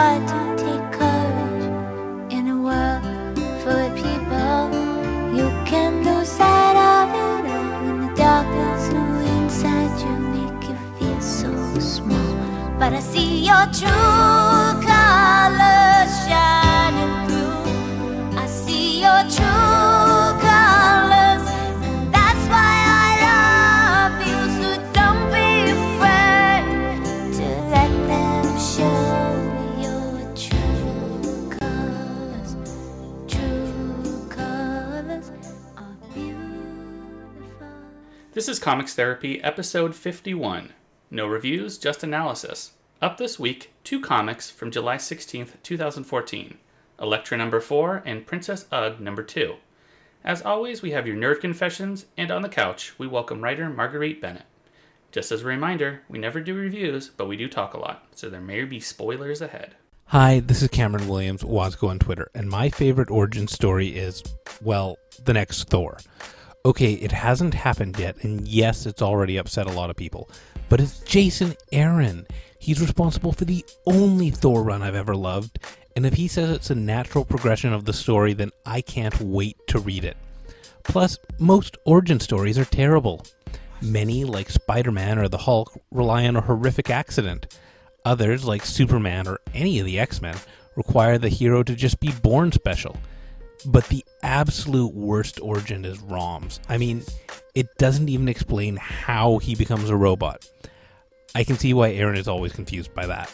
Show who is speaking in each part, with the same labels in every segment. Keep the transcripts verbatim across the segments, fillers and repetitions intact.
Speaker 1: hard to take courage in a world full of people. You can lose sight of it all in the darkness, who inside you make you feel so small. But I see your true colors shining through. I see your true colors, and that's why I love you. So don't be afraid to let them show your true colors. True colors are beautiful.
Speaker 2: This is Comics Therapy, episode fifty-one. No reviews, just analysis. Up this week, two comics from July sixteenth, twenty fourteen. Elektra number four and Princess Ugg number two. As always, we have your nerd confessions, and on the couch, we welcome writer Marguerite Bennett. Just as a reminder, we never do reviews, but we do talk a lot, so there may be spoilers ahead.
Speaker 3: Hi, this is Cameron Williams, Wazgo on Twitter, and my favorite origin story is, well, the next Thor. Okay, it hasn't happened yet, and yes, it's already upset a lot of people, but it's Jason Aaron. He's responsible for the only Thor run I've ever loved, and if he says it's a natural progression of the story, then I can't wait to read it. Plus, most origin stories are terrible. Many, like Spider-Man or the Hulk, rely on a horrific accident. Others, like Superman or any of the X-Men, require the hero to just be born special. But the absolute worst origin is Rom's. I mean, it doesn't even explain how he becomes a robot. I can see why Aaron is always confused by that.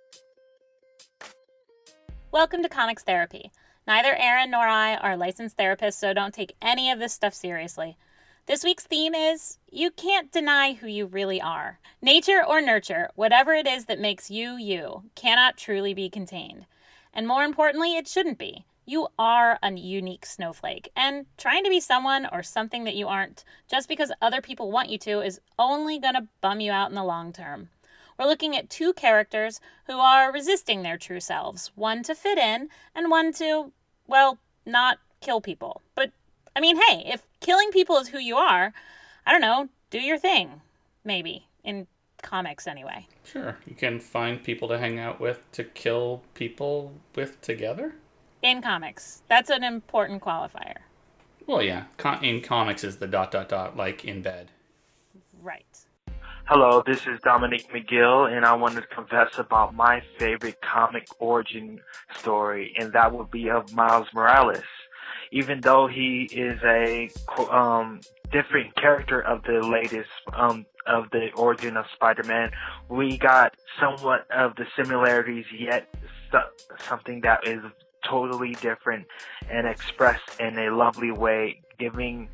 Speaker 4: Welcome to Comics Therapy. Neither Aaron nor I are licensed therapists, so don't take any of this stuff seriously. This week's theme is, you can't deny who you really are. Nature or nurture, whatever it is that makes you you, cannot truly be contained. And more importantly, it shouldn't be. You are a unique snowflake, and trying to be someone or something that you aren't just because other people want you to is only going to bum you out in the long term. We're looking at two characters who are resisting their true selves, one to fit in and one to, well, not kill people. But, I mean, hey, if killing people is who you are, I don't know, do your thing, maybe, in comics anyway.
Speaker 2: Sure, you can find people to hang out with to kill people with together?
Speaker 4: In comics. That's an important qualifier.
Speaker 2: Well, yeah. Com- in comics is the dot, dot, dot, like in bed.
Speaker 4: Right.
Speaker 5: Hello, this is Dominique McGill, and I wanted to confess about my favorite comic origin story, and that would be of Miles Morales. Even though he is a um, different character of the latest, um, of the origin of Spider-Man, we got somewhat of the similarities, yet so- something that is totally different and expressed in a lovely way, giving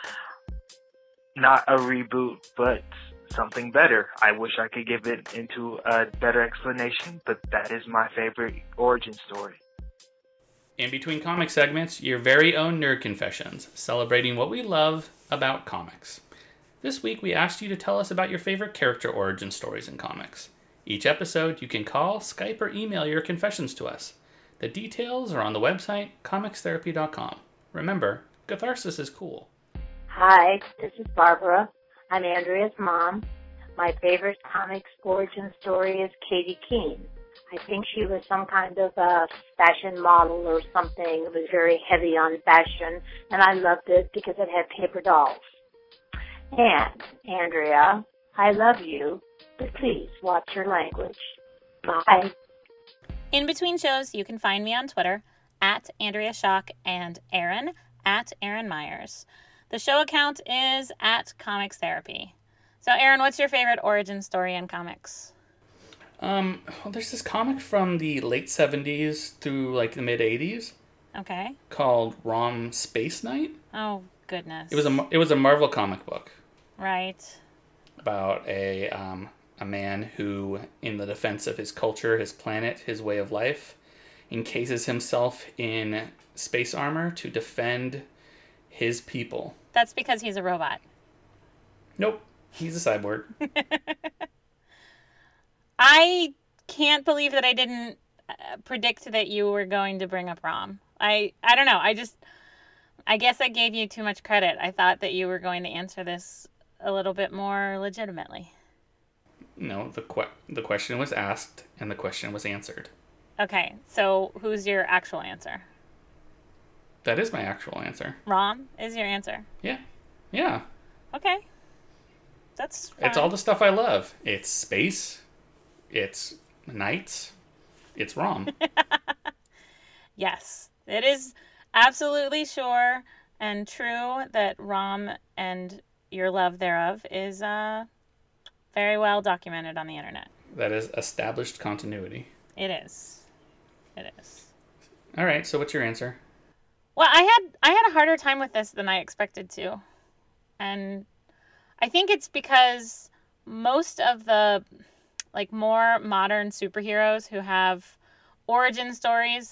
Speaker 5: not a reboot, but something better. I wish I could give it into a better explanation, but that is my favorite origin story.
Speaker 2: In between comic segments, your very own nerd confessions, celebrating what we love about comics. This week we asked you to tell us about your favorite character origin stories in comics. Each episode you can call, Skype, or email your confessions to us. The details are on the website, comics therapy dot com. Remember, catharsis is cool.
Speaker 6: Hi, this is Barbara. I'm Andrea's mom. My favorite comics origin story is Katie Keene. I think she was some kind of a fashion model or something. It was very heavy on fashion, and I loved it because it had paper dolls. And, Andrea, I love you, but please watch your language. Bye.
Speaker 4: In between shows, you can find me on Twitter, at Andrea Schock, and Aaron, at Aaron Myers. The show account is at Comics Therapy. So, Aaron, what's your favorite origin story in comics?
Speaker 2: Um, well, there's this comic from the late seventies through, like, the mid-eighties.
Speaker 4: Okay.
Speaker 2: Called Rom Space Knight.
Speaker 4: Oh, goodness.
Speaker 2: It was a, it was a Marvel comic book.
Speaker 4: Right.
Speaker 2: About a, um, a man who, in the defense of his culture, his planet, his way of life, encases himself in space armor to defend his people.
Speaker 4: That's because he's a robot.
Speaker 2: Nope. He's a cyborg.
Speaker 4: I can't believe that I didn't uh, predict that you were going to bring up Rom. I, I don't know. I just, I guess I gave you too much credit. I thought that you were going to answer this a little bit more legitimately.
Speaker 2: No, the que- the question was asked and the question was answered.
Speaker 4: Okay, so who's your actual answer?
Speaker 2: That is my actual answer.
Speaker 4: Rom is your answer.
Speaker 2: Yeah. Yeah.
Speaker 4: Okay. That's fine.
Speaker 2: It's all the stuff I love. It's space. It's knights. It's Rom.
Speaker 4: Yes, it is absolutely sure and true that Rom and your love thereof is uh, very well documented on the internet.
Speaker 2: That is established continuity.
Speaker 4: It is. It is.
Speaker 2: All right, so what's your answer?
Speaker 4: Well, I had I had a harder time with this than I expected to. And I think it's because most of the like more modern superheroes who have origin stories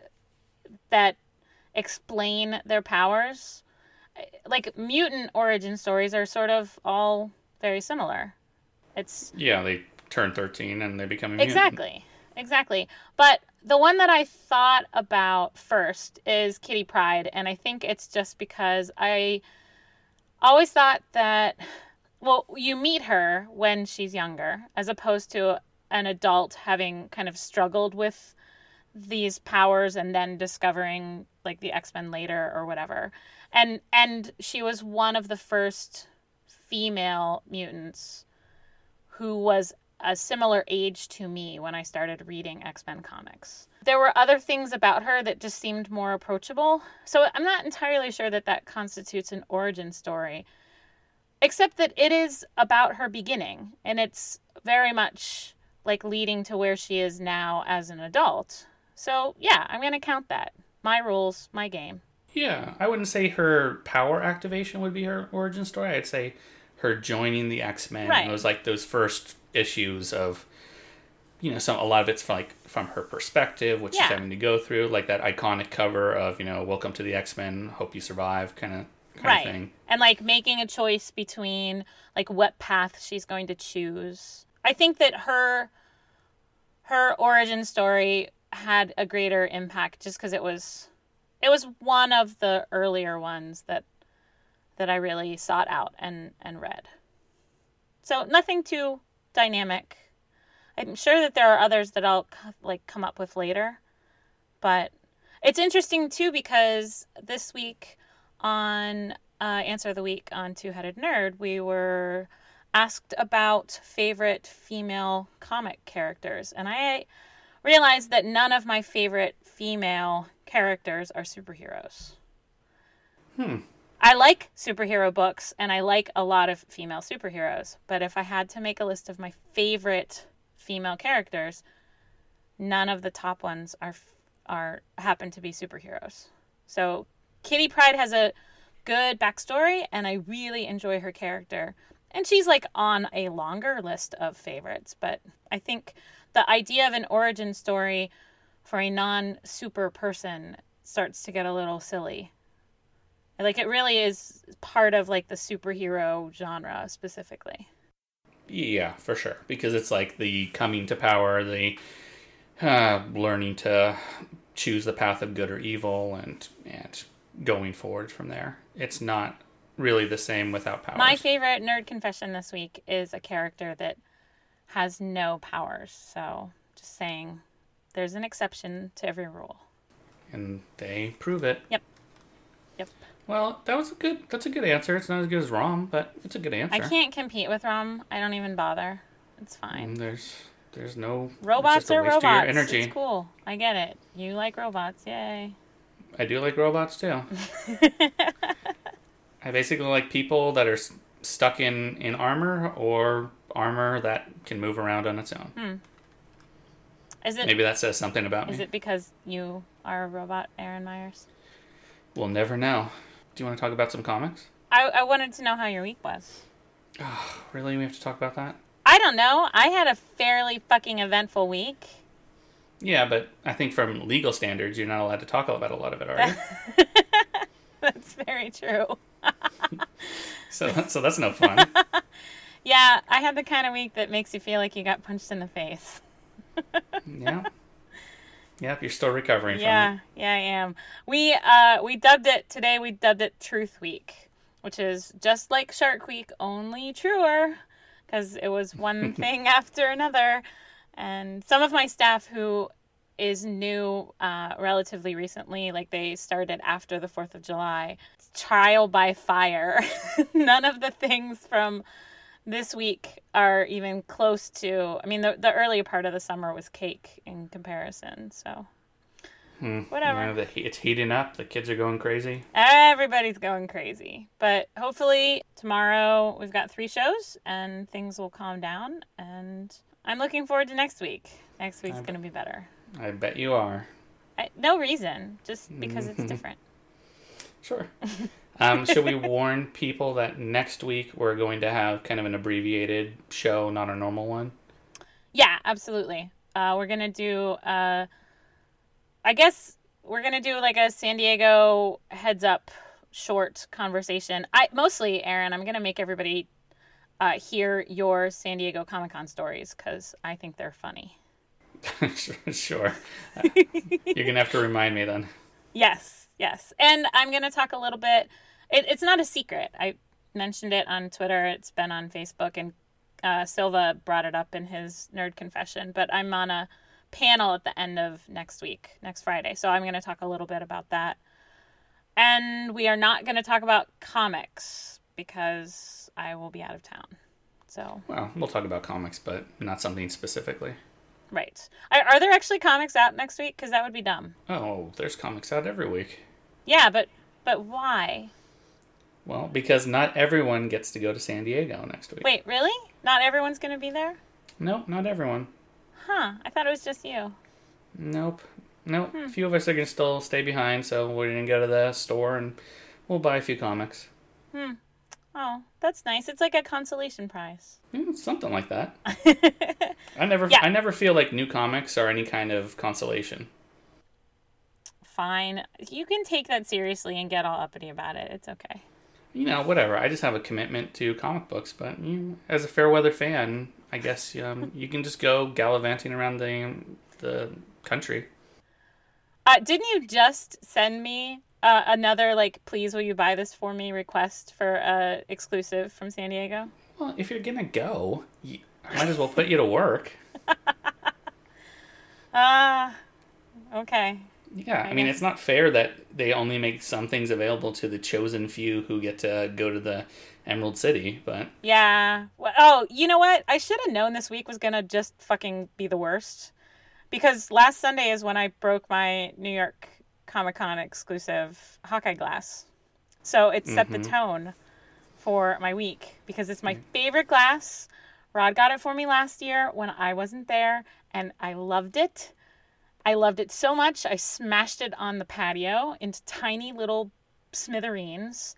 Speaker 4: that explain their powers, like mutant origin stories are sort of all very similar. It's
Speaker 2: Yeah, they turn thirteen and they become a mutant.
Speaker 4: Exactly. Exactly. But the one that I thought about first is Kitty Pryde, and I think it's just because I always thought that, well, you meet her when she's younger, as opposed to an adult having kind of struggled with these powers and then discovering like the X-Men later or whatever. And and she was one of the first female mutants who was a similar age to me when I started reading X-Men comics. There were other things about her that just seemed more approachable. So I'm not entirely sure that that constitutes an origin story, except that it is about her beginning, and it's very much like leading to where she is now as an adult. So yeah, I'm going to count that. My rules, my game.
Speaker 2: Yeah, I wouldn't say her power activation would be her origin story. I'd say her joining the X-Men.
Speaker 4: Right.
Speaker 2: It was like those first issues of, you know, some a lot of it's from, like from her perspective, what she's
Speaker 4: Yeah.
Speaker 2: having to go through, like that iconic cover of, you know, "Welcome to the X-Men, hope you survive" kind of kind
Speaker 4: Right.
Speaker 2: of thing.
Speaker 4: And like making a choice between like what path she's going to choose. I think that her her origin story had a greater impact just because it was it was one of the earlier ones that that I really sought out and, and read. So nothing too dynamic. I'm sure that there are others that I'll like come up with later. But it's interesting too because this week on uh, Answer of the Week on Two-Headed Nerd, we were asked about favorite female comic characters. And I realized that none of my favorite female characters are superheroes.
Speaker 2: Hmm.
Speaker 4: I like superhero books, and I like a lot of female superheroes. But if I had to make a list of my favorite female characters, none of the top ones are are happen to be superheroes. So Kitty Pryde has a good backstory, and I really enjoy her character. And she's like on a longer list of favorites, but I think the idea of an origin story for a non-super person starts to get a little silly. Like, it really is part of, like, the superhero genre, specifically.
Speaker 2: Yeah, for sure. Because it's like the coming to power, the uh, learning to choose the path of good or evil, and and going forward from there. It's not really the same without powers.
Speaker 4: My favorite nerd confession this week is a character that has no powers. So, just saying, there's an exception to every rule.
Speaker 2: And they prove it.
Speaker 4: Yep. Yep.
Speaker 2: Well, that was a good. That's a good answer. It's not as good as Rom, but it's a good answer.
Speaker 4: I can't compete with Rom. I don't even bother. It's fine.
Speaker 2: And there's there's no
Speaker 4: Robots
Speaker 2: it's just a
Speaker 4: are
Speaker 2: waste of
Speaker 4: robots.
Speaker 2: your energy.
Speaker 4: It's cool. I get it. You like robots. Yay.
Speaker 2: I do like robots too. I basically like people that are s- stuck in, in armor or armor that can move around on its own.
Speaker 4: Hmm. Is it?
Speaker 2: Maybe that says something about
Speaker 4: Is
Speaker 2: me.
Speaker 4: it because you are a robot, Aaron Myers?
Speaker 2: We'll never know. Do you want to talk about some comics?
Speaker 4: I, I wanted to know how your week was.
Speaker 2: Oh, really? We have to talk about that?
Speaker 4: I don't know. I had a fairly fucking eventful week.
Speaker 2: Yeah, but I think from legal standards, you're not allowed to talk about a lot of it, are you?
Speaker 4: That's very true.
Speaker 2: so, so that's no fun.
Speaker 4: Yeah, I had the kind of week that makes you feel like you got punched in the face.
Speaker 2: Yeah. Yeah, you're still recovering
Speaker 4: Yeah,
Speaker 2: from it.
Speaker 4: yeah, I am. We uh we dubbed it today. We dubbed it Truth Week, which is just like Shark Week, only truer, because it was one thing after another. And some of my staff who is new uh, relatively recently. Like they started after the fourth of July. Trial by fire. None of the things from this week are even close to, I mean, the, the earlier part of the summer was cake in comparison. So
Speaker 2: hmm.
Speaker 4: whatever.
Speaker 2: You know, the, it's heating up. The kids are going crazy.
Speaker 4: Everybody's going crazy. But hopefully tomorrow we've got three shows and things will calm down. And I'm looking forward to next week. Next week's going to be better.
Speaker 2: I bet you are.
Speaker 4: I, no reason, just because it's different.
Speaker 2: Sure. Um, should we warn people that next week we're going to have kind of an abbreviated show, not a normal one?
Speaker 4: Yeah, absolutely. Uh, we're going to do, uh, I guess we're going to do like a San Diego heads up short conversation. I mostly, Aaron, I'm going to make everybody uh, hear your San Diego Comic-Con stories because I think they're funny.
Speaker 2: Sure. Uh, you're going to have to remind me then.
Speaker 4: Yes, yes. And I'm going to talk a little bit. It, it's not a secret. I mentioned it on Twitter. It's been on Facebook. And uh, Silva brought it up in his Nerd Confession. But I'm on a panel at the end of next week, next Friday. So I'm going to talk a little bit about that. And we are not going to talk about comics because I will be out of town. So.
Speaker 2: Well, we'll talk about comics, but not something specifically.
Speaker 4: Right. Are, are there actually comics out next week? Because that would be dumb.
Speaker 2: Oh, there's comics out every week.
Speaker 4: Yeah, but but why?
Speaker 2: Well, because not everyone gets to go to San Diego next week.
Speaker 4: Wait, really? Not everyone's going to be there?
Speaker 2: No, not everyone.
Speaker 4: Huh. I thought it was just you.
Speaker 2: Nope. Nope.
Speaker 4: Hmm.
Speaker 2: A few of us are going to still stay behind, so we're going to go to the store and we'll buy a few comics.
Speaker 4: Hmm. Oh, that's nice. It's like a consolation prize.
Speaker 2: Yeah, something like that. I never
Speaker 4: Yeah.
Speaker 2: I never feel like new comics are any kind of consolation.
Speaker 4: Fine. You can take that seriously and get all uppity about it. It's okay.
Speaker 2: You know, whatever. I just have a commitment to comic books, but you know, as a fair weather fan, I guess um, you can just go gallivanting around the the country.
Speaker 4: Uh, didn't you just send me uh, another, like, please will you buy this for me request for uh, exclusive from San Diego?
Speaker 2: Well, if you're gonna go, you, I might as well put you to work.
Speaker 4: Ah, uh, okay.
Speaker 2: Yeah, I,
Speaker 4: I
Speaker 2: mean,
Speaker 4: guess.
Speaker 2: it's not fair that they only make some things available to the chosen few who get to go to the Emerald City, but...
Speaker 4: Yeah. Well, oh, you know what? I should have known this week was going to just fucking be the worst. Because last Sunday is when I broke my New York Comic-Con exclusive Hawkeye glass. So it set
Speaker 2: Mm-hmm.
Speaker 4: the tone for my week. Because it's my favorite glass. Rod got it for me last year when I wasn't there. And I loved it. I loved it so much, I smashed it on the patio into tiny little smithereens.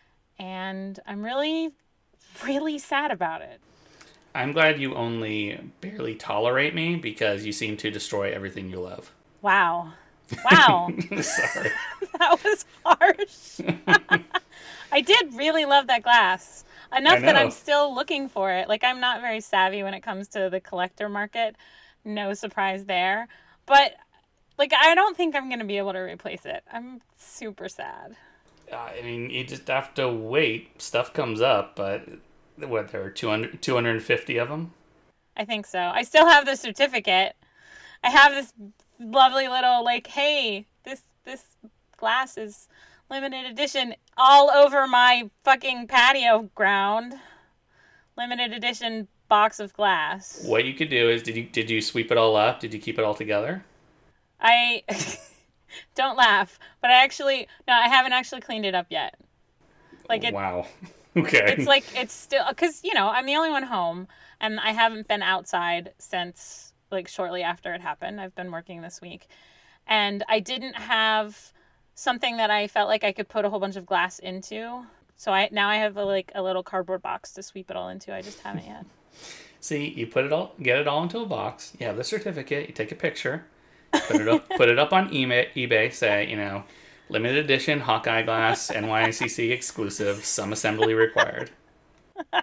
Speaker 4: And I'm really, really sad about it.
Speaker 2: I'm glad you only barely tolerate me because you seem to destroy everything you love.
Speaker 4: Wow. Wow.
Speaker 2: Sorry.
Speaker 4: That was harsh. I did really love that glass. Enough that
Speaker 2: know.
Speaker 4: I'm still looking for it. Like, I'm not very savvy when it comes to the collector market. No surprise there. But, like, I don't think I'm going to be able to replace it. I'm super sad.
Speaker 2: Uh, I mean, you just have to wait. Stuff comes up, but what, there are two hundred, two hundred fifty of them?
Speaker 4: I think so. I still have the certificate. I have this lovely little, like, hey, this this glass is limited edition all over my fucking patio ground. Limited edition box of glass.
Speaker 2: What you could do is, did you did you sweep it all up? Did you keep it all together?
Speaker 4: I don't laugh, but I actually no, I haven't actually cleaned it up yet. Like it,
Speaker 2: Wow. Okay.
Speaker 4: it's like it's still because you know I'm the only one home, and I haven't been outside since like shortly after it happened. I've been working this week, and I didn't have something that I felt like I could put a whole bunch of glass into. So I now I have a, like a little cardboard box to sweep it all into. I just haven't yet.
Speaker 2: See, you put it all, get it all into a box. You have the certificate. You take a picture, put it up, put it up on eBay. eBay say, you know, limited edition Hawkeye glass, N Y C C exclusive, some assembly required.
Speaker 4: Uh,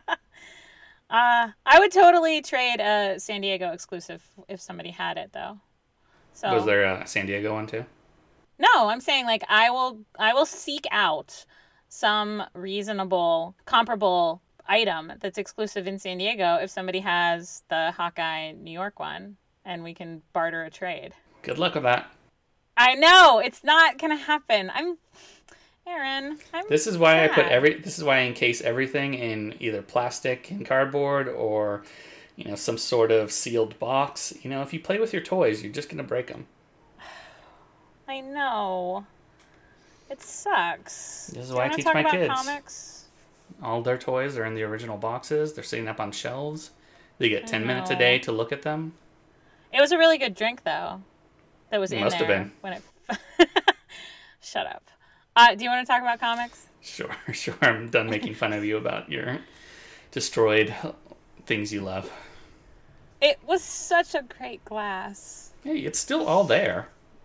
Speaker 4: I would totally trade a San Diego exclusive if somebody had it, though. So
Speaker 2: Was there a San Diego one too?
Speaker 4: no, I'm saying like I will I will seek out some reasonable, comparable item that's exclusive in San Diego if somebody has the Hawkeye New York one, and we can barter a trade.
Speaker 2: Good luck with that.
Speaker 4: I know it's not gonna happen. I'm Aaron. I'm
Speaker 2: This is why
Speaker 4: sad.
Speaker 2: I put every. This is why I encase everything in either plastic and cardboard or, you know, some sort of sealed box. You know, if you play with your toys, you're just gonna break them.
Speaker 4: I know. It sucks.
Speaker 2: This is
Speaker 4: Do
Speaker 2: why I
Speaker 4: you wanna
Speaker 2: teach
Speaker 4: talk
Speaker 2: my
Speaker 4: about
Speaker 2: kids.
Speaker 4: Comics?
Speaker 2: All their toys are in the original boxes. They're sitting up on shelves. They get ten
Speaker 4: I
Speaker 2: minutes a
Speaker 4: know.
Speaker 2: day to look at them.
Speaker 4: It was a really good drink, though. That was
Speaker 2: It
Speaker 4: in
Speaker 2: must have
Speaker 4: there
Speaker 2: been.
Speaker 4: when it. Shut up. Uh, do you want to talk about comics?
Speaker 2: Sure, sure. I'm done making fun of you about your destroyed things you love.
Speaker 4: It was such a great glass.
Speaker 2: Hey, it's still all there.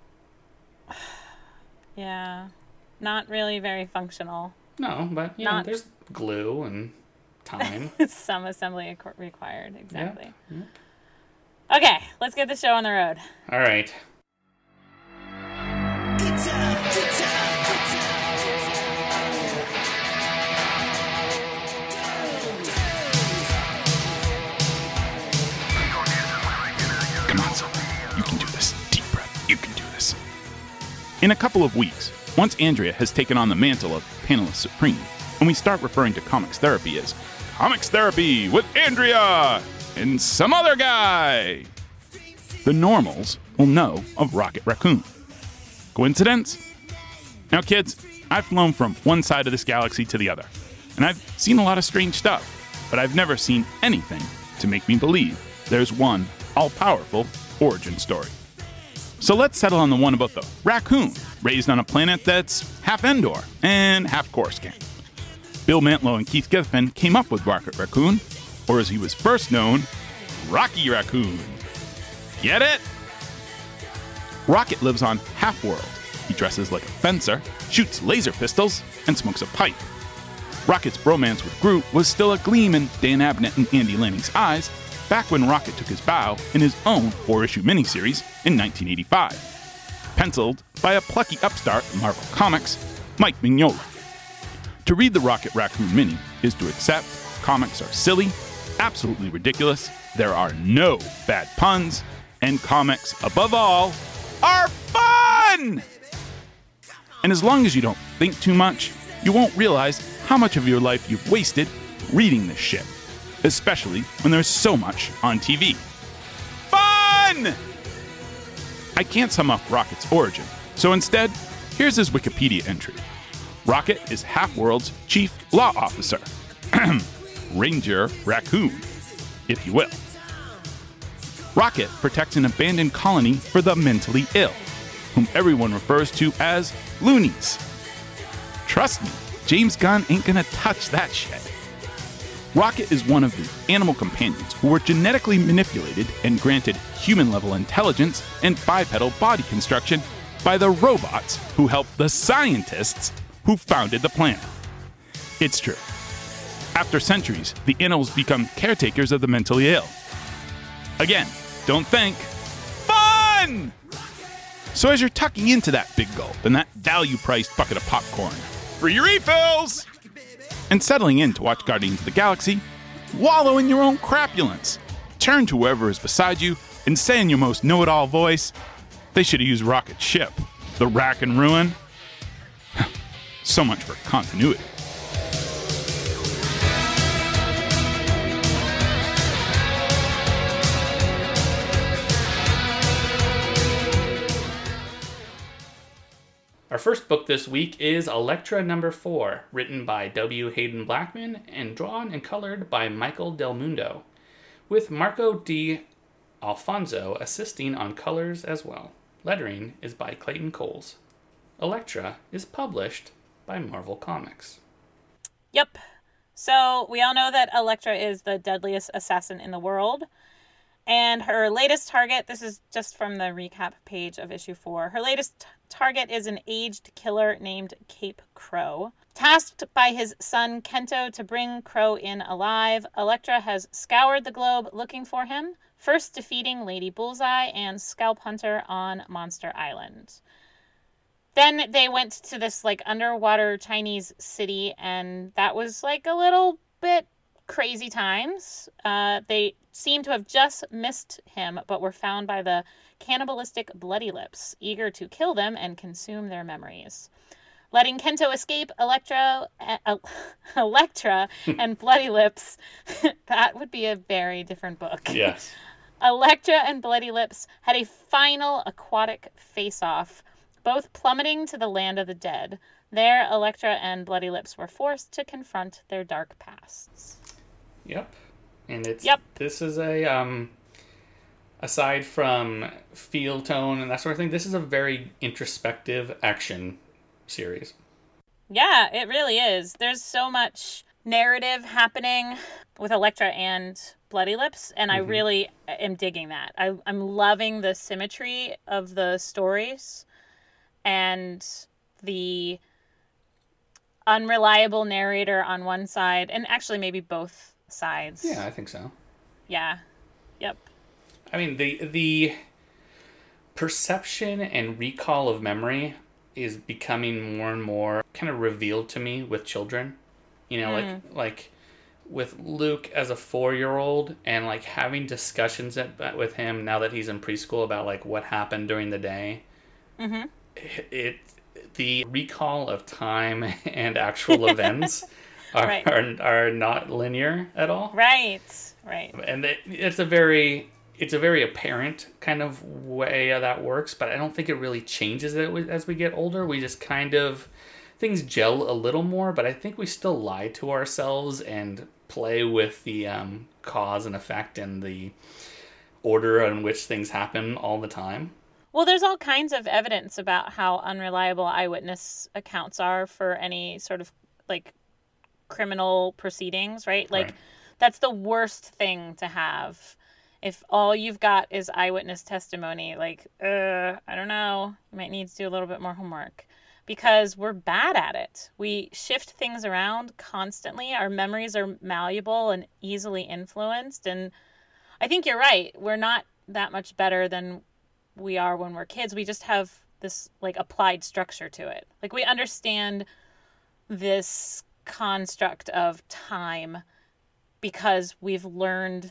Speaker 4: Yeah, not really very functional.
Speaker 2: No, but you know,
Speaker 4: Not-
Speaker 2: there's glue and time.
Speaker 4: Some assembly ac- required, exactly.
Speaker 2: Yep.
Speaker 4: Okay, let's get the show on the road.
Speaker 2: All right.
Speaker 7: Come on, Sylvie. You can do this. Deep breath. You can do this. In a couple of weeks, once Andrea has taken on the mantle of Panelist Supreme, and we start referring to Comics Therapy as Comics Therapy with Andrea and some other guy, the normals will know of Rocket Raccoon. Coincidence? Now, kids, I've flown from one side of this galaxy to the other, and I've seen a lot of strange stuff, but I've never seen anything to make me believe there's one all-powerful origin story. So let's settle on the one about the raccoon, raised on a planet that's half Endor and half Coruscant. Bill Mantlo and Keith Giffen came up with Rocket Raccoon, or as he was first known, Rocky Raccoon. Get it? Rocket lives on Half-World. He dresses like a fencer, shoots laser pistols, and smokes a pipe. Rocket's bromance with Groot was still a gleam in Dan Abnett and Andy Lanning's eyes back when Rocket took his bow in his own four-issue miniseries in nineteen eighty-five, penciled by a plucky upstart in Marvel Comics, Mike Mignola. To read the Rocket Raccoon mini is to accept comics are silly, absolutely ridiculous, there are no bad puns, and comics, above all, are fun! And as long as you don't think too much, you won't realize how much of your life you've wasted reading this shit, especially when there's so much on T V. Fun! I can't sum up Rocket's origin, so instead, here's his Wikipedia entry. Rocket is Half-World's chief law officer. Ranger Raccoon, if you will. Rocket protects an abandoned colony for the mentally ill, whom everyone refers to as loonies. Trust me, James Gunn ain't gonna touch that shit. Rocket is one of the animal companions who were genetically manipulated and granted human-level intelligence and bipedal body construction by the robots who helped the scientists who founded the planet. It's true. After centuries, the animals become caretakers of the mentally ill. Again, don't think. Fun! So as you're tucking into that big gulp and that value-priced bucket of popcorn, for your refills! And settling in to watch Guardians of the Galaxy, wallow in your own crapulence. Turn to whoever is beside you and say in your most know-it-all voice, they should have used Rocket's ship, the Rack and Ruin. So much for continuity.
Speaker 2: Our first book this week is Elektra number four, written by W. Hayden Blackman and drawn and colored by Michael Del Mundo, with Marco D. Alfonso assisting on colors as well. Lettering is by Clayton Coles. Elektra is published by Marvel Comics.
Speaker 4: Yep. So we all know that Elektra is the deadliest assassin in the world. And her latest target, this is just from the recap page of issue four. Her latest t- target is an aged killer named Cape Crow. Tasked by his son Kento to bring Crow in alive, Elektra has scoured the globe looking for him, first defeating Lady Bullseye and Scalp Hunter on Monster Island. Then they went to this like underwater Chinese city, and that was like a little bit crazy times. Uh, they seem to have just missed him, but were found by the cannibalistic Bloody Lips, eager to kill them and consume their memories. Letting Kento escape, Electro, uh, Electra and Bloody Lips, that would be a very different book.
Speaker 2: Yes.
Speaker 4: Electra and Bloody Lips had a final aquatic face-off, both plummeting to the land of the dead. There, Electra and Bloody Lips were forced to confront their dark pasts.
Speaker 2: Yep. And it's
Speaker 4: Yep.
Speaker 2: this is a um aside from feel tone and that sort of thing, this is a very introspective action series.
Speaker 4: Yeah, it really is. There's so much narrative happening with Electra and Bloody Lips, and I
Speaker 2: Mm-hmm.
Speaker 4: really am digging that. I, I'm loving the symmetry of the stories and the unreliable narrator on one side, and actually maybe both sides.
Speaker 2: Yeah, I think so.
Speaker 4: Yeah. Yep.
Speaker 2: I mean, the the perception and recall of memory is becoming more and more kind of revealed to me with children. You know,
Speaker 4: Mm.
Speaker 2: like like with Luke as a four-year-old and like having discussions at, with him now that he's in preschool about like what happened during the day.
Speaker 4: Mm-hmm.
Speaker 2: It, it the recall of time and actual events are,
Speaker 4: Right.
Speaker 2: are are not linear at all.
Speaker 4: Right. Right.
Speaker 2: And it, it's a very it's a very apparent kind of way that works, but I don't think it really changes it as we get older. We just kind of things gel a little more, but I think we still lie to ourselves and play with the um, cause and effect and the order in which things happen all the time.
Speaker 4: Well, there's all kinds of evidence about how unreliable eyewitness accounts are for any sort of like criminal proceedings, right? Like
Speaker 2: Right.
Speaker 4: that's the worst thing to have. If all you've got is eyewitness testimony, like, uh, I don't know, you might need to do a little bit more homework because we're bad at it. We shift things around constantly. Our memories are malleable and easily influenced. And I think you're right. We're not that much better than we are when we're kids. We just have this like applied structure to it. Like we understand this construct of time because we've learned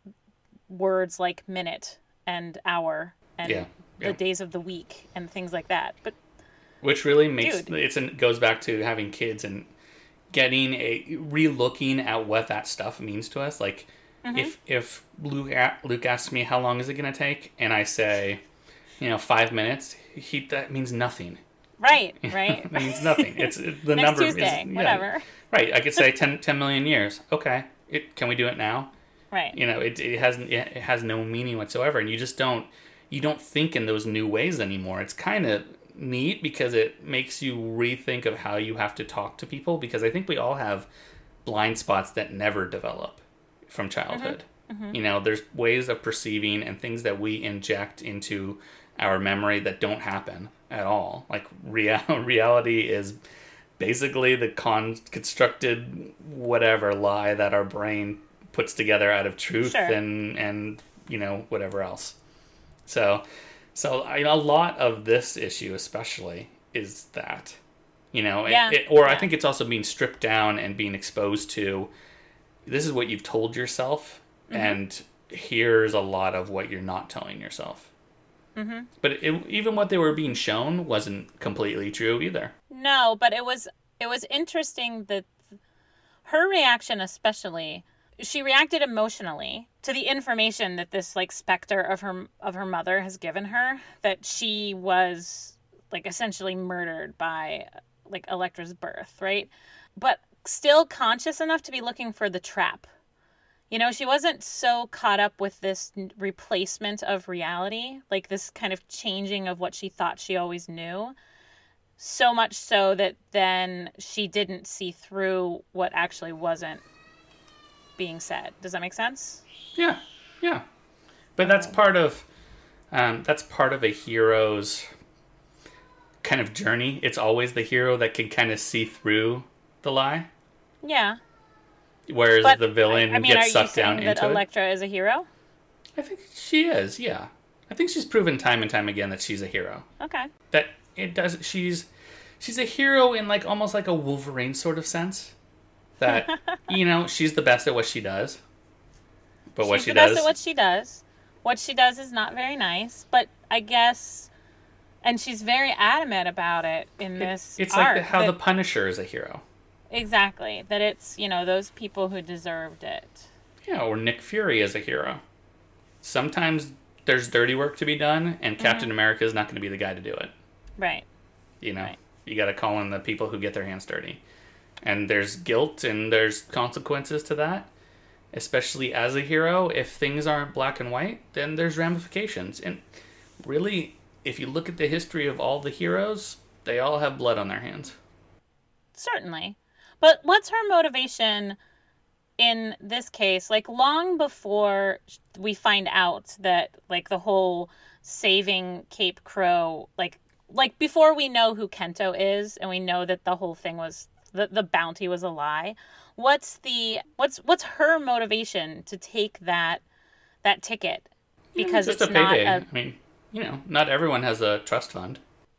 Speaker 4: words like minute and hour and
Speaker 2: Yeah, yeah.
Speaker 4: the days of the week and things like that. But
Speaker 2: Which really makes
Speaker 4: Dude.
Speaker 2: it's an, goes back to having kids and getting a re-looking at what that stuff means to us. Like
Speaker 4: Mm-hmm.
Speaker 2: if if Luke a- Luke asks me how long is it going to take, and I say, you know, five minutes, he that means nothing.
Speaker 4: right, right.
Speaker 2: It means nothing. It's it- the
Speaker 4: Next
Speaker 2: number
Speaker 4: Tuesday,
Speaker 2: is yeah.
Speaker 4: whatever.
Speaker 2: Right. I could say ten, ten million years. Okay. It, can we do it now?
Speaker 4: Right.
Speaker 2: You know, it it has it has no meaning whatsoever, and you just don't you don't think in those new ways anymore. It's kind of neat because it makes you rethink of how you have to talk to people, because I think we all have blind spots that never develop from childhood.
Speaker 4: Mm-hmm.
Speaker 2: You know, there's ways of perceiving and things that we inject into our memory that don't happen at all. Like real reality is basically the con- constructed whatever lie that our brain puts together out of truth
Speaker 4: Sure.
Speaker 2: and and you know whatever else. So so I, a lot of this issue especially is that, you know, it-
Speaker 4: Yeah.
Speaker 2: it, or I
Speaker 4: Yeah.
Speaker 2: think it's also being stripped down and being exposed to. This is what you've told yourself,
Speaker 4: Mm-hmm.
Speaker 2: and here's a lot of what you're not telling yourself.
Speaker 4: Mm-hmm.
Speaker 2: But it, even what they were being shown wasn't completely true either.
Speaker 4: No, but it was it was interesting that her reaction, especially, she reacted emotionally to the information that this like specter of her of her mother has given her, that she was like essentially murdered by like Electra's birth, right? But still conscious enough to be looking for the trap. You know, she wasn't so caught up with this n- replacement of reality, like this kind of changing of what she thought she always knew. So much so that then she didn't see through what actually wasn't being said. Does that make sense?
Speaker 2: Yeah, yeah. But that's part of um, that's part of a hero's kind of journey. It's always the hero that can kind of see through the lie,
Speaker 4: Yeah.
Speaker 2: whereas
Speaker 4: But
Speaker 2: the villain
Speaker 4: I mean, are
Speaker 2: gets
Speaker 4: you
Speaker 2: sucked down
Speaker 4: saying that
Speaker 2: into it.
Speaker 4: Electra is a hero?
Speaker 2: I think she is. Yeah, I think she's proven time and time again that she's a hero.
Speaker 4: Okay.
Speaker 2: That it does. She's she's a hero in like almost like a Wolverine sort of sense. that, you know, she's the best at what she does. But
Speaker 4: she's
Speaker 2: what she
Speaker 4: the
Speaker 2: does...
Speaker 4: best at what she does. What she does is not very nice, but I guess... And she's very adamant about it in this
Speaker 2: It's
Speaker 4: arc,
Speaker 2: like the, how
Speaker 4: that,
Speaker 2: the Punisher is a hero.
Speaker 4: Exactly. That it's, you know, those people who deserved it.
Speaker 2: Yeah, or Nick Fury is a hero. Sometimes there's dirty work to be done, and Captain mm-hmm. America is not going to be the guy to do it.
Speaker 4: Right.
Speaker 2: You know,
Speaker 4: right.
Speaker 2: You got to call in the people who get their hands dirty. And there's guilt and there's consequences to that. Especially as a hero, if things aren't black and white, then there's ramifications. And really, if you look at the history of all the heroes, they all have blood on their hands.
Speaker 4: Certainly. But what's her motivation in this case? Like, long before we find out that, like, the whole saving Cape Crow, like, like before we know who Kento is and we know that the whole thing was, the, the bounty was a lie, what's the, what's, what's her motivation to take that, that ticket? Because
Speaker 2: it's,
Speaker 4: it's
Speaker 2: a
Speaker 4: not
Speaker 2: payday.
Speaker 4: a...
Speaker 2: I mean, you know, not everyone has a trust fund.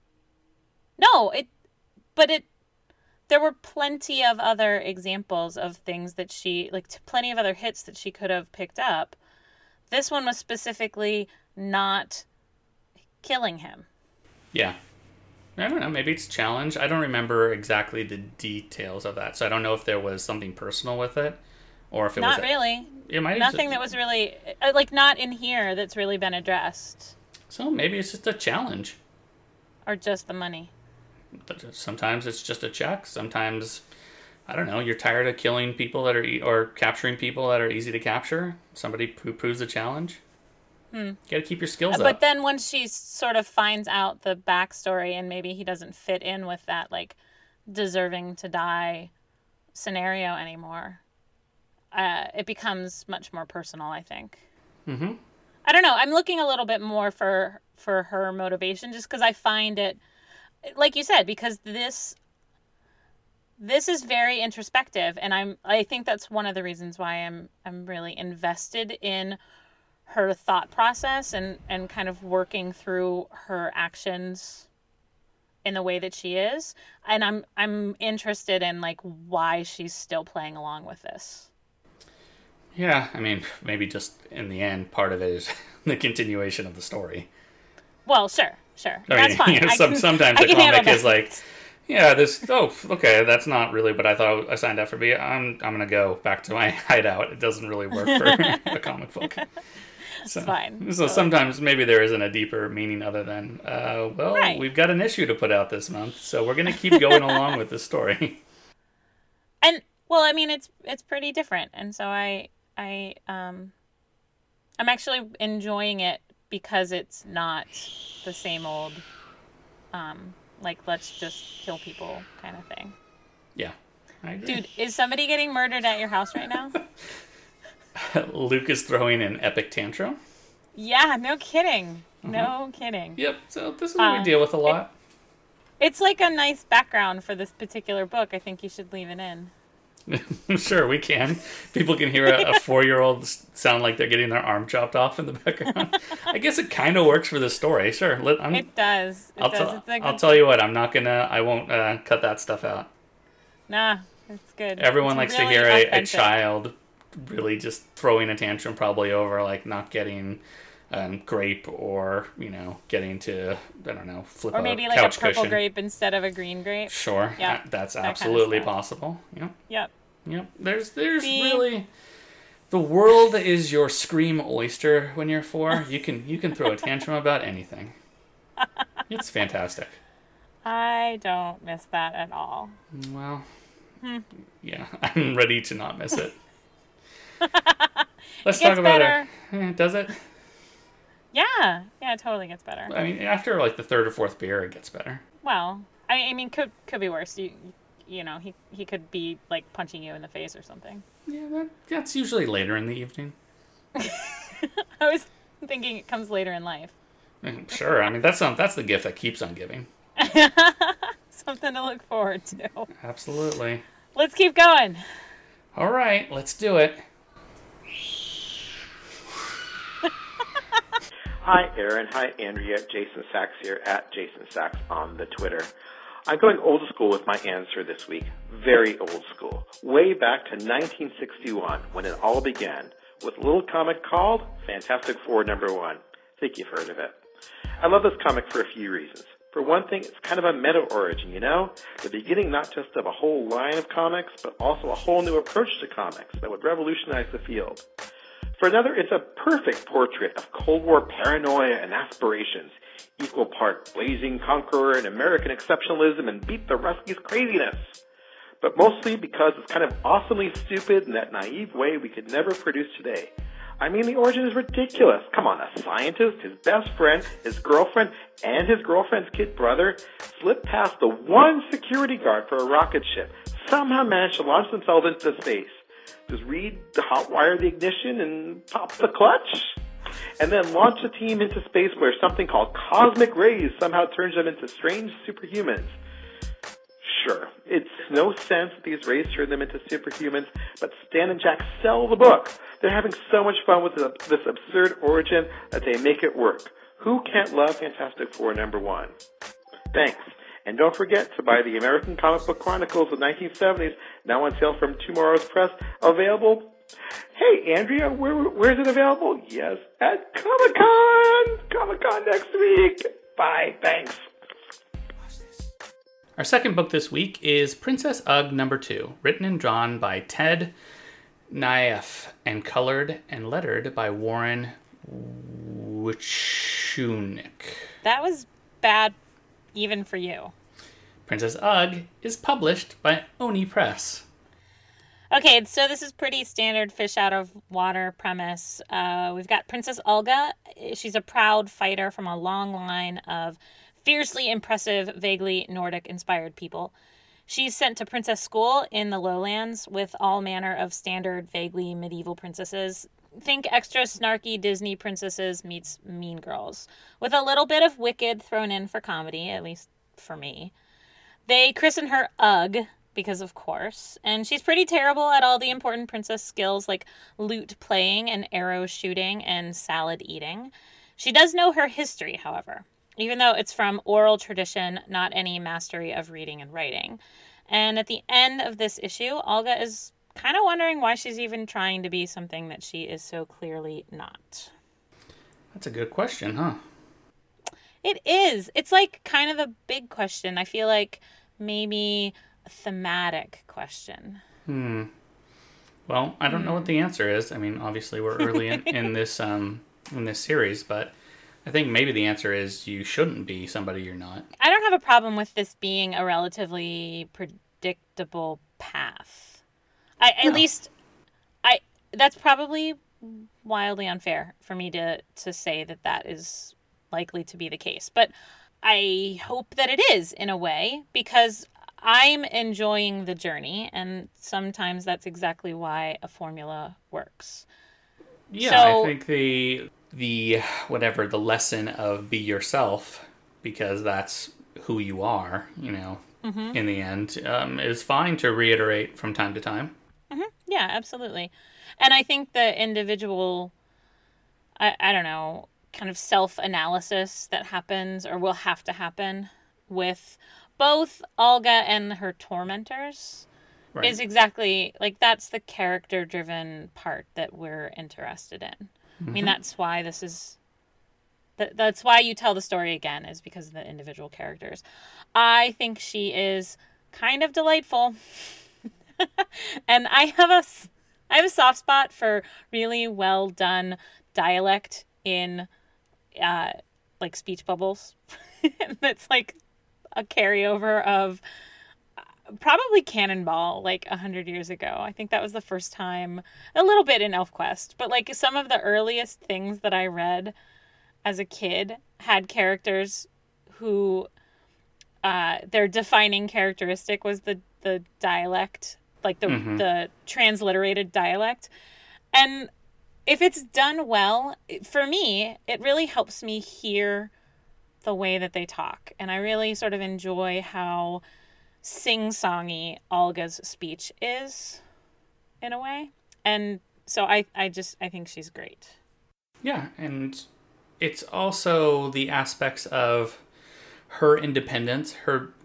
Speaker 4: No, it, but it, there were plenty of other examples of things that she, like, t- plenty of other hits that she could have picked up. This one was specifically not killing him.
Speaker 2: Yeah. I don't know. Maybe it's a challenge. I don't remember exactly the details of that, so I don't know if there was something personal with it, or if it
Speaker 4: not
Speaker 2: was...
Speaker 4: Not really.
Speaker 2: It might
Speaker 4: Nothing
Speaker 2: have...
Speaker 4: that was really, like, not in here that's really been addressed.
Speaker 2: So maybe it's just a challenge.
Speaker 4: Or just the money.
Speaker 2: Sometimes it's just a check. Sometimes, I don't know, you're tired of killing people that are, e- or capturing people that are easy to capture. Somebody who proves a challenge. Hmm. You gotta keep your skills
Speaker 4: but
Speaker 2: up.
Speaker 4: But then when she sort of finds out the backstory and maybe he doesn't fit in with that, like, deserving to die scenario anymore, uh, it becomes much more personal, I think. Mm-hmm. I don't know. I'm looking a little bit more for, for her motivation just because I find it, like you said, because this this is very introspective, and I'm I think that's one of the reasons why I'm I'm really invested in her thought process and, and kind of working through her actions in the way that she is. And I'm I'm interested in, like, why she's still playing along with this.
Speaker 2: Yeah, I mean, maybe just in the end, part of it is the continuation of the story.
Speaker 4: Well, sure. Sure,
Speaker 2: I
Speaker 4: that's
Speaker 2: mean,
Speaker 4: fine.
Speaker 2: You know,
Speaker 4: I
Speaker 2: some,
Speaker 4: can,
Speaker 2: sometimes
Speaker 4: I
Speaker 2: the
Speaker 4: can
Speaker 2: comic is
Speaker 4: that.
Speaker 2: like, yeah, this, oh, okay, that's not really what I thought I signed up for. But I'm, I'm going to go back to my hideout. It doesn't really work for a comic book. So,
Speaker 4: it's fine.
Speaker 2: So sometimes maybe there isn't a deeper meaning other than, uh, well,
Speaker 4: right.
Speaker 2: we've got an issue to put out this month, so we're going to keep going along with this story.
Speaker 4: And, well, I mean, it's it's pretty different. And so I, I, um, I'm actually enjoying it because it's not the same old, um, like, let's just kill people kind of thing.
Speaker 2: Yeah, I agree.
Speaker 4: Dude, is somebody getting murdered at your house right now?
Speaker 2: Luke is throwing an epic tantrum.
Speaker 4: Yeah, no kidding.
Speaker 2: Mm-hmm.
Speaker 4: No kidding.
Speaker 2: Yep, so this is what
Speaker 4: uh,
Speaker 2: we deal with a lot.
Speaker 4: It, it's like a nice background for this particular book. I think you should leave it in.
Speaker 2: Sure, we can. People can hear a, a four-year-old sound like they're getting their arm chopped off in the background. I guess it kind of works for the story. Sure, Let, I'm,
Speaker 4: it does. It
Speaker 2: I'll,
Speaker 4: does.
Speaker 2: T-
Speaker 4: it's a
Speaker 2: I'll
Speaker 4: good
Speaker 2: tell you what. I'm not gonna. I won't uh, cut that stuff out.
Speaker 4: Nah, it's good.
Speaker 2: Everyone
Speaker 4: it's
Speaker 2: likes
Speaker 4: really
Speaker 2: to hear a, a
Speaker 4: authentic.
Speaker 2: child really just throwing a tantrum, probably over like not getting um, grape, or you know, getting to I don't know, flip
Speaker 4: or
Speaker 2: a
Speaker 4: maybe like a
Speaker 2: couch
Speaker 4: purple
Speaker 2: cushion.
Speaker 4: grape instead of a green grape.
Speaker 2: Sure,
Speaker 4: Yeah,
Speaker 2: uh, that's
Speaker 4: that kind of
Speaker 2: absolutely
Speaker 4: stuff.
Speaker 2: possible. Yep.
Speaker 4: Yep.
Speaker 2: Yep. There's there's
Speaker 4: See?
Speaker 2: really the world is your scream oyster when you're four. You can you can throw a tantrum about anything. It's fantastic.
Speaker 4: I don't miss that at all.
Speaker 2: Well,
Speaker 4: Hmm.
Speaker 2: yeah, I'm ready to not miss it. Let's
Speaker 4: It
Speaker 2: talk
Speaker 4: gets
Speaker 2: about
Speaker 4: better.
Speaker 2: it. Eh, does it?
Speaker 4: Yeah, yeah, it totally gets better.
Speaker 2: I mean, after like the third or fourth beer, it gets better.
Speaker 4: Well, I, I mean, could could be worse. You you know, he he could be like punching you in the face or something.
Speaker 2: Yeah, that, that's usually later in the evening.
Speaker 4: I was thinking it comes later in life.
Speaker 2: Sure, I mean that's not, that's the gift that keeps on giving.
Speaker 4: Something to look forward to.
Speaker 2: Absolutely.
Speaker 4: Let's keep going.
Speaker 2: All right, let's do it.
Speaker 8: Hi, Aaron. Hi, Andrea. Jason Sachs here at Jason Sachs on the Twitter. I'm going old school with my answer this week. Very old school. Way back to nineteen sixty-one, when it all began, with a little comic called Fantastic Four number one. I think you've heard of it. I love this comic for a few reasons. For one thing, it's kind of a meta-origin, you know? The beginning not just of a whole line of comics, but also a whole new approach to comics that would revolutionize the field. For another, it's a perfect portrait of Cold War paranoia and aspirations, equal part blazing conqueror and American exceptionalism and beat the Ruskies craziness. But mostly because it's kind of awesomely stupid in that naive way we could never produce today. I mean, the origin is ridiculous. Come on, a scientist, his best friend, his girlfriend, and his girlfriend's kid brother slipped past the one security guard for a rocket ship, somehow managed to launch themselves into space. Just read the hot wire the ignition and pop the clutch, and then launch a team into space where something called cosmic rays somehow turns them into strange superhumans. Sure, it's no sense that these rays turn them into superhumans, but Stan and Jack sell the book. They're having so much fun with this absurd origin that they make it work. Who can't love Fantastic Four number one? Thanks. And don't forget to buy the American Comic Book Chronicles of the nineteen seventies, now on sale from Tomorrow's Press, available. Hey, Andrea, where, where is it available? Yes, at Comic-Con! Comic-Con next week. Bye, thanks.
Speaker 2: Our second book this week is Princess Ugg number two, written and drawn by Ted Naif and colored and lettered by Warren Wuchunik.
Speaker 4: That was bad even for you.
Speaker 2: Princess Ugg is published by Oni Press.
Speaker 4: Okay, so this is pretty standard fish out of water premise. Uh, we've got Princess Olga. She's a proud fighter from a long line of fiercely impressive, vaguely Nordic-inspired people. She's sent to princess school in the lowlands with all manner of standard, vaguely medieval princesses. Think extra snarky Disney princesses meets Mean Girls, with a little bit of Wicked thrown in for comedy, at least for me. They christen her Ugg, because of course, and she's pretty terrible at all the important princess skills like lute playing and arrow shooting and salad eating. She does know her history, however, even though it's from oral tradition, not any mastery of reading and writing. And at the end of this issue, Olga is kind of wondering why she's even trying to be something that she is so clearly not.
Speaker 2: That's a good question, huh?
Speaker 4: It is. It's like kind of a big question. I feel like maybe a thematic question.
Speaker 2: Hmm. Well, I don't hmm. know what the answer is. I mean, obviously we're early in, in this um in this series, but I think maybe the answer is you shouldn't be somebody you're not.
Speaker 4: I don't have a problem with this being a relatively predictable path. I, no. At least, I that's probably wildly unfair for me to, to say that that is likely to be the case. But I hope that it is, in a way, because I'm enjoying the journey, and sometimes that's exactly why a formula works.
Speaker 2: Yeah, so, I think the... the whatever the lesson of be yourself, because that's who you are, you know, mm-hmm. in the end, um, is fine to reiterate from time to time.
Speaker 4: Mm-hmm. Yeah, absolutely. And I think the individual, I, I don't know, kind of self-analysis that happens or will have to happen with both Olga and her tormentors right. is exactly, like, that's the character-driven part that we're interested in. I mean, that's why this is, that, that's why you tell the story again, is because of the individual characters. I think she is kind of delightful. And I have a, I have a soft spot for really well done dialect in, uh, like, speech bubbles. That's like a carryover of probably Cannonball, like a hundred years ago. I think that was the first time, a little bit in ElfQuest, but like some of the earliest things that I read as a kid had characters who uh, their defining characteristic was the, the dialect, like the mm-hmm. the transliterated dialect. And if it's done well, for me, it really helps me hear the way that they talk. And I really sort of enjoy how sing-songy Olga's speech is, in a way. And so I, I just, I think she's great.
Speaker 2: Yeah, and it's also the aspects of her independence, her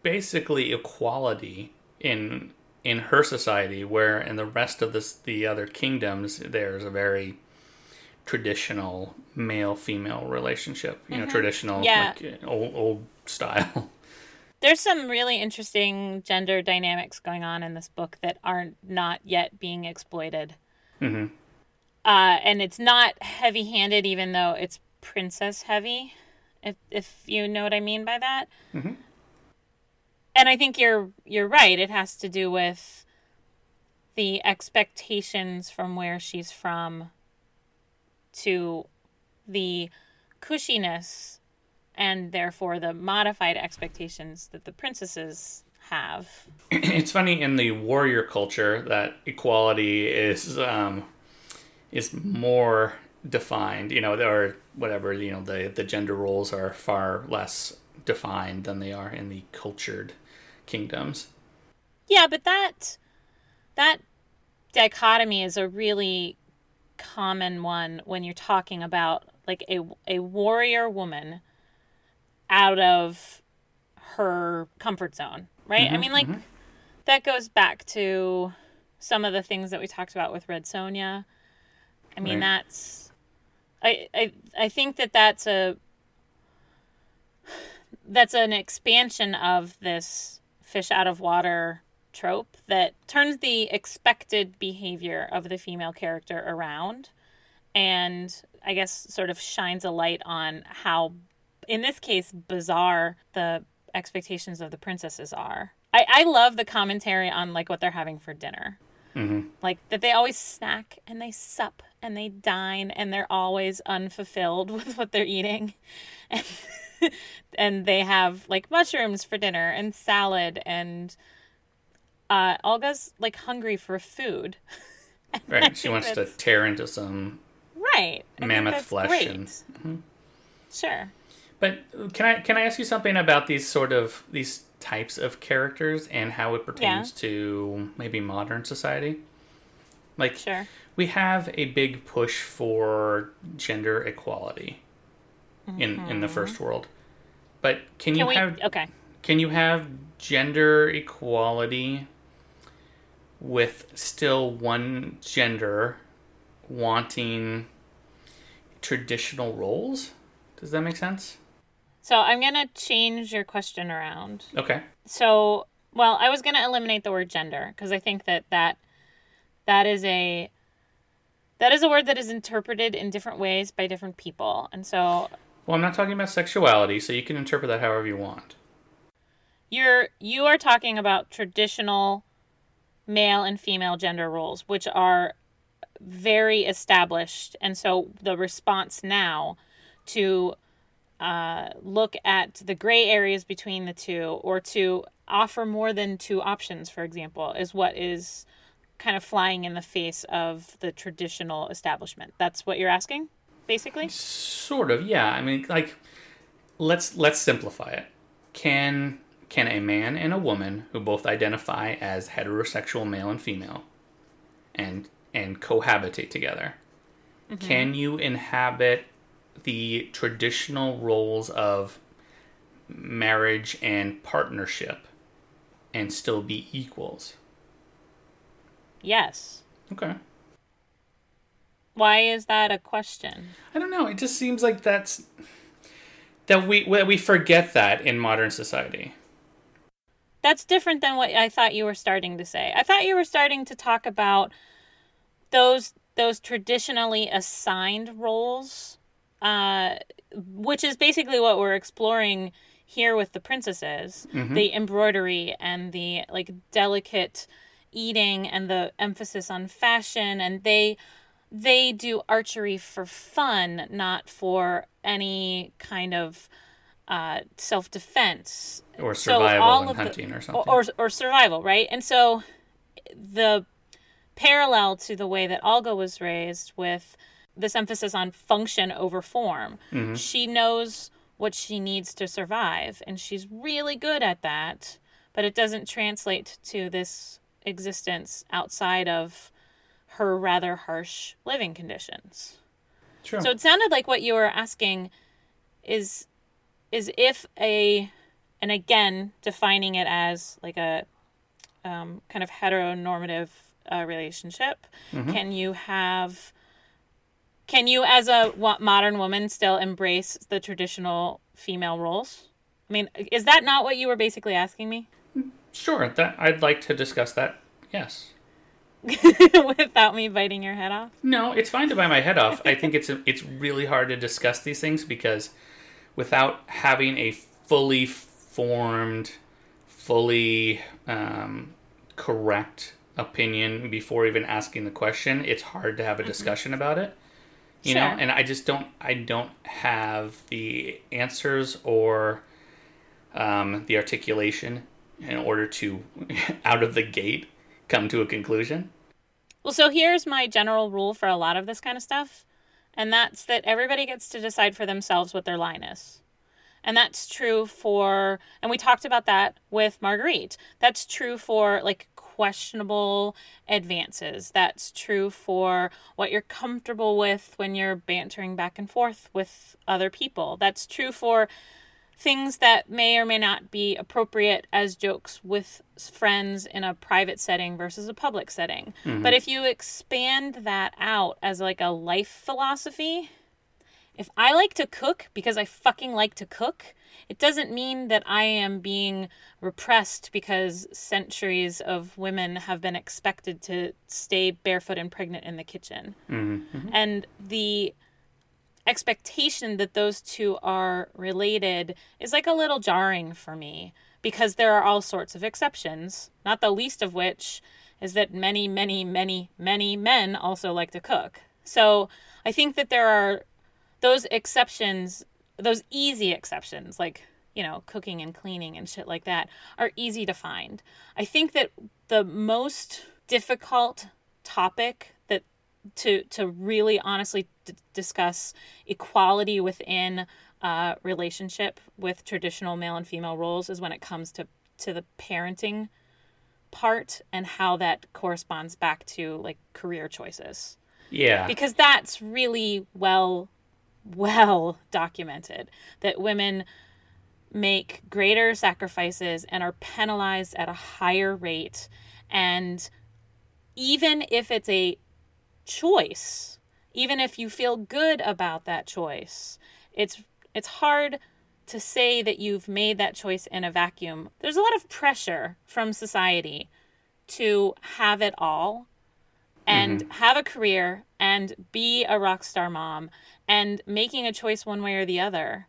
Speaker 2: basically equality in in her society, where in the rest of this, the other kingdoms, there's a very traditional male-female relationship. You know, mm-hmm. traditional,
Speaker 4: yeah.
Speaker 2: like old old style.
Speaker 4: There's some really interesting gender dynamics going on in this book that are not yet being exploited.
Speaker 2: Mm-hmm.
Speaker 4: Uh, and it's not heavy-handed, even though it's princess-heavy, if if you know what I mean by that.
Speaker 2: Mm-hmm.
Speaker 4: And I think you're you're right. It has to do with the expectations from where she's from to the cushiness and therefore the modified expectations that the princesses have.
Speaker 2: It's funny in the warrior culture that equality is um, is more defined, you know, or whatever, you know, the, the gender roles are far less defined than they are in the cultured kingdoms.
Speaker 4: Yeah, but that that dichotomy is a really common one when you're talking about like a a warrior woman out of her comfort zone, right?
Speaker 2: Mm-hmm,
Speaker 4: I mean, like,
Speaker 2: mm-hmm.
Speaker 4: that goes back to some of the things that we talked about with Red Sonja. I mean,
Speaker 2: right.
Speaker 4: that's... I, I I think that that's a... That's an expansion of this fish out of water trope that turns the expected behavior of the female character around and, I guess, sort of shines a light on how, in this case, bizarre the expectations of the princesses are. I, I love the commentary on, like, what they're having for dinner.
Speaker 2: Mm-hmm.
Speaker 4: Like, that they always snack and they sup and they dine and they're always unfulfilled with what they're eating. And, and they have, like, mushrooms for dinner and salad and uh, Olga's, like, hungry for food.
Speaker 2: Right, she wants to tear into some
Speaker 4: right
Speaker 2: mammoth flesh.
Speaker 4: Great.
Speaker 2: And, mm-hmm.
Speaker 4: Sure.
Speaker 2: But can I can I ask you something about these sort of these types of characters and how it pertains
Speaker 4: yeah.
Speaker 2: to maybe modern society? Like,
Speaker 4: sure.
Speaker 2: we have a big push for gender equality mm-hmm. in in the first world, but can, can you
Speaker 4: we,
Speaker 2: have
Speaker 4: okay?
Speaker 2: Can you have gender equality with still one gender wanting traditional roles? Does that make sense?
Speaker 4: So I'm going to change your question around.
Speaker 2: Okay.
Speaker 4: So, well, I was going to eliminate the word gender because I think that, that that is a that is a word that is interpreted in different ways by different people. And so
Speaker 2: Well, I'm not talking about sexuality, so you can interpret that however you want.
Speaker 4: You're you are talking about traditional male and female gender roles, which are very established. And so the response now to uh, look at the gray areas between the two, or to offer more than two options, for example, is what is kind of flying in the face of the traditional establishment. That's what you're asking, basically?
Speaker 2: Sort of, yeah. I mean, like, let's let's simplify it. Can can a man and a woman who both identify as heterosexual male and female and and cohabitate together, mm-hmm. can you inhabit the traditional roles of marriage and partnership and still be equals?
Speaker 4: Yes.
Speaker 2: Okay.
Speaker 4: Why is that a question?
Speaker 2: I don't know. It just seems like that's that we we forget that in modern society.
Speaker 4: That's different than what I thought you were starting to say. I thought you were starting to talk about those those traditionally assigned roles, uh, which is basically what we're exploring here with the princesses, mm-hmm. the embroidery and the like delicate eating and the emphasis on fashion, and they they do archery for fun, not for any kind of uh, self-defense.
Speaker 2: Or survival
Speaker 4: so all
Speaker 2: and
Speaker 4: of
Speaker 2: hunting
Speaker 4: the,
Speaker 2: or something.
Speaker 4: Or, or survival, right? And so the parallel to the way that Olga was raised with this emphasis on function over form, mm-hmm. she knows what she needs to survive, and she's really good at that, but it doesn't translate to this existence outside of her rather harsh living conditions.
Speaker 2: Sure.
Speaker 4: So it sounded like what you were asking is is if a and again, defining it as like a um, kind of heteronormative uh, relationship. Mm-hmm. Can you have, can you as a modern woman still embrace the traditional female roles? I mean, is that not what you were basically asking me?
Speaker 2: Sure, that I'd like to discuss that. Yes.
Speaker 4: Without me biting your head off?
Speaker 2: No, it's fine to bite my head off. I think it's it's really hard to discuss these things because without having a fully formed, fully um, correct opinion before even asking the question, it's hard to have a discussion mm-hmm. about it. You sure. know, and I just don't. I don't have the answers or um, the articulation in order to, out of the gate, come to a conclusion.
Speaker 4: Well, so here's my general rule for a lot of this kind of stuff, and that's that everybody gets to decide for themselves what their line is. And that's true for, and we talked about that with Marguerite. That's true for, like, questionable advances. That's true for what you're comfortable with when you're bantering back and forth with other people. That's true for things that may or may not be appropriate as jokes with friends in a private setting versus a public setting. Mm-hmm. But if you expand that out as like a life philosophy, if I like to cook because I fucking like to cook, it doesn't mean that I am being repressed because centuries of women have been expected to stay barefoot and pregnant in the kitchen. Mm-hmm. And the expectation that those two are related is like a little jarring for me because there are all sorts of exceptions, not the least of which is that many, many, many, many men also like to cook. So I think that there are those exceptions, those easy exceptions, like, you know, cooking and cleaning and shit like that, are easy to find. I think that the most difficult topic that to to really honestly d- discuss equality within a relationship with traditional male and female roles is when it comes to, to the parenting part and how that corresponds back to, like, career choices.
Speaker 2: Yeah.
Speaker 4: Because that's really well, well documented, that women make greater sacrifices and are penalized at a higher rate. And even if it's a choice, even if you feel good about that choice, it's it's hard to say that you've made that choice in a vacuum. There's a lot of pressure from society to have it all and mm-hmm. have a career and be a rock star mom, and making a choice one way or the other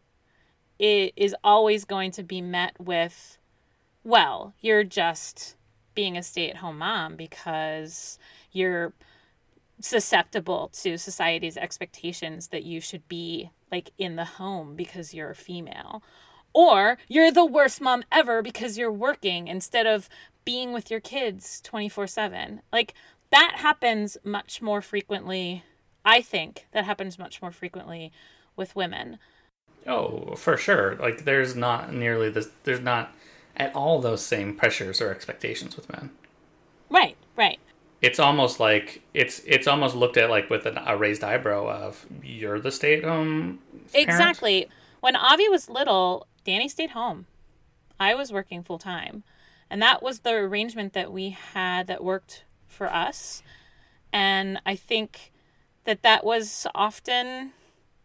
Speaker 4: it is always going to be met with, well, you're just being a stay-at-home mom because you're susceptible to society's expectations that you should be, like, in the home because you're a female. Or you're the worst mom ever because you're working instead of being with your kids twenty-four seven. Like, that happens much more frequently. I think that happens much more frequently with women.
Speaker 2: Oh, for sure. Like, there's not nearly this, there's not at all those same pressures or expectations with men.
Speaker 4: Right, right.
Speaker 2: It's almost like, it's it's almost looked at like with an, a raised eyebrow of, you're the stay-at-home parent?
Speaker 4: Exactly. When Avi was little, Danny stayed home. I was working full-time. And that was the arrangement that we had that worked for us. And I think that that was often,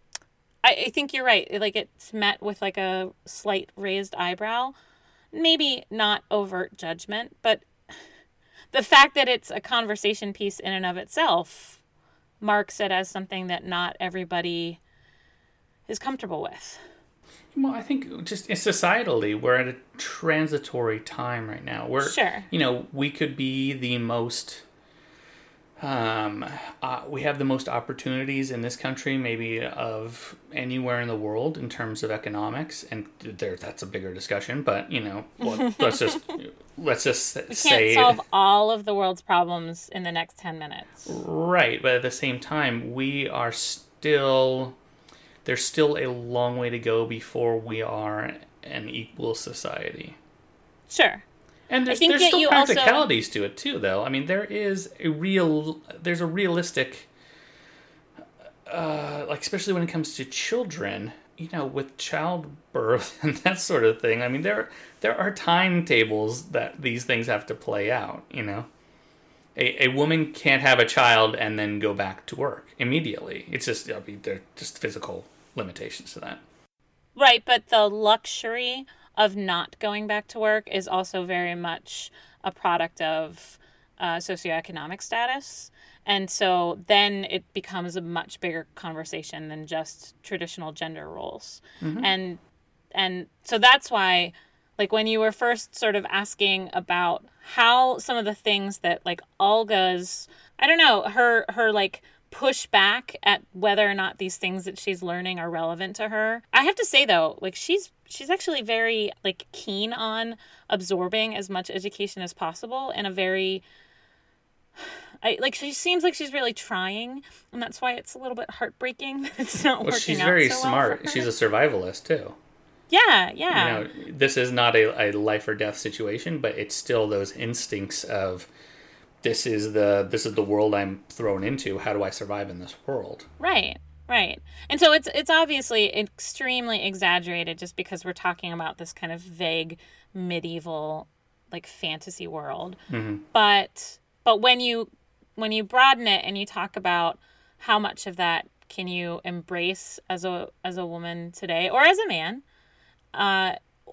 Speaker 4: I, I think you're right. Like, it's met with like a slight raised eyebrow. Maybe not overt judgment, but the fact that it's a conversation piece in and of itself marks it as something that not everybody is comfortable with.
Speaker 2: Well, I think just societally, we're at a transitory time right now. We're,
Speaker 4: sure.
Speaker 2: You know, we could be the most, um, uh, we have the most opportunities in this country, maybe of anywhere in the world in terms of economics. And there, that's a bigger discussion, but, you know, well, let's just, let's just
Speaker 4: we
Speaker 2: say.
Speaker 4: We can't solve all of the world's problems in the next ten minutes.
Speaker 2: Right. But at the same time, we are still, there's still a long way to go before we are an equal society.
Speaker 4: Sure.
Speaker 2: And there's, there's still practicalities also to it too, though. I mean, there is a real, there's a realistic, uh, like especially when it comes to children, you know, with childbirth and that sort of thing, I mean, there there are timetables that these things have to play out, you know? A, a woman can't have a child and then go back to work immediately. It's just, I mean, there are just physical limitations to that.
Speaker 4: Right, but the luxury of not going back to work is also very much a product of uh, socioeconomic status. And so then it becomes a much bigger conversation than just traditional gender roles. Mm-hmm. And and so that's why, like, when you were first sort of asking about how some of the things that, like, Olga's, I don't know, her her like push back at whether or not these things that she's learning are relevant to her. I have to say, though, like, she's she's actually very, like, keen on absorbing as much education as possible in a very, I, like, she seems like she's really trying, and that's why it's a little bit heartbreaking that it's not
Speaker 2: well,
Speaker 4: working
Speaker 2: she's
Speaker 4: out
Speaker 2: very
Speaker 4: so
Speaker 2: smart.
Speaker 4: well for her.
Speaker 2: She's a survivalist, too.
Speaker 4: Yeah, yeah.
Speaker 2: You know, this is not a, a life or death situation, but it's still those instincts of, this is the this is the world I'm thrown into. How do I survive in this world?
Speaker 4: Right, right. And so it's it's obviously extremely exaggerated just because we're talking about this kind of vague medieval, like, fantasy world. Mm-hmm. But but when you when you broaden it and you talk about how much of that can you embrace as a as a woman today or as a man, uh,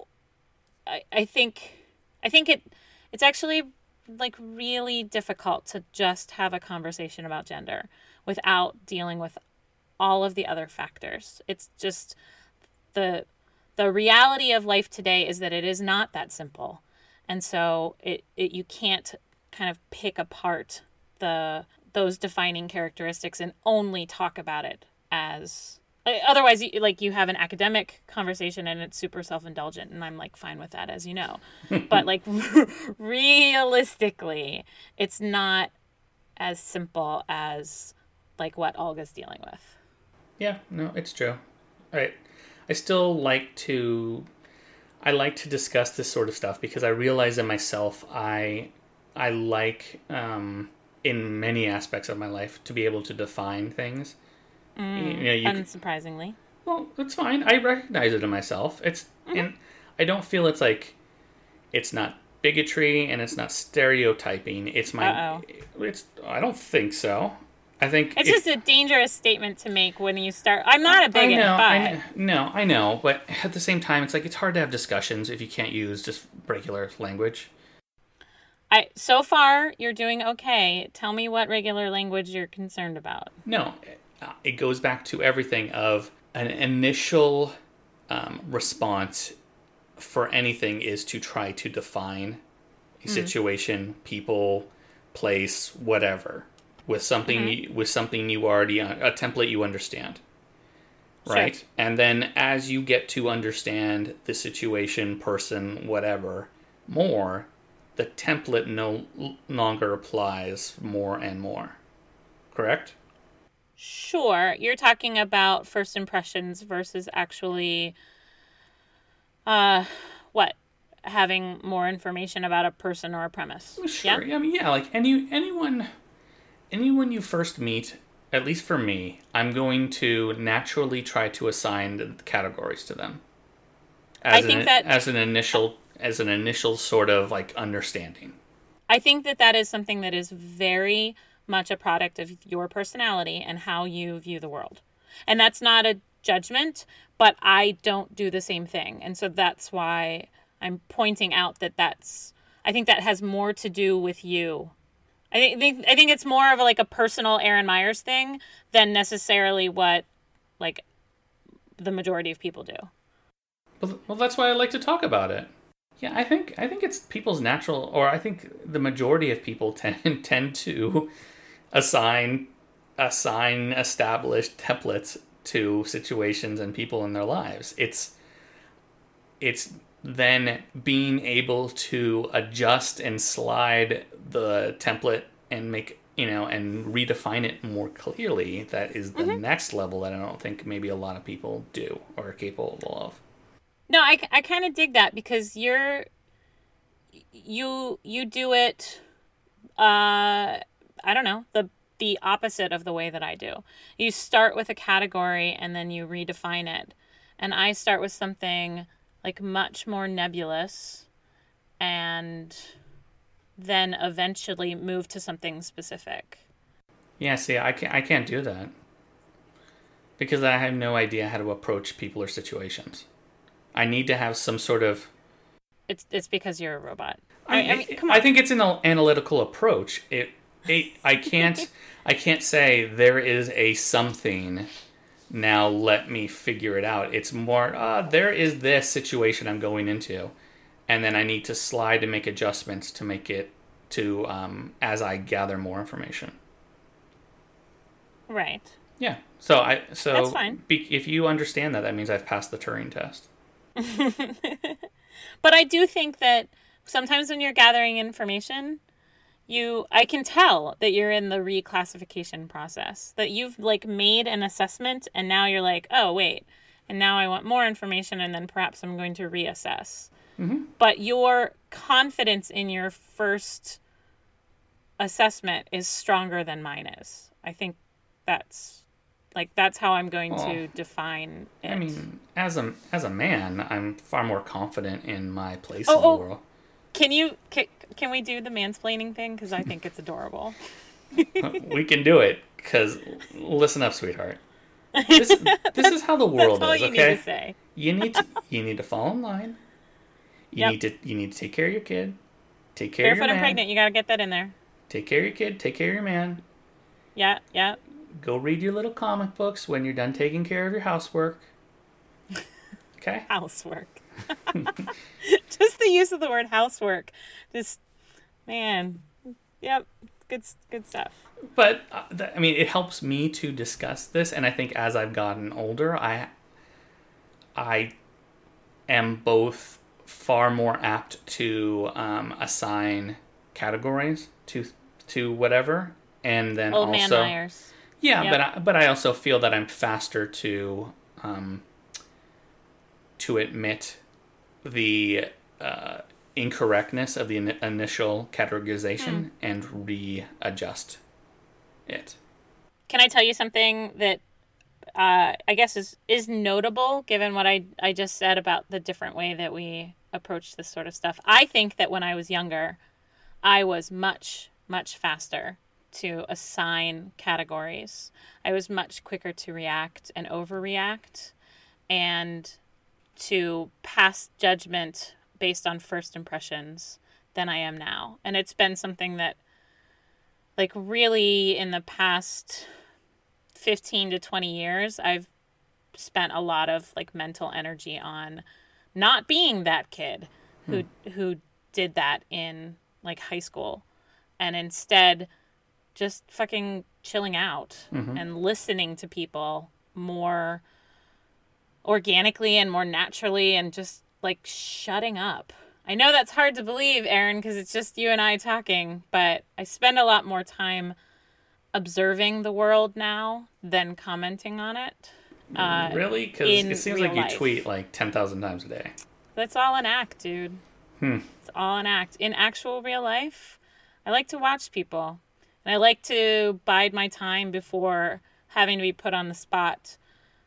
Speaker 4: I I think I think it it's actually, like, really difficult to just have a conversation about gender without dealing with all of the other factors. It's just the the reality of life today is that it is not that simple. And so it, it you can't kind of pick apart the those defining characteristics and only talk about it as, otherwise, like, you have an academic conversation and it's super self-indulgent, and I'm, like, fine with that, as you know. But, like, realistically, it's not as simple as, like, what Olga's dealing with.
Speaker 2: Yeah, no, it's true. I, I still like to, I like to discuss this sort of stuff because I realize in myself, I, I like, um, in many aspects of my life, to be able to define things.
Speaker 4: Mm, you know, you unsurprisingly.
Speaker 2: Could, well, that's fine. I recognize it in myself. It's mm-hmm. and I don't feel it's like it's not bigotry and it's not stereotyping. It's my. Uh-oh. It's. I don't think so. I think
Speaker 4: it's if, just a dangerous statement to make when you start. I'm not a bigot,
Speaker 2: I know,
Speaker 4: but
Speaker 2: I know, no, I know, but at the same time, it's like it's hard to have discussions if you can't use just regular language.
Speaker 4: I so far you're doing okay. Tell me what regular language you're concerned about.
Speaker 2: No. It goes back to everything of an initial um, response for anything is to try to define a mm. situation, people, place, whatever, with something mm-hmm. you, with something you already a template you understand, right? Sure. And then as you get to understand the situation, person, whatever more, the template no longer applies more and more. Correct?
Speaker 4: Sure. You're talking about first impressions versus actually, uh, what? Having more information about a person or a premise.
Speaker 2: Sure.
Speaker 4: Yeah?
Speaker 2: I mean, yeah, like any anyone, anyone you first meet, at least for me, I'm going to naturally try to assign categories to them. As
Speaker 4: I think
Speaker 2: an,
Speaker 4: that...
Speaker 2: As an initial, as an initial sort of, like, understanding.
Speaker 4: I think that that is something that is very much a product of your personality and how you view the world. And that's not a judgment, but I don't do the same thing. And so that's why I'm pointing out that that's, I think that has more to do with you. I think, I think it's more of a, like a personal Erin Myers thing than necessarily what, like, the majority of people do.
Speaker 2: Well, well, that's why I like to talk about it. Yeah, I think, I think it's people's natural, or I think the majority of people tend, tend to assign assign established templates to situations and people in their lives. It's it's then being able to adjust and slide the template and make, you know, and redefine it more clearly that is the mm-hmm. next level that I don't think maybe a lot of people do or are capable of.
Speaker 4: No, I, I kind of dig that because you're you you do it uh I don't know, the the opposite of the way that I do. You start with a category and then you redefine it. and I start with something like much more nebulous and then eventually move to something specific.
Speaker 2: Yeah, see, I can't, I can't do that. Because I have no idea how to approach people or situations. I need to have some sort of...
Speaker 4: It's it's because you're a robot.
Speaker 2: I,
Speaker 4: I, I mean, come on.
Speaker 2: I think it's an analytical approach. It, it I can't I can't say there is a something, now let me figure it out. It's more, uh, there is this situation I'm going into, and then I need to slide and make adjustments to make it to, um, as I gather more information.
Speaker 4: Right.
Speaker 2: Yeah. So I so
Speaker 4: That's fine.
Speaker 2: Be, if you understand that, that means I've passed the Turing test.
Speaker 4: But I do think that sometimes when you're gathering information, you I can tell that you're in the reclassification process. That you've like made an assessment and now you're like, "Oh, wait. And now I want more information and then perhaps I'm going to reassess."
Speaker 2: Mm-hmm.
Speaker 4: But your confidence in your first assessment is stronger than mine is. I think that's Like, that's how I'm going
Speaker 2: well,
Speaker 4: to define it.
Speaker 2: I mean, as a as a man, I'm far more confident in my place
Speaker 4: oh,
Speaker 2: in the
Speaker 4: oh,
Speaker 2: world.
Speaker 4: Can you can, can we do the mansplaining thing? Because I think it's adorable.
Speaker 2: We can do it. Because listen up, sweetheart. This, this is how the world
Speaker 4: that's all
Speaker 2: is.
Speaker 4: you
Speaker 2: Okay,
Speaker 4: need to say.
Speaker 2: you need to you need to fall in line. You
Speaker 4: Yep.
Speaker 2: need to you need to take care of your kid. Take care of
Speaker 4: Barefoot
Speaker 2: your
Speaker 4: and
Speaker 2: man.
Speaker 4: pregnant. You got to get that in there.
Speaker 2: Take care of your kid. Take care of your man.
Speaker 4: Yeah, yeah.
Speaker 2: Go read your little comic books when you're done taking care of your housework. Okay?
Speaker 4: Housework. Just the use of the word housework. Just, man. Yep. Good, good stuff.
Speaker 2: But, uh, th- I mean, it helps me to discuss this, and I think as I've gotten older, I, I am both far more apt to um, assign categories to to whatever, and then
Speaker 4: Old
Speaker 2: also...
Speaker 4: man Myers.
Speaker 2: Yeah,
Speaker 4: Yep.
Speaker 2: but I, but I also feel that I'm faster to um, to admit the uh, incorrectness of the in- initial categorization
Speaker 4: Mm.
Speaker 2: and readjust it.
Speaker 4: Can I tell you something that uh, I guess is, is notable given what I, I just said about the different way that we approach this sort of stuff? I think that when I was younger, I was much, much faster to assign categories. I was much quicker to react and overreact and to pass judgment based on first impressions than I am now. And it's been something that, like, really in the past fifteen to twenty years, I've spent a lot of, like, mental energy on not being that kid who hmm. who did that in, like, high school. And instead just fucking chilling out mm-hmm. and listening to people more organically and more naturally and just like shutting up. I know that's hard to believe, Aaron, because it's just you and I talking, but I spend a lot more time observing the world now than commenting on it. Uh,
Speaker 2: really? Because it seems like you
Speaker 4: life.
Speaker 2: tweet like ten thousand times a day.
Speaker 4: That's all an act, dude.
Speaker 2: Hmm.
Speaker 4: It's all an act. In actual real life, I like to watch people. And I like to bide my time before having to be put on the spot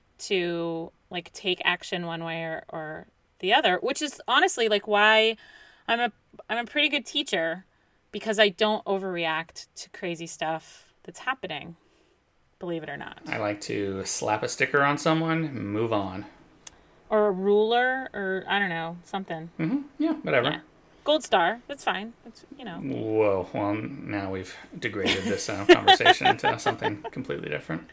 Speaker 4: to, like, take action one way or, or the other, which is honestly, like, why I'm a I'm a pretty good teacher, because I don't overreact to crazy stuff that's happening, believe it or not.
Speaker 2: I like to slap a sticker on someone and move on.
Speaker 4: Or a ruler, or, I don't know, something.
Speaker 2: Mm-hmm. Yeah, whatever.
Speaker 4: Yeah. Gold star. That's fine. That's, you know.
Speaker 2: Whoa. Well, now we've degraded this uh, conversation into something completely different.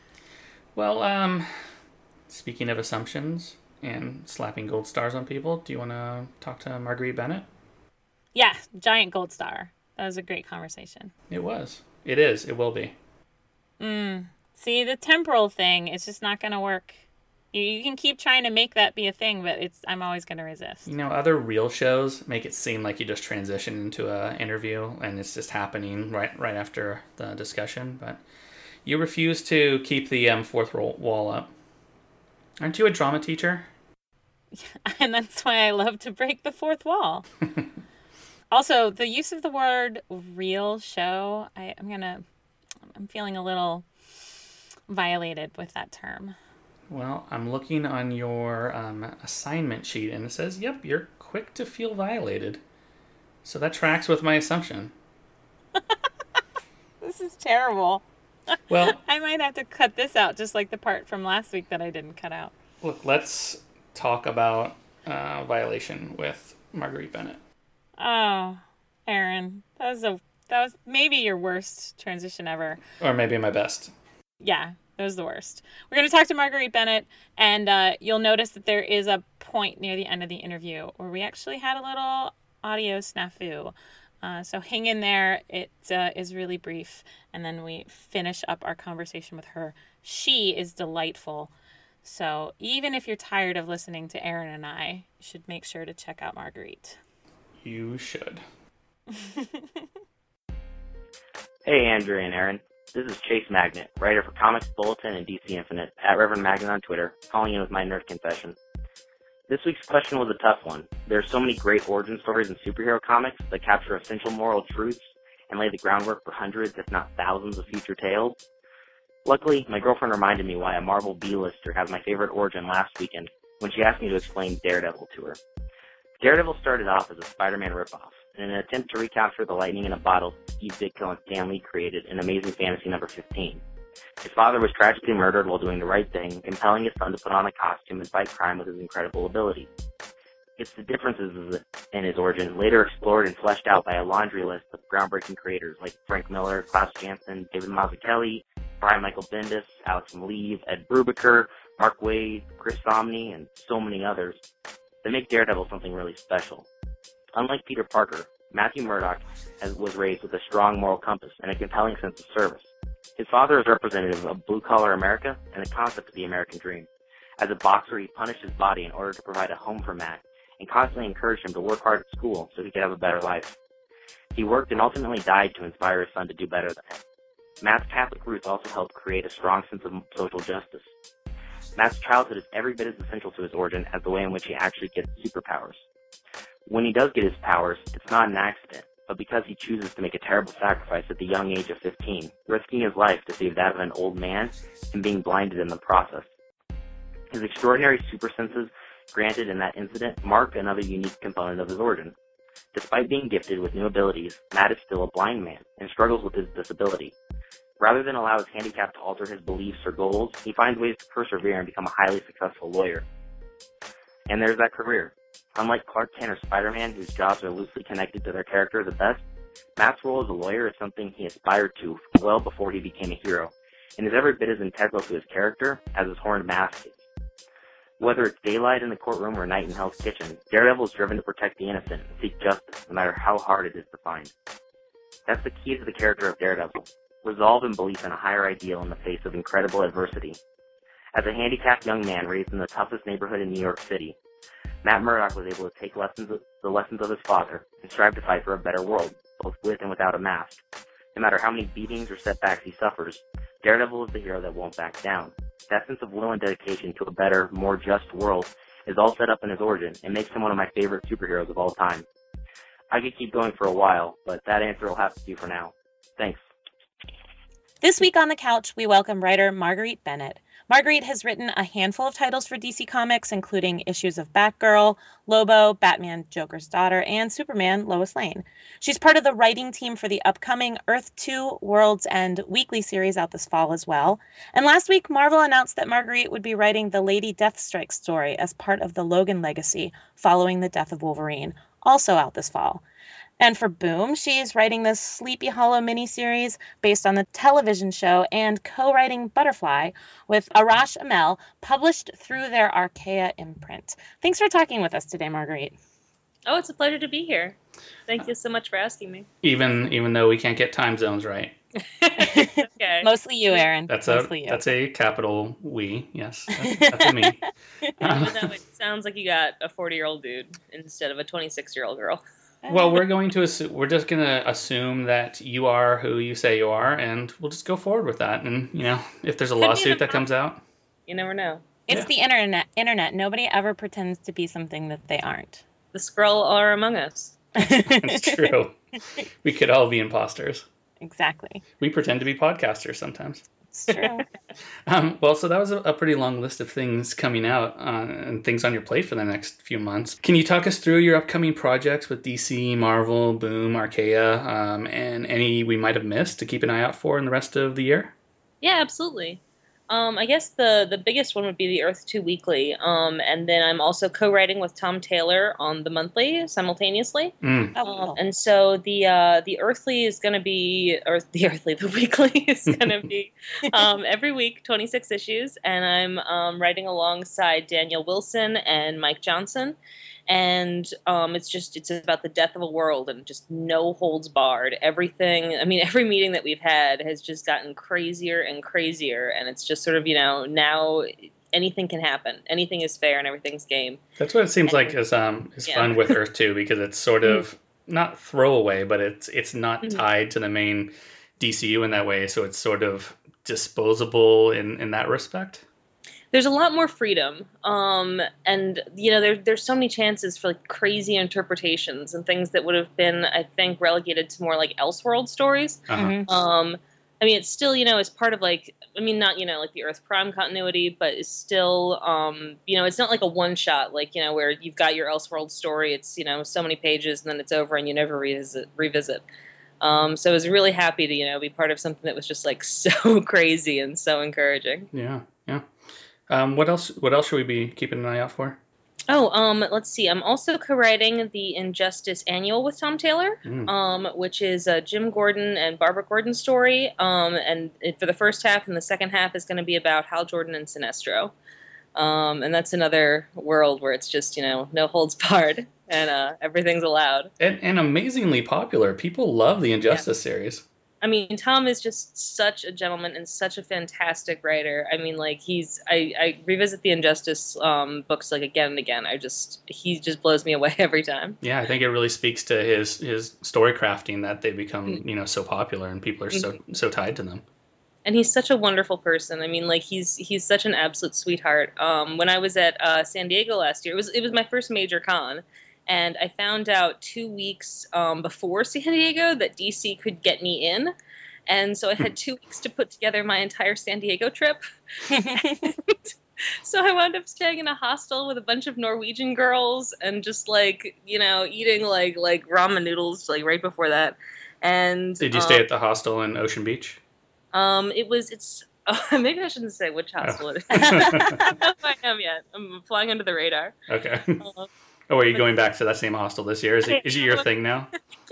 Speaker 2: Well, um, speaking of assumptions and slapping gold stars on people, do you want to talk to Marguerite Bennett?
Speaker 4: Yeah, giant gold star. That was a great conversation.
Speaker 2: It was. It is. It will be.
Speaker 4: Mm. See, the temporal thing is just not going to work. You, you can keep trying to make that be a thing, but it's I'm always going to resist.
Speaker 2: You know, other real shows make it seem like you just transition into an interview and it's just happening right right after the discussion, but you refuse to keep the um, fourth wall up. Aren't you a drama teacher?
Speaker 4: And that's why I love to break the fourth wall. Also, the use of the word real show, I, I'm going to, I'm feeling a little violated with that term.
Speaker 2: Well, I'm looking on your um, assignment sheet, and it says, yep, you're quick to feel violated. So that tracks with my assumption.
Speaker 4: This is terrible.
Speaker 2: Well,
Speaker 4: I might have to cut this out, just like the part from last week that I didn't cut out.
Speaker 2: Look, let's talk about uh, violation with Marguerite Bennett.
Speaker 4: Oh, Aaron, that was a that was maybe your worst transition ever.
Speaker 2: Or maybe my best.
Speaker 4: Yeah, it was the worst. We're going to talk to Marguerite Bennett, and uh, you'll notice that there is a point near the end of the interview where we actually had a little audio snafu. Uh, so hang in there. It uh, is really brief, and then we finish up our conversation with her. She is delightful. So even if you're tired of listening to Aaron and I, you should make sure to check out Marguerite.
Speaker 2: You should.
Speaker 9: Hey, Andrea and Aaron. This is Chase Magnet, writer for Comics Bulletin and D C Infinite, at Reverend Magnet on Twitter, calling in with my nerd confession. This week's question was a tough one. There are so many great origin stories in superhero comics that capture essential moral truths and lay the groundwork for hundreds, if not thousands, of future tales. Luckily, my girlfriend reminded me why a Marvel B-lister has my favorite origin last weekend when she asked me to explain Daredevil to her. Daredevil started off as a Spider-Man ripoff, in an attempt to recapture the lightning in a bottle Steve Ditko and Stan Lee created in Amazing Fantasy number fifteen. His father was tragically murdered while doing the right thing, compelling his son to put on a costume and fight crime with his incredible ability. It's the differences in his origin, later explored and fleshed out by a laundry list of groundbreaking creators like Frank Miller, Klaus Janson, David Mazzucchelli, Brian Michael Bendis, Alex Maleev, Ed Brubaker, Mark Waid, Chris Samnee, and so many others, that make Daredevil something really special. Unlike Peter Parker, Matthew Murdock has, was raised with a strong moral compass and a compelling sense of service. His father is representative of blue-collar America and the concept of the American dream. As a boxer, he punished his body in order to provide a home for Matt, and constantly encouraged him to work hard at school so he could have a better life. He worked and ultimately died to inspire his son to do better than him. Matt's Catholic roots also helped create a strong sense of social justice. Matt's childhood is every bit as essential to his origin as the way in which he actually gets superpowers. When he does get his powers, it's not an accident, but because he chooses to make a terrible sacrifice at the young age of fifteen, risking his life to save that of an old man and being blinded in the process. His extraordinary super senses granted in that incident mark another unique component of his origin. Despite being gifted with new abilities, Matt is still a blind man and struggles with his disability. Rather than allow his handicap to alter his beliefs or goals, he finds ways to persevere and become a highly successful lawyer. And there's that career. Unlike Clark Kent or Spider-Man, whose jobs are loosely connected to their characters at best, Matt's role as a lawyer is something he aspired to well before he became a hero, and is every bit as integral to his character as his horned mask is. Whether it's daylight in the courtroom or night in Hell's Kitchen, Daredevil is driven to protect the innocent and seek justice, no matter how hard it is to find. That's the key to the character of Daredevil: resolve and belief in a higher ideal in the face of incredible adversity. As a handicapped young man raised in the toughest neighborhood in New York City, Matt Murdock was able to take lessons of, the lessons of his father and strive to fight for a better world, both with and without a mask. No matter how many beatings or setbacks he suffers, Daredevil is the hero that won't back down. That sense of will and dedication to a better, more just world is all set up in his origin and makes him one of my favorite superheroes of all time. I could keep going for a while, but that answer will have to do for now. Thanks.
Speaker 4: This week on the couch, we welcome writer Marguerite Bennett. Marguerite has written a handful of titles for D C Comics, including issues of Batgirl, Lobo, Batman, Joker's Daughter, and Superman, Lois Lane. She's part of the writing team for the upcoming Earth two World's End weekly series out this fall as well. And last week, Marvel announced that Marguerite would be writing the Lady Deathstrike story as part of the Logan legacy following the death of Wolverine, also out this fall. And for Boom, she's writing this Sleepy Hollow miniseries based on the television show and co-writing Butterfly with Arash Amel, published through their Archaea imprint. Thanks for talking with us today, Marguerite.
Speaker 10: Oh, it's a pleasure to be here. Thank you so much for asking me.
Speaker 2: Even even though we can't get time zones right.
Speaker 10: Okay.
Speaker 4: Mostly you, Aaron.
Speaker 2: That's
Speaker 4: Mostly
Speaker 2: a
Speaker 4: you.
Speaker 2: that's a capital we. Yes, that's, that's a me.
Speaker 10: Even though it sounds like you got a forty-year-old dude instead of a twenty-six-year-old girl.
Speaker 2: Well, we're going to assume, we're just going to assume that you are who you say you are, and we'll just go forward with that. And, you know, if there's a
Speaker 10: Could be
Speaker 2: lawsuit
Speaker 10: an
Speaker 2: that comes out.
Speaker 10: You never know.
Speaker 4: It's
Speaker 2: Yeah.
Speaker 4: the internet. Internet. Nobody ever pretends to be something that they aren't.
Speaker 10: The Skrull are among us.
Speaker 2: It's true. We could all be imposters.
Speaker 4: Exactly.
Speaker 2: We pretend to be podcasters sometimes.
Speaker 4: It's true.
Speaker 2: um, well, so that was a, a pretty long list of things coming out uh, and things on your plate for the next few months. Can you talk us through your upcoming projects with D C, Marvel, Boom, Archaea, um, and any we might have missed to keep an eye out for in the rest of the year?
Speaker 10: Yeah, absolutely. Um, I guess the, the biggest one would be the Earth two Weekly, um, and then I'm also co-writing with Tom Taylor on the monthly simultaneously.
Speaker 2: Mm.
Speaker 4: Oh,
Speaker 10: Um, and so the uh, the Earthly is going to be, or the Earthly, the Weekly is going to be um, every week, twenty-six issues, and I'm um, writing alongside Daniel Wilson and Mike Johnson. And um, it's just, it's about the death of a world and just no holds barred. Everything, I mean, every meeting that we've had has just gotten crazier and crazier. And it's just sort of, you know, now anything can happen. Anything is fair and everything's game.
Speaker 2: That's what it seems
Speaker 10: and,
Speaker 2: like is um is
Speaker 10: yeah.
Speaker 2: fun with Earth two, because it's sort of not throwaway, but it's it's not
Speaker 10: Mm-hmm.
Speaker 2: tied to the main D C U in that way. So it's sort of disposable in, in that respect.
Speaker 10: There's a lot more freedom, um, and you know there, there's so many chances for like crazy interpretations and things that would have been, I think, relegated to more like Elseworld stories.
Speaker 2: Uh-huh.
Speaker 4: Mhm.
Speaker 10: Um, I mean, it's still, you know, as part of like, I mean, not, you know, like the Earth Prime continuity, but it's still, um, you know, it's not like a one shot, like, you know, where you've got your Elseworld story. It's, you know, so many pages and then it's over and you never revisit. revisit. Um, so I was really happy to, you know, be part of something that was just like so crazy and so encouraging.
Speaker 2: Yeah, yeah. Um, what else? What else should we be keeping an eye out for?
Speaker 10: Oh, um, let's see. I'm also co-writing the Injustice Annual with Tom Taylor,
Speaker 2: Mm.
Speaker 10: um, which is a Jim Gordon and Barbara Gordon story. Um, and it, for the first half, and the second half is going to be about Hal Jordan and Sinestro. Um, and that's another world where it's just, you know, no holds barred and uh, everything's allowed.
Speaker 2: And, and amazingly popular. People love the Injustice series.
Speaker 10: I mean, Tom is just such a gentleman and such a fantastic writer. I mean, like, he's, I, I revisit the Injustice um, books, like, again and again. I just, he just blows me away every time.
Speaker 2: Yeah, I think it really speaks to his, his story crafting that they become, you know, so popular and people are so so tied to them.
Speaker 10: And he's such a wonderful person. I mean, like, he's he's such an absolute sweetheart. Um, when I was at uh, San Diego last year, it was it was my first major con. And I found out two weeks um, before San Diego that D C could get me in. And so I had two weeks to put together my entire San Diego trip. So I wound up staying in a hostel with a bunch of Norwegian girls and just, like, you know, eating, like, like ramen noodles, like, right before that. And
Speaker 2: Did you
Speaker 10: um,
Speaker 2: stay at the hostel in Ocean Beach?
Speaker 10: Um, it was, it's, oh, maybe I shouldn't say which hostel it is. I don't know if I am yet. I'm flying under the radar.
Speaker 2: Okay.
Speaker 10: Um,
Speaker 2: Oh, are you going back to that same hostel this year? Is it, is it your thing now?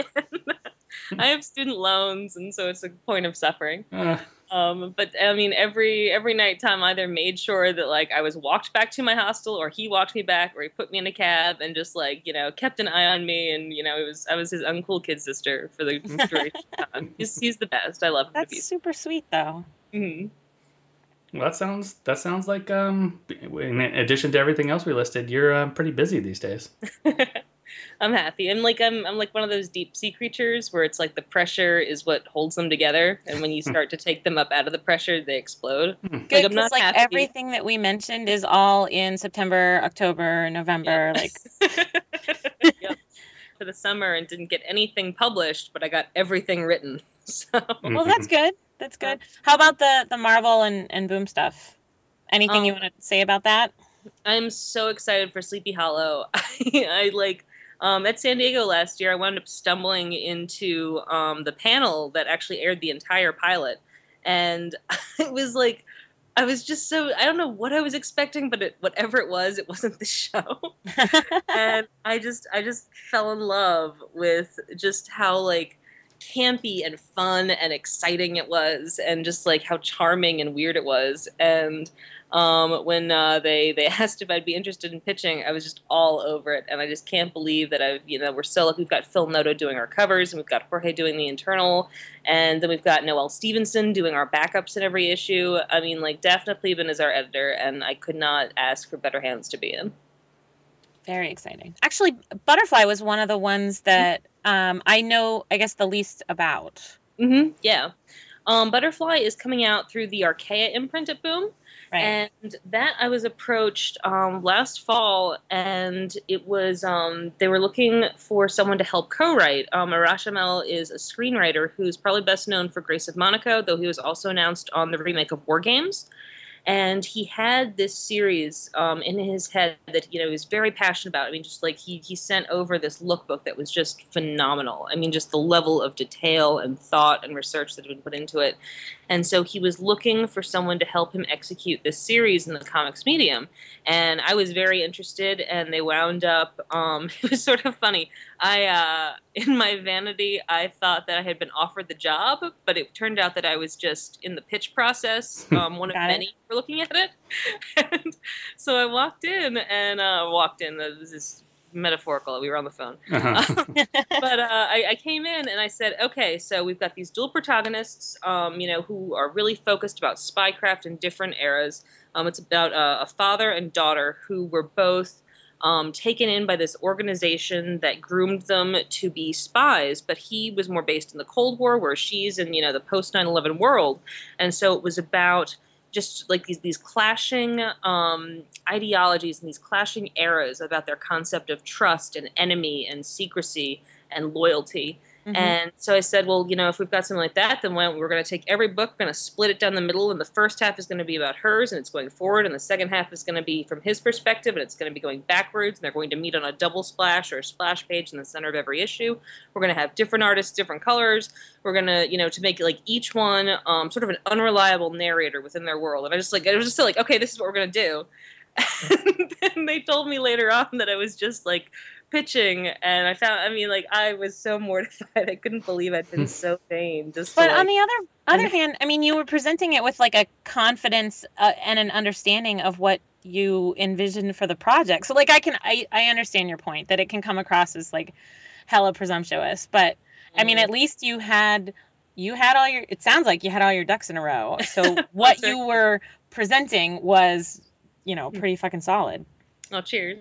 Speaker 10: I have student loans, and so it's a point of suffering.
Speaker 2: Uh,
Speaker 10: Um, but I mean, every every night Tom either made sure that like I was walked back to my hostel, or he walked me back, or he put me in a cab and just like you know kept an eye on me, and you know it was I was his uncool kid sister for the duration of time. He's he's the best. I love him.
Speaker 4: That's super sweet, though.
Speaker 10: Mm-hmm.
Speaker 2: well, that sounds that sounds like um, in addition to everything else we listed, you're uh, pretty busy these days.
Speaker 10: I'm happy. I'm like I'm I'm like one of those deep sea creatures where it's like the pressure is what holds them together, and when you start to take them up out of the pressure, they explode.
Speaker 4: Good,
Speaker 10: Like I'm
Speaker 4: 'cause,
Speaker 10: not
Speaker 4: like
Speaker 10: happy.
Speaker 4: everything that we mentioned is all in September, October, November. Like,
Speaker 10: Yep. For the summer, and didn't get anything published, but I got everything written. So
Speaker 4: well, that's good. That's good. How about the the Marvel and and Boom stuff? Anything
Speaker 10: Um,
Speaker 4: you want to say about that?
Speaker 10: I'm so excited for Sleepy Hollow. I, I like um, at San Diego last year. I wound up stumbling into um, the panel that actually aired the entire pilot, and it was like I was just so I don't know what I was expecting, but it, whatever it was, it wasn't the show. And I just I just fell in love with just how like campy and fun and exciting it was, and just like how charming and weird it was. And um, when uh, they they asked if I'd be interested in pitching, I was just all over it. And I just can't believe that I've you know we're so we've got Phil Noto doing our covers, and we've got Jorge doing the internal, and then we've got Noelle Stevenson doing our backups in every issue. I mean, like Daphne Pleben is our editor, and I could not ask for better hands to be in.
Speaker 4: Very exciting. Actually, Butterfly was one of the ones that um, I know, I guess, the least about.
Speaker 10: Mm-hmm. Yeah. Um, Butterfly is coming out through the Archaea imprint at Boom.
Speaker 4: Right.
Speaker 10: And that I was approached um, last fall, and it was um, they were looking for someone to help co-write. Um, Arash Amel is a screenwriter who's probably best known for Grace of Monaco, though he was also announced on the remake of War Games. And he had this series um, in his head that, you know, he was very passionate about. I mean, just like he, he sent over this lookbook that was just phenomenal. I mean, just the level of detail and thought and research that had been put into it. And so he was looking for someone to help him execute this series in the comics medium. And I was very interested, and they wound up, um, it was sort of funny. I, uh, in my vanity, I thought that I had been offered the job, but it turned out that I was just in the pitch process, um, one of many for looking at it. And so I walked in, and uh, walked in, this is metaphorical, we were on the phone. Uh-huh. um, but uh, I, I came in and I said, okay, so we've got these dual protagonists, um, you know, who are really focused about spycraft in different eras. Um, it's about uh, a father and daughter who were both um, taken in by this organization that groomed them to be spies, but he was more based in the Cold War, where she's in, you know, the post nine eleven world. And so it was about just like these these clashing um, ideologies and these clashing eras about their concept of trust and enemy and secrecy and loyalty. Mm-hmm. And so I said, well, you know, if we've got something like that, then we're going to take every book, we're going to split it down the middle, and the first half is going to be about hers, and it's going forward, and the second half is going to be from his perspective, and it's going to be going backwards, and they're going to meet on a double splash or a splash page in the center of every issue. We're going to have different artists, different colors. We're going to, you know, to make like each one um, sort of an unreliable narrator within their world. And I just like, I was just like, okay, this is what we're going to do. And then they told me later on that I was just like pitching, and I found, I mean, like, I was so mortified. I couldn't believe I'd been so vain. Just
Speaker 4: but
Speaker 10: to, like,
Speaker 4: on the other other hand, I mean, you were presenting it with like a confidence uh, and an understanding of what you envisioned for the project. So like, I can, I, I understand your point that it can come across as like hella presumptuous, but I mean, at least you had, you had all your, it sounds like you had all your ducks in a row. So what you were presenting was, you know, pretty fucking solid.
Speaker 10: Oh, cheers.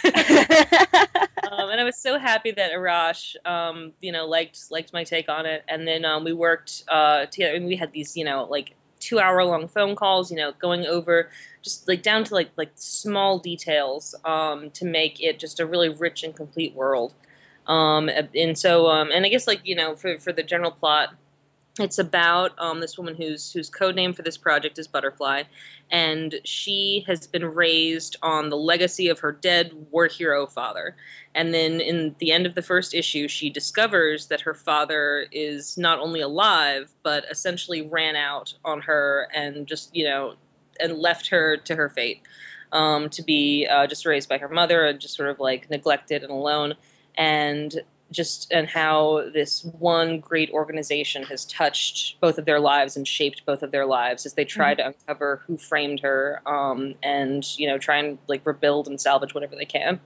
Speaker 10: um, and I was so happy that Arash, um, you know, liked liked my take on it. And then um, we worked uh, together, and we had these, you know, like two hour long phone calls, you know, going over just like down to like like small details um, to make it just a really rich and complete world. Um, and so, um, and I guess like, you know, for for the general plot, it's about um, this woman whose whose code name for this project is Butterfly, and she has been raised on the legacy of her dead war hero father. And then in the end of the first issue, she discovers that her father is not only alive, but essentially ran out on her and just, you know, and left her to her fate, um, to be uh, just raised by her mother and just sort of like neglected and alone. And just and how this one great organization has touched both of their lives and shaped both of their lives as they try mm-hmm. to uncover who framed her, um, and, you know, try and like rebuild and salvage whatever they can.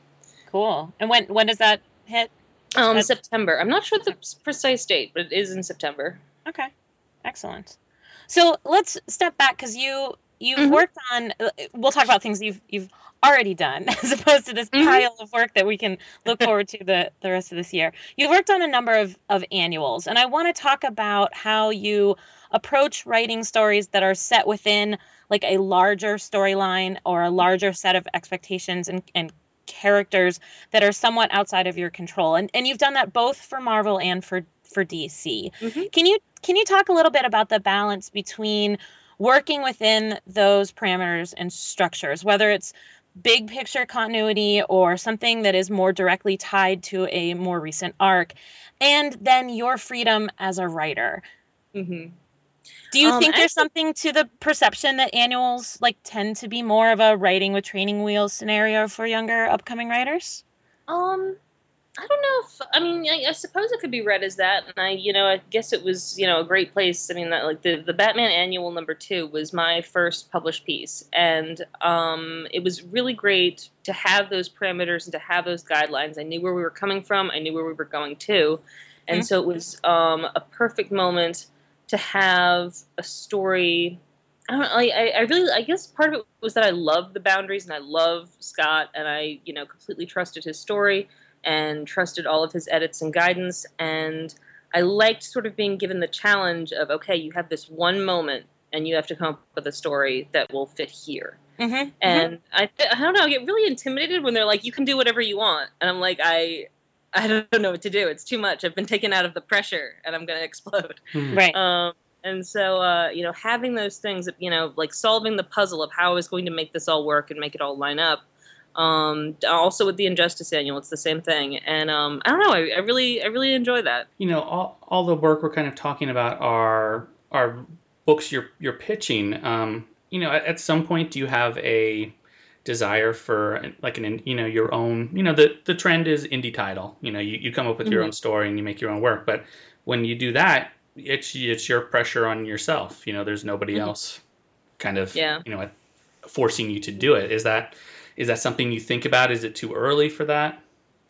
Speaker 4: Cool. And when when does that hit?
Speaker 10: Um,
Speaker 4: That's...
Speaker 10: September. I'm not sure the precise date, but it is in September.
Speaker 4: Okay. Excellent. So let's step back, because you you've mm-hmm. worked on. We'll talk about things you've you've already done, as opposed to this mm-hmm. pile of work that we can look forward to the, the rest of this year. You've worked on a number of, of annuals, and I want to talk about how you approach writing stories that are set within like a larger storyline or a larger set of expectations and, and characters that are somewhat outside of your control. And and you've done that both for Marvel and for, for D C. Mm-hmm. Can you can you talk a little bit about the balance between working within those parameters and structures, whether it's big picture continuity or something that is more directly tied to a more recent arc, and then your freedom as a writer?
Speaker 10: Mm-hmm.
Speaker 4: Do you
Speaker 10: um,
Speaker 4: think there's
Speaker 10: actually,
Speaker 4: something to the perception that annuals like tend to be more of a writing with training wheels scenario for younger upcoming writers?
Speaker 10: Um, I don't know if, I mean, I, I suppose it could be read as that, and I, you know, I guess it was, you know, a great place. I mean, that, like, the, the Batman Annual number two was my first published piece, and um, it was really great to have those parameters and to have those guidelines. I knew where we were coming from, I knew where we were going to, and mm-hmm. so it was um, a perfect moment to have a story. I don't know, I, I really, I guess part of it was that I loved the boundaries, and I love Scott, and I, you know, completely trusted his story and trusted all of his edits and guidance. And I liked sort of being given the challenge of, okay, you have this one moment and you have to come up with a story that will fit here.
Speaker 4: Mm-hmm.
Speaker 10: And mm-hmm. I, I don't know, I get really intimidated when they're like, you can do whatever you want. And I'm like, I, I don't know what to do. It's too much. I've been taken out of the pressure and I'm going to explode.
Speaker 4: Mm-hmm. Right.
Speaker 10: Um, and so, uh, you know, having those things, you know, like solving the puzzle of how I was going to make this all work and make it all line up. Um, also with the Injustice Annual, it's the same thing. And um, I don't know, I, I really, I really enjoy that.
Speaker 2: You know, all, all the work we're kind of talking about are, are books you're, you're pitching. Um, you know, at, at some point, do you have a desire for like an, you know, your own, you know, the, the trend is indie title, you know, you, you come up with mm-hmm. your own story and you make your own work. But when you do that, it's, it's your pressure on yourself. You know, there's nobody mm-hmm. else kind of,
Speaker 10: yeah.
Speaker 2: you know, forcing you to do it. Is that, is that something you think about? Is it too early for that?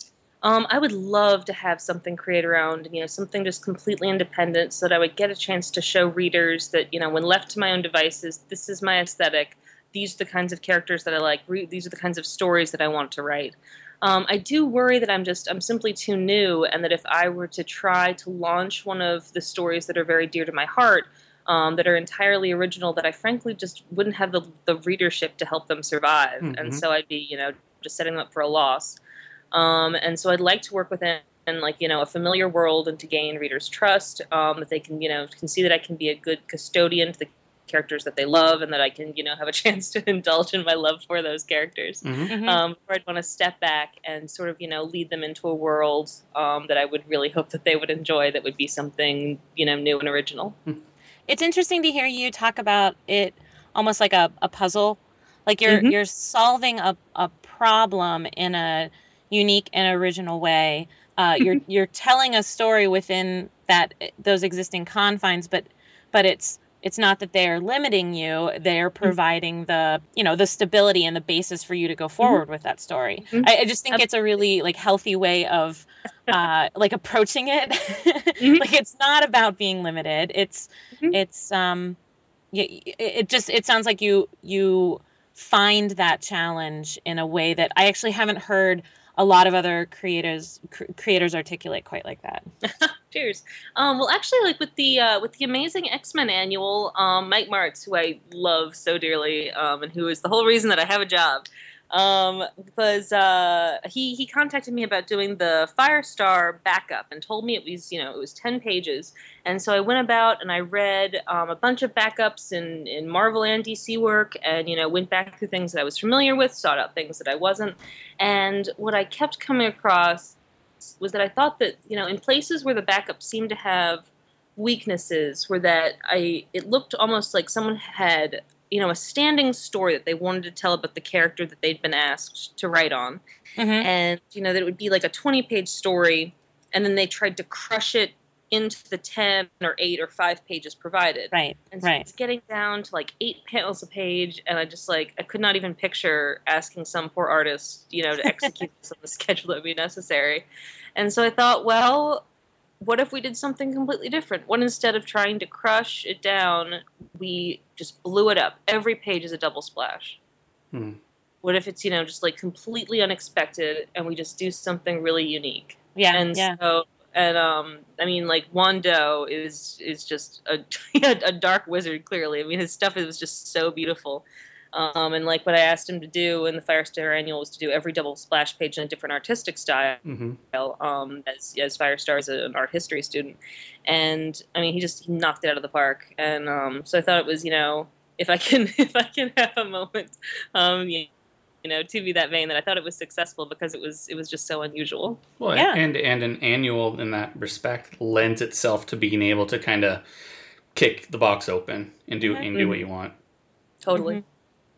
Speaker 10: Um, I would love to have something created around, you know, something just completely independent so that I would get a chance to show readers that, you know, when left to my own devices, this is my aesthetic. These are the kinds of characters that I like. Re- these are the kinds of stories that I want to write. Um, I do worry that I'm just, I'm simply too new, and that if I were to try to launch one of the stories that are very dear to my heart, um, that are entirely original, that I frankly just wouldn't have the, the readership to help them survive. Mm-hmm. And so I'd be, you know, just setting them up for a loss. Um, and so I'd like to work within, like, you know, a familiar world and to gain readers' trust, um, that they can, you know, can see that I can be a good custodian to the characters that they love, and that I can, you know, have a chance to indulge in my love for those characters.
Speaker 2: Mm-hmm.
Speaker 10: Um, or I'd want to step back and sort of, you know, lead them into a world um, that I would really hope that they would enjoy, that would be something, you know, new and original.
Speaker 4: It's interesting to hear you talk about it almost like a, a puzzle. Like you're
Speaker 10: Mm-hmm.
Speaker 4: you're solving a, a problem in a unique and original way. Uh, you're you're telling a story within that those existing confines, but but it's it's not that they're limiting you. They're providing the you know the stability and the basis for you to go forward mm-hmm. with that story. Mm-hmm. I, I just think it's a really like healthy way of uh, like approaching it. mm-hmm. Like it's not about being limited. It's mm-hmm. it's um it, it just it sounds like you you find that challenge in a way that I actually haven't heard a lot of other creators cr- creators articulate quite like that.
Speaker 10: Cheers. Um, well, actually, like with the uh, with the Amazing X-Men Annual, um, Mike Martz, who I love so dearly, um, and who is the whole reason that I have a job, um, was uh, he he contacted me about doing the Firestar backup and told me it was you know it was ten pages, and so I went about and I read um, a bunch of backups in in Marvel and D C work, and you know went back through things that I was familiar with, sought out things that I wasn't, and what I kept coming across was that I thought that, you know, in places where the backup seemed to have weaknesses, were that I it looked almost like someone had, you know, a standing story that they wanted to tell about the character that they'd been asked to write on.
Speaker 4: Mm-hmm.
Speaker 10: And, you know, that it would be like a twenty-page story, and then they tried to crush it into the ten or eight or five pages provided.
Speaker 4: Right,
Speaker 10: and so
Speaker 4: right.
Speaker 10: It's getting down to like eight panels a page, and I just like, I could not even picture asking some poor artist, you know, to execute this on the schedule that would be necessary. And so I thought, well, what if we did something completely different? What instead of trying to crush it down, we just blew it up. Every page is a double splash.
Speaker 2: Hmm.
Speaker 10: What if it's, you know, just like completely unexpected, and we just do something really unique?
Speaker 4: Yeah,
Speaker 10: and
Speaker 4: yeah.
Speaker 10: so And, um, I mean, like, Wando is is just a, a dark wizard, clearly. I mean, his stuff is just so beautiful. Um, and, like, what I asked him to do in the Firestar Annual was to do every double splash page in a different artistic style,
Speaker 2: mm-hmm.
Speaker 10: um, as, as Firestar is a, an art history student. And, I mean, he just he knocked it out of the park. And um, so I thought it was, you know, if I can if I can have a moment, um, you you know, to be that vain, that I thought it was successful because it was it was just so unusual.
Speaker 2: Well,
Speaker 4: yeah.
Speaker 2: and and an annual in that respect lends itself to being able to kind of kick the box open and do
Speaker 10: Mm-hmm.
Speaker 2: and do what you want.
Speaker 10: Totally.
Speaker 4: Mm-hmm.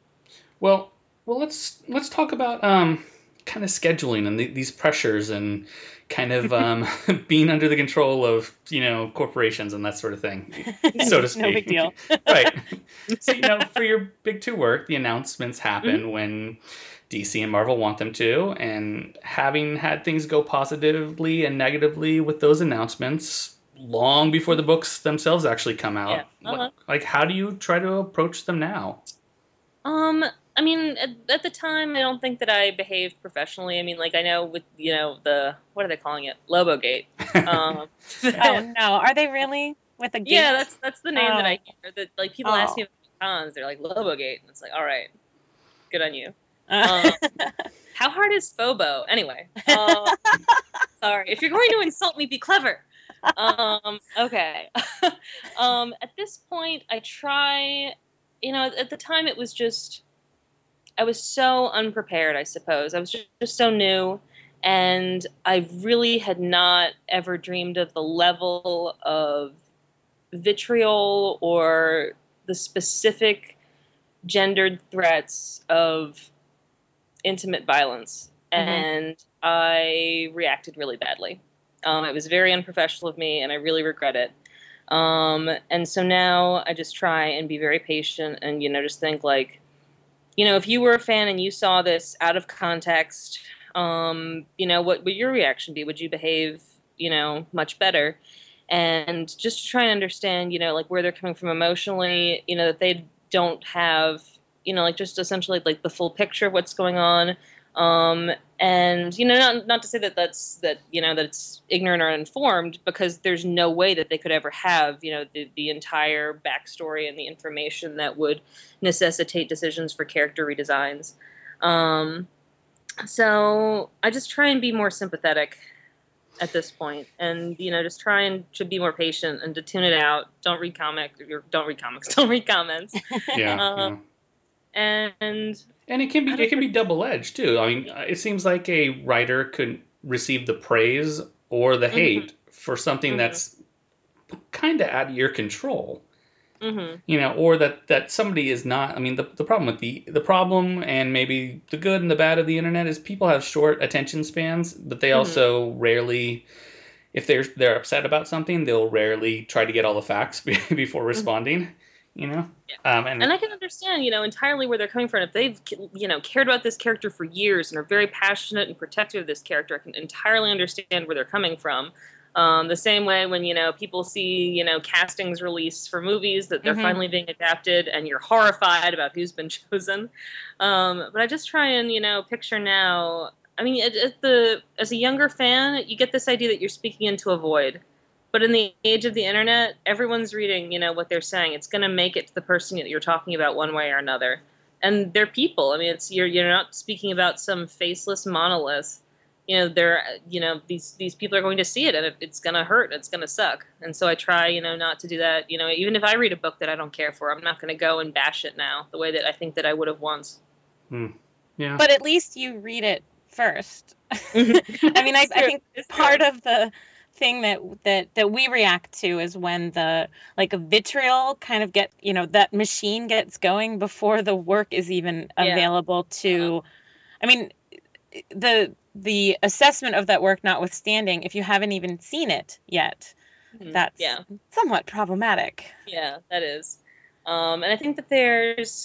Speaker 2: Well, well, let's let's talk about um kind of scheduling and the, these pressures and kind of um being under the control of, you know, corporations and that sort of thing, so to speak.
Speaker 4: No big deal.
Speaker 2: Right. So, you know, for your big two work, the announcements happen mm-hmm. when D C and Marvel want them to, and having had things go positively and negatively with those announcements long before the books themselves actually come out.
Speaker 10: Yeah. Uh-huh.
Speaker 2: What, like, how do you try to approach them now?
Speaker 10: Um, I mean, at, at the time, I don't think that I behaved professionally. I mean, like, I know with, you know, the, what are they calling it? Lobogate. Um,
Speaker 4: oh no, are they really with a gate?
Speaker 10: Yeah, that's that's the name
Speaker 4: oh.
Speaker 10: that I hear. That like people
Speaker 4: oh.
Speaker 10: ask me about cons, they're like Lobogate, and it's like, all right, good on you. Um, how hard is Phobo? Anyway, uh, sorry. If you're going to insult me, be clever. Um, okay. um, at this point, I try. You know, at the time, it was just I was so unprepared. I suppose I was just, just so new. And I really had not ever dreamed of the level of vitriol or the specific gendered threats of intimate violence. Mm-hmm. And I reacted really badly. Um, it was very unprofessional of me, and I really regret it. Um, and so now I just try and be very patient and, you know, just think like, you know, if you were a fan and you saw this out of context, Um, you know, what would your reaction be? Would you behave, you know, much better? And just to try and understand, you know, like where they're coming from emotionally, you know, that they don't have, you know, like just essentially like the full picture of what's going on. Um, and, you know, not, not to say that that's, that, you know, that it's ignorant or uninformed, because there's no way that they could ever have, you know, the, the entire backstory and the information that would necessitate decisions for character redesigns. Um, So I just try and be more sympathetic at this point, and you know, just try and to be more patient and to tune it out. Don't read comics. Or don't read comics. Don't read comments.
Speaker 2: Yeah.
Speaker 10: um, yeah. And
Speaker 2: and it can be it can be double edged too. I mean, it seems like a writer could receive the praise or the hate mm-hmm. for something mm-hmm. that's kind of out of your control. Mm-hmm. You know, or that, that somebody is not. I mean, the the problem with the the problem and maybe the good and the bad of the internet is people have short attention spans, but they mm-hmm. also rarely, if they're they're upset about something, they'll rarely try to get all the facts before responding. Mm-hmm. You know,
Speaker 10: yeah.
Speaker 2: um, and
Speaker 10: and I can understand, you know, entirely where they're coming from. If they've, you know, cared about this character for years and are very passionate and protective of this character, I can entirely understand where they're coming from. Um, the same way when, you know, people see, you know, castings released for movies that they're mm-hmm. finally being adapted and you're horrified about who's been chosen. Um, but I just try and, you know, picture now, I mean, at, at the as a younger fan, you get this idea that you're speaking into a void. But in the age of the internet, everyone's reading, you know, what they're saying. It's going to make it to the person that you're talking about one way or another. And they're people. I mean, it's you're you're not speaking about some faceless monolith. You know, they're, you know, these, these people are going to see it, and it, it's going to hurt. It's going to suck. And so I try, you know, not to do that. You know, even if I read a book that I don't care for, I'm not going to go and bash it now the way that I think that I would have once.
Speaker 2: Mm. Yeah.
Speaker 4: But at least you read it first. I mean, I, I think part of the thing that, that, that we react to is when the, like, vitriol kind of get, you know, that machine gets going before the work is even
Speaker 10: Yeah.
Speaker 4: available to, uh-huh. I mean, the, the assessment of that work notwithstanding, if you haven't even seen it yet, mm-hmm. that's
Speaker 10: yeah.
Speaker 4: somewhat problematic.
Speaker 10: Yeah, that is. Um, and I think that there's,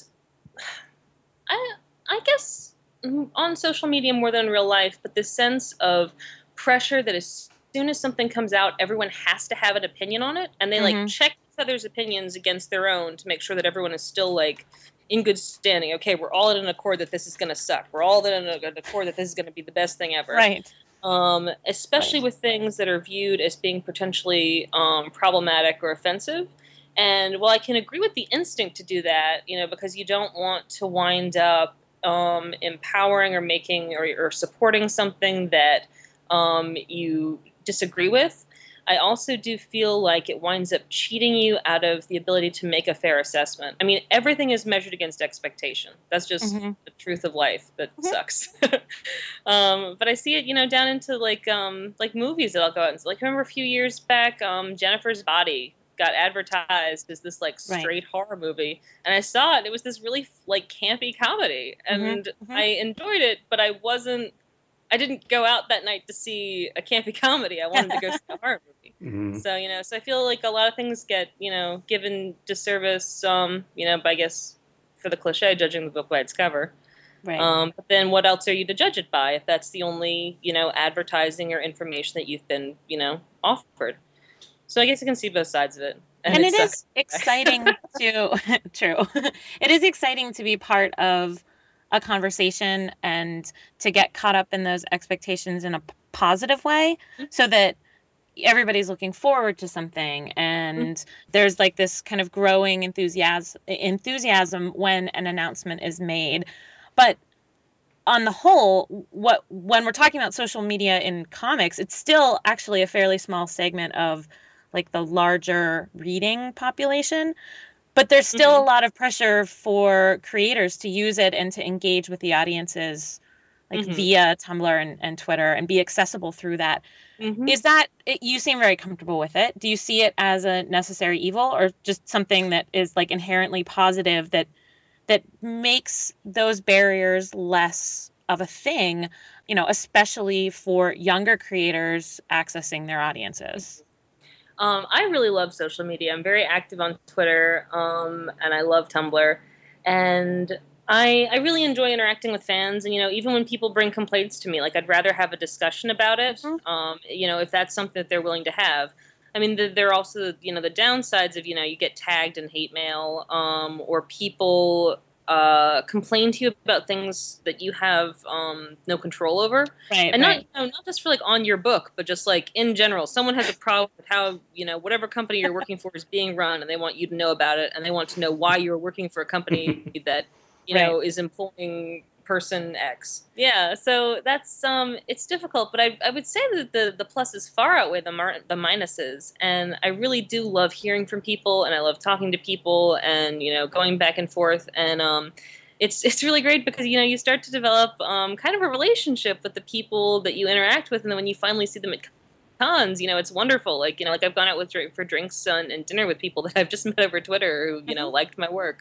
Speaker 10: I, I guess on social media more than in real life, but this sense of pressure that as soon as something comes out, everyone has to have an opinion on it. And they mm-hmm. like check each other's opinions against their own to make sure that everyone is still like, in good standing. Okay, we're all in an accord that this is going to suck. We're all in an accord that this is going to be the best thing ever.
Speaker 4: Right.
Speaker 10: Um, especially
Speaker 4: right.
Speaker 10: with things that are viewed as being potentially um, problematic or offensive. And while I can agree with the instinct to do that, you know, because you don't want to wind up um, empowering or making or, or supporting something that um, you disagree with, I also do feel like it winds up cheating you out of the ability to make a fair assessment. I mean, everything is measured against expectation. That's just mm-hmm. the truth of life. That mm-hmm. sucks. um, but I see it, you know, down into like um, like movies that I'll go out and see. Like, I remember a few years back, um, Jennifer's Body got advertised as this like straight right. horror movie, and I saw it. It was this really like campy comedy, and mm-hmm. I enjoyed it, but I wasn't. I didn't go out that night to see a campy comedy. I wanted to go see a horror movie. Mm-hmm. So, you know, so I feel like a lot of things get, you know, given disservice, um, you know, by, I guess, for the cliche, judging the book by its cover.
Speaker 4: Right.
Speaker 10: Um, but then what else are you to judge it by if that's the only, you know, advertising or information that you've been, you know, offered? So I guess you can see both sides of it.
Speaker 4: And, and it, it is exciting to, true. It is exciting to be part of a conversation and to get caught up in those expectations in a p- positive way, mm-hmm. so that everybody's looking forward to something, and mm-hmm. there's like this kind of growing enthusiasm enthusiasm when an announcement is made. But on the whole, what when we're talking about social media in comics, it's still actually a fairly small segment of like the larger reading population. But there's still mm-hmm. a lot of pressure for creators to use it and to engage with the audiences, like mm-hmm. via Tumblr and, and Twitter, and be accessible through that. Mm-hmm. Is that, it, you seem very comfortable with it. Do you see it as a necessary evil, or just something that is like inherently positive that that makes those barriers less of a thing, you know, especially for younger creators accessing their audiences?
Speaker 10: Um, I really love social media. I'm very active on Twitter, um, and I love Tumblr. And I, I really enjoy interacting with fans. And, you know, even when people bring complaints to me, like, I'd rather have a discussion about it, mm-hmm. um, you know, if that's something that they're willing to have. I mean, the, there are also, you know, the downsides of, you know, you get tagged in hate mail, um, or people uh, complain to you about things that you have um, no control over.
Speaker 4: Right,
Speaker 10: and not,
Speaker 4: right.
Speaker 10: you know, not just for like on your book, but just like in general. Someone has a problem with how, you know, whatever company you're working for is being run, and they want you to know about it, and they want to know why you're working for a company that, you know,
Speaker 4: right.
Speaker 10: is employing person X. Yeah, so that's um, it's difficult, but I I would say that the the pluses far outweigh the mar- the minuses, and I really do love hearing from people, and I love talking to people, and you know, going back and forth, and um, it's it's really great because you know you start to develop um kind of a relationship with the people that you interact with, and then when you finally see them at cons, you know, it's wonderful. Like, you know, like I've gone out with for drinks and, and dinner with people that I've just met over Twitter who, you know, liked my work.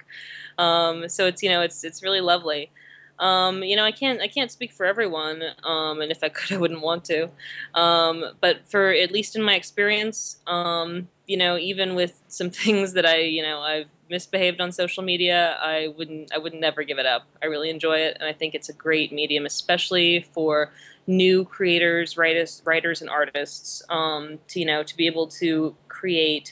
Speaker 10: Um, so it's, you know, it's, it's really lovely. Um, you know, I can't, I can't speak for everyone. Um, and if I could, I wouldn't want to. Um, but for, at least in my experience, um, you know, even with some things that I, you know, I've misbehaved on social media, I wouldn't, I would never give it up. I really enjoy it. And I think it's a great medium, especially for new creators, writers, writers and artists, um, to, you know, to be able to create,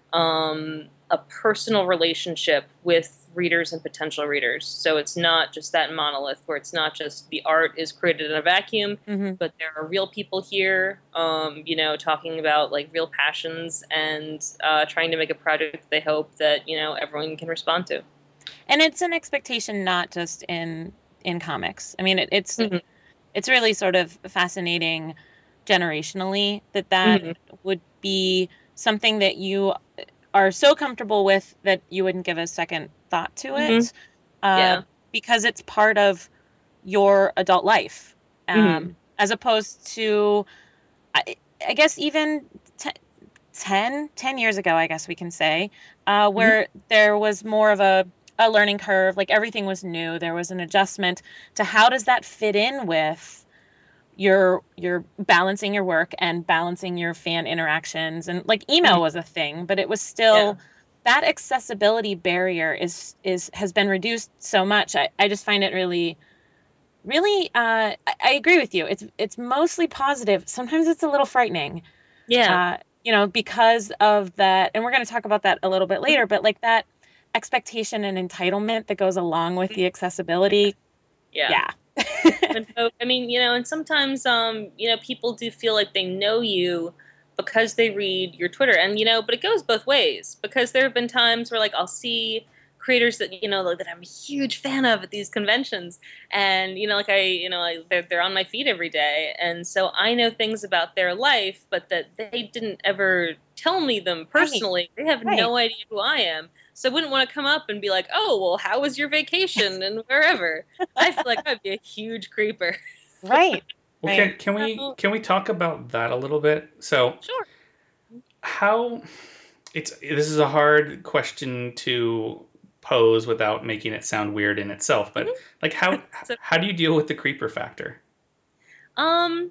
Speaker 10: um, a personal relationship with readers and potential readers. So it's not just that monolith where it's not just the art is created in a vacuum,
Speaker 4: mm-hmm.
Speaker 10: but there are real people here, um, you know, talking about like real passions and uh, trying to make a project that they hope that, you know, everyone can respond to.
Speaker 4: And it's an expectation not just in in comics. I mean, it, it's mm-hmm. it's really sort of fascinating generationally that that mm-hmm. would be something that you are so comfortable with that you wouldn't give a second thought to it,
Speaker 10: mm-hmm.
Speaker 4: uh,
Speaker 10: yeah.
Speaker 4: because it's part of your adult life, um,
Speaker 10: mm-hmm.
Speaker 4: as opposed to, I, I guess, even t- ten, ten years ago, I guess we can say, uh, where mm-hmm. there was more of a, a learning curve, like everything was new. There was an adjustment to how does that fit in with your your balancing your work and balancing your fan interactions, and like email mm-hmm. was a thing, but it was still yeah. that accessibility barrier is is has been reduced so much. I, I just find it really really uh I, I agree with you. It's it's mostly positive. Sometimes it's a little frightening.
Speaker 10: Yeah.
Speaker 4: Uh, you know, because of that, and we're going to talk about that a little bit later, but like that expectation and entitlement that goes along with the accessibility.
Speaker 10: Yeah.
Speaker 4: Yeah.
Speaker 10: And so, I mean, you know, and sometimes, um, you know, people do feel like they know you because they read your Twitter, and, you know, but it goes both ways, because there have been times where, like, I'll see creators that, you know, like, that I'm a huge fan of at these conventions, and, you know, like I, you know, like they're, they're on my feed every day, and so I know things about their life, but that they didn't ever tell me them personally. Right. They have
Speaker 4: right.
Speaker 10: no idea who I am. So I wouldn't want to come up and be like, oh, well, how was your vacation and wherever? I feel like I'd be a huge creeper.
Speaker 4: Right.
Speaker 2: Well,
Speaker 4: right.
Speaker 2: can, can we can we talk about that a little bit? So,
Speaker 10: sure.
Speaker 2: How it's this is a hard question to pose without making it sound weird in itself, but mm-hmm. like how so, how do you deal with the creeper factor?
Speaker 10: Um.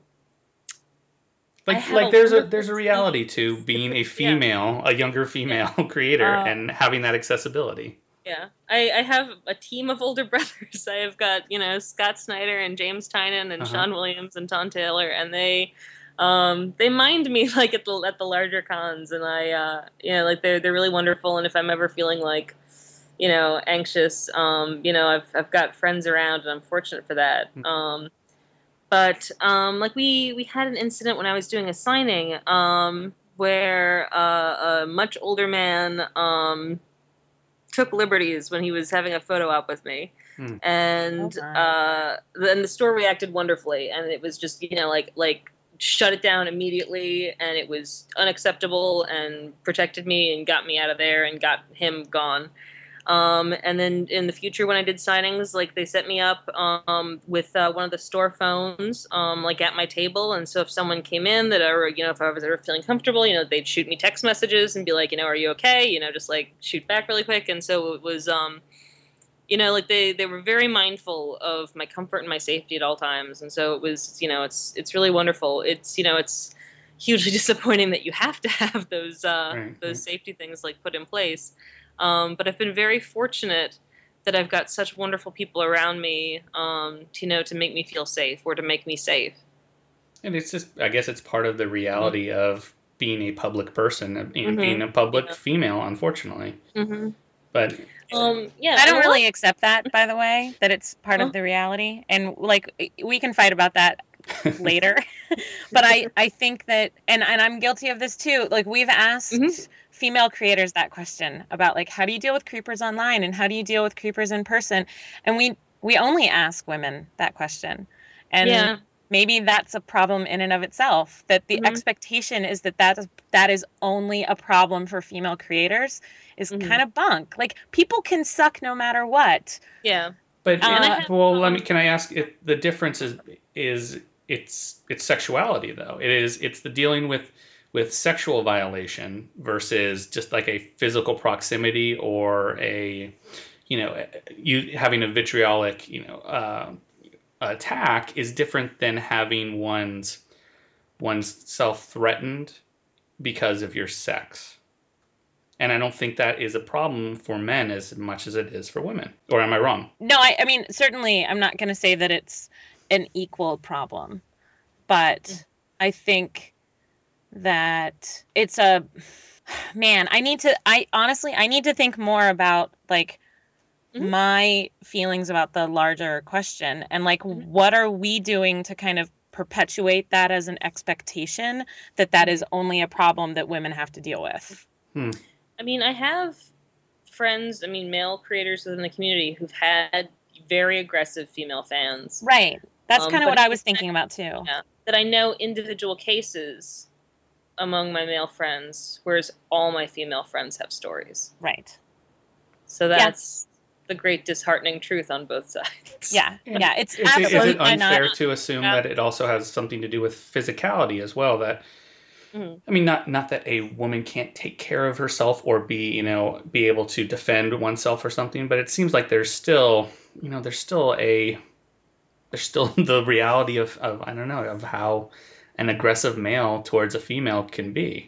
Speaker 2: Like, like there's a there's a reality to being a female, yeah. a younger female yeah. creator, uh, and having that accessibility.
Speaker 10: Yeah, I, I have a team of older brothers. I have got, you know, Scott Snyder and James Tynan and uh-huh. Sean Williams and Tom Taylor, and they um they mind me like at the at the larger cons, and I uh you know, like they're they're really wonderful. And if I'm ever feeling like, you know, anxious, um you know, I've I've got friends around, and I'm fortunate for that. Mm-hmm. Um. But um, like we we had an incident when I was doing a signing um, where uh, a much older man um, took liberties when he was having a photo op with me. Hmm. And
Speaker 4: Oh,
Speaker 10: uh, then the store reacted wonderfully, and it was just, you know, like like shut it down immediately, and it was unacceptable and protected me and got me out of there and got him gone. Um, and then in the future, when I did signings, like they set me up um, with uh, one of the store phones, um, like at my table. And so if someone came in that, or you know, if I was ever feeling comfortable, you know, they'd shoot me text messages and be like, you know, are you okay? You know, just like shoot back really quick. And so it was, um, you know, like they, they were very mindful of my comfort and my safety at all times. And so it was, you know, it's it's really wonderful. It's, you know, it's hugely disappointing that you have to have those uh,
Speaker 2: Right,
Speaker 10: those
Speaker 2: right.
Speaker 10: safety things like put in place. Um, but I've been very fortunate that I've got such wonderful people around me, um, to, you know, to make me feel safe or to make me safe.
Speaker 2: And it's just, I guess it's part of the reality mm-hmm. of being a public person, and
Speaker 10: Mm-hmm.
Speaker 2: being a public
Speaker 10: Yeah.
Speaker 2: female, unfortunately.
Speaker 10: Mm-hmm.
Speaker 2: But
Speaker 10: Um, yeah,
Speaker 4: I don't
Speaker 10: and a lot-
Speaker 4: really accept that, by the way, that it's part
Speaker 10: Huh?
Speaker 4: of the reality. And like we can fight about that later. But I, I think that, and, and I'm guilty of this too. Like we've asked
Speaker 10: Mhm.
Speaker 4: female creators that question about like, how do you deal with creepers online and how do you deal with creepers in person? And we, we only ask women that question. And
Speaker 10: Yeah.
Speaker 4: maybe that's a problem in and of itself, that the
Speaker 10: Mhm.
Speaker 4: expectation is that that is, that is only a problem for female creators is
Speaker 10: Mhm.
Speaker 4: kind of bunk. Like people can suck no matter what.
Speaker 10: Yeah.
Speaker 2: But
Speaker 4: Uh,
Speaker 10: And I have,
Speaker 2: well, let me.
Speaker 10: um,
Speaker 2: Can I ask if the difference is is it's it's sexuality though? It is it's the dealing with with sexual violation versus just like a physical proximity or a you know you having a vitriolic you know uh, attack is different than having one's one's self threatened because of your sex. And I don't think that is a problem for men as much as it is for women. Or am I wrong?
Speaker 4: No, I, I mean, certainly I'm not going to say that it's an equal problem, but I think that it's a, man, I need to, I honestly, I need to think more about like
Speaker 10: Mhm.
Speaker 4: my feelings about the larger question and like,
Speaker 10: Mhm.
Speaker 4: what are we doing to kind of perpetuate that as an expectation that that is only a problem that women have to deal with?
Speaker 2: Hmm.
Speaker 10: I mean, I have friends, I mean, male creators within the community who've had very aggressive female fans.
Speaker 4: Right. That's
Speaker 10: Um,
Speaker 4: kind of
Speaker 10: but
Speaker 4: what I was
Speaker 10: it's-
Speaker 4: thinking about too.
Speaker 10: Yeah, that I know individual cases among my male friends, whereas all my female friends have stories.
Speaker 4: Right.
Speaker 10: So that's the great disheartening truth on both sides.
Speaker 4: Yeah. Yeah. It's
Speaker 2: Is, it- is it
Speaker 4: absolutely
Speaker 2: unfair
Speaker 4: not.
Speaker 2: to assume
Speaker 10: Yeah.
Speaker 2: that it also has something to do with physicality as well? That
Speaker 10: Mhm.
Speaker 2: I mean, not not that a woman can't take care of herself or be you know be able to defend oneself or something, but it seems like there's still you know there's still a there's still the reality of, of I don't know of how an aggressive male towards a female can be.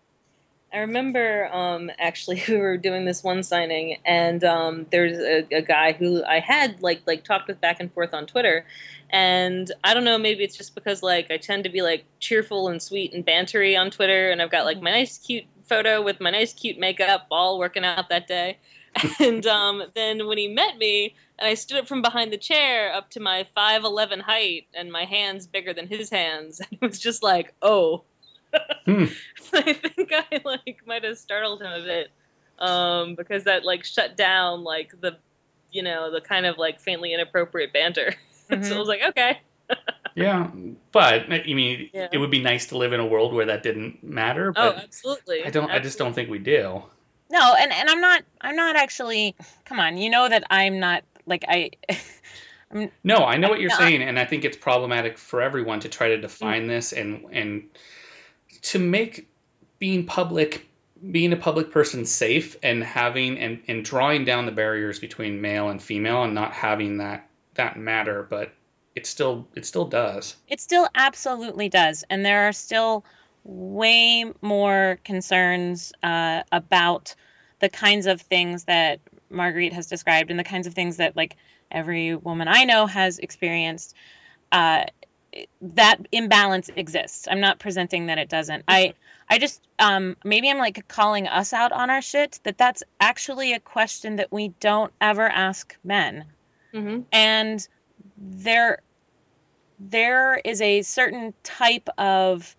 Speaker 10: I remember um, actually we were doing this one signing, and um, there's a, a guy who I had like like talked with back and forth on Twitter, and I don't know, maybe it's just because like I tend to be like cheerful and sweet and bantery on Twitter, and I've got like my nice cute photo with my nice cute makeup, all working out that day, and um, then when he met me, and I stood up from behind the chair up to my five eleven height, and my hands bigger than his hands, and it was just like, oh.
Speaker 2: Hmm.
Speaker 10: I think I like might have startled him a bit, um, because that like shut down like the, you know, the kind of like faintly inappropriate banter. So
Speaker 4: Mhm.
Speaker 10: I was like, okay.
Speaker 2: Yeah, but I mean,
Speaker 10: Yeah.
Speaker 2: it would be nice to live in a world where that didn't matter.
Speaker 10: Oh,
Speaker 2: But
Speaker 10: absolutely.
Speaker 2: I don't. I just don't think we do.
Speaker 4: No, and, and I'm not I'm not actually come on, you know that I'm not like I I'm
Speaker 2: No, I know what you're
Speaker 4: No.
Speaker 2: saying, and I think it's problematic for everyone to try to define this and and to make being public, being a public person safe and having and, and drawing down the barriers between male and female and not having that that matter, but it still it still does.
Speaker 4: it still absolutely does. And there are still way more concerns uh, about the kinds of things that Marguerite has described and the kinds of things that like every woman I know has experienced. Uh, that imbalance exists. I'm not presenting that it doesn't. I I just um maybe I'm like calling us out on our shit, that that's actually a question that we don't ever ask men.
Speaker 10: Mm-hmm.
Speaker 4: And there there is a certain type of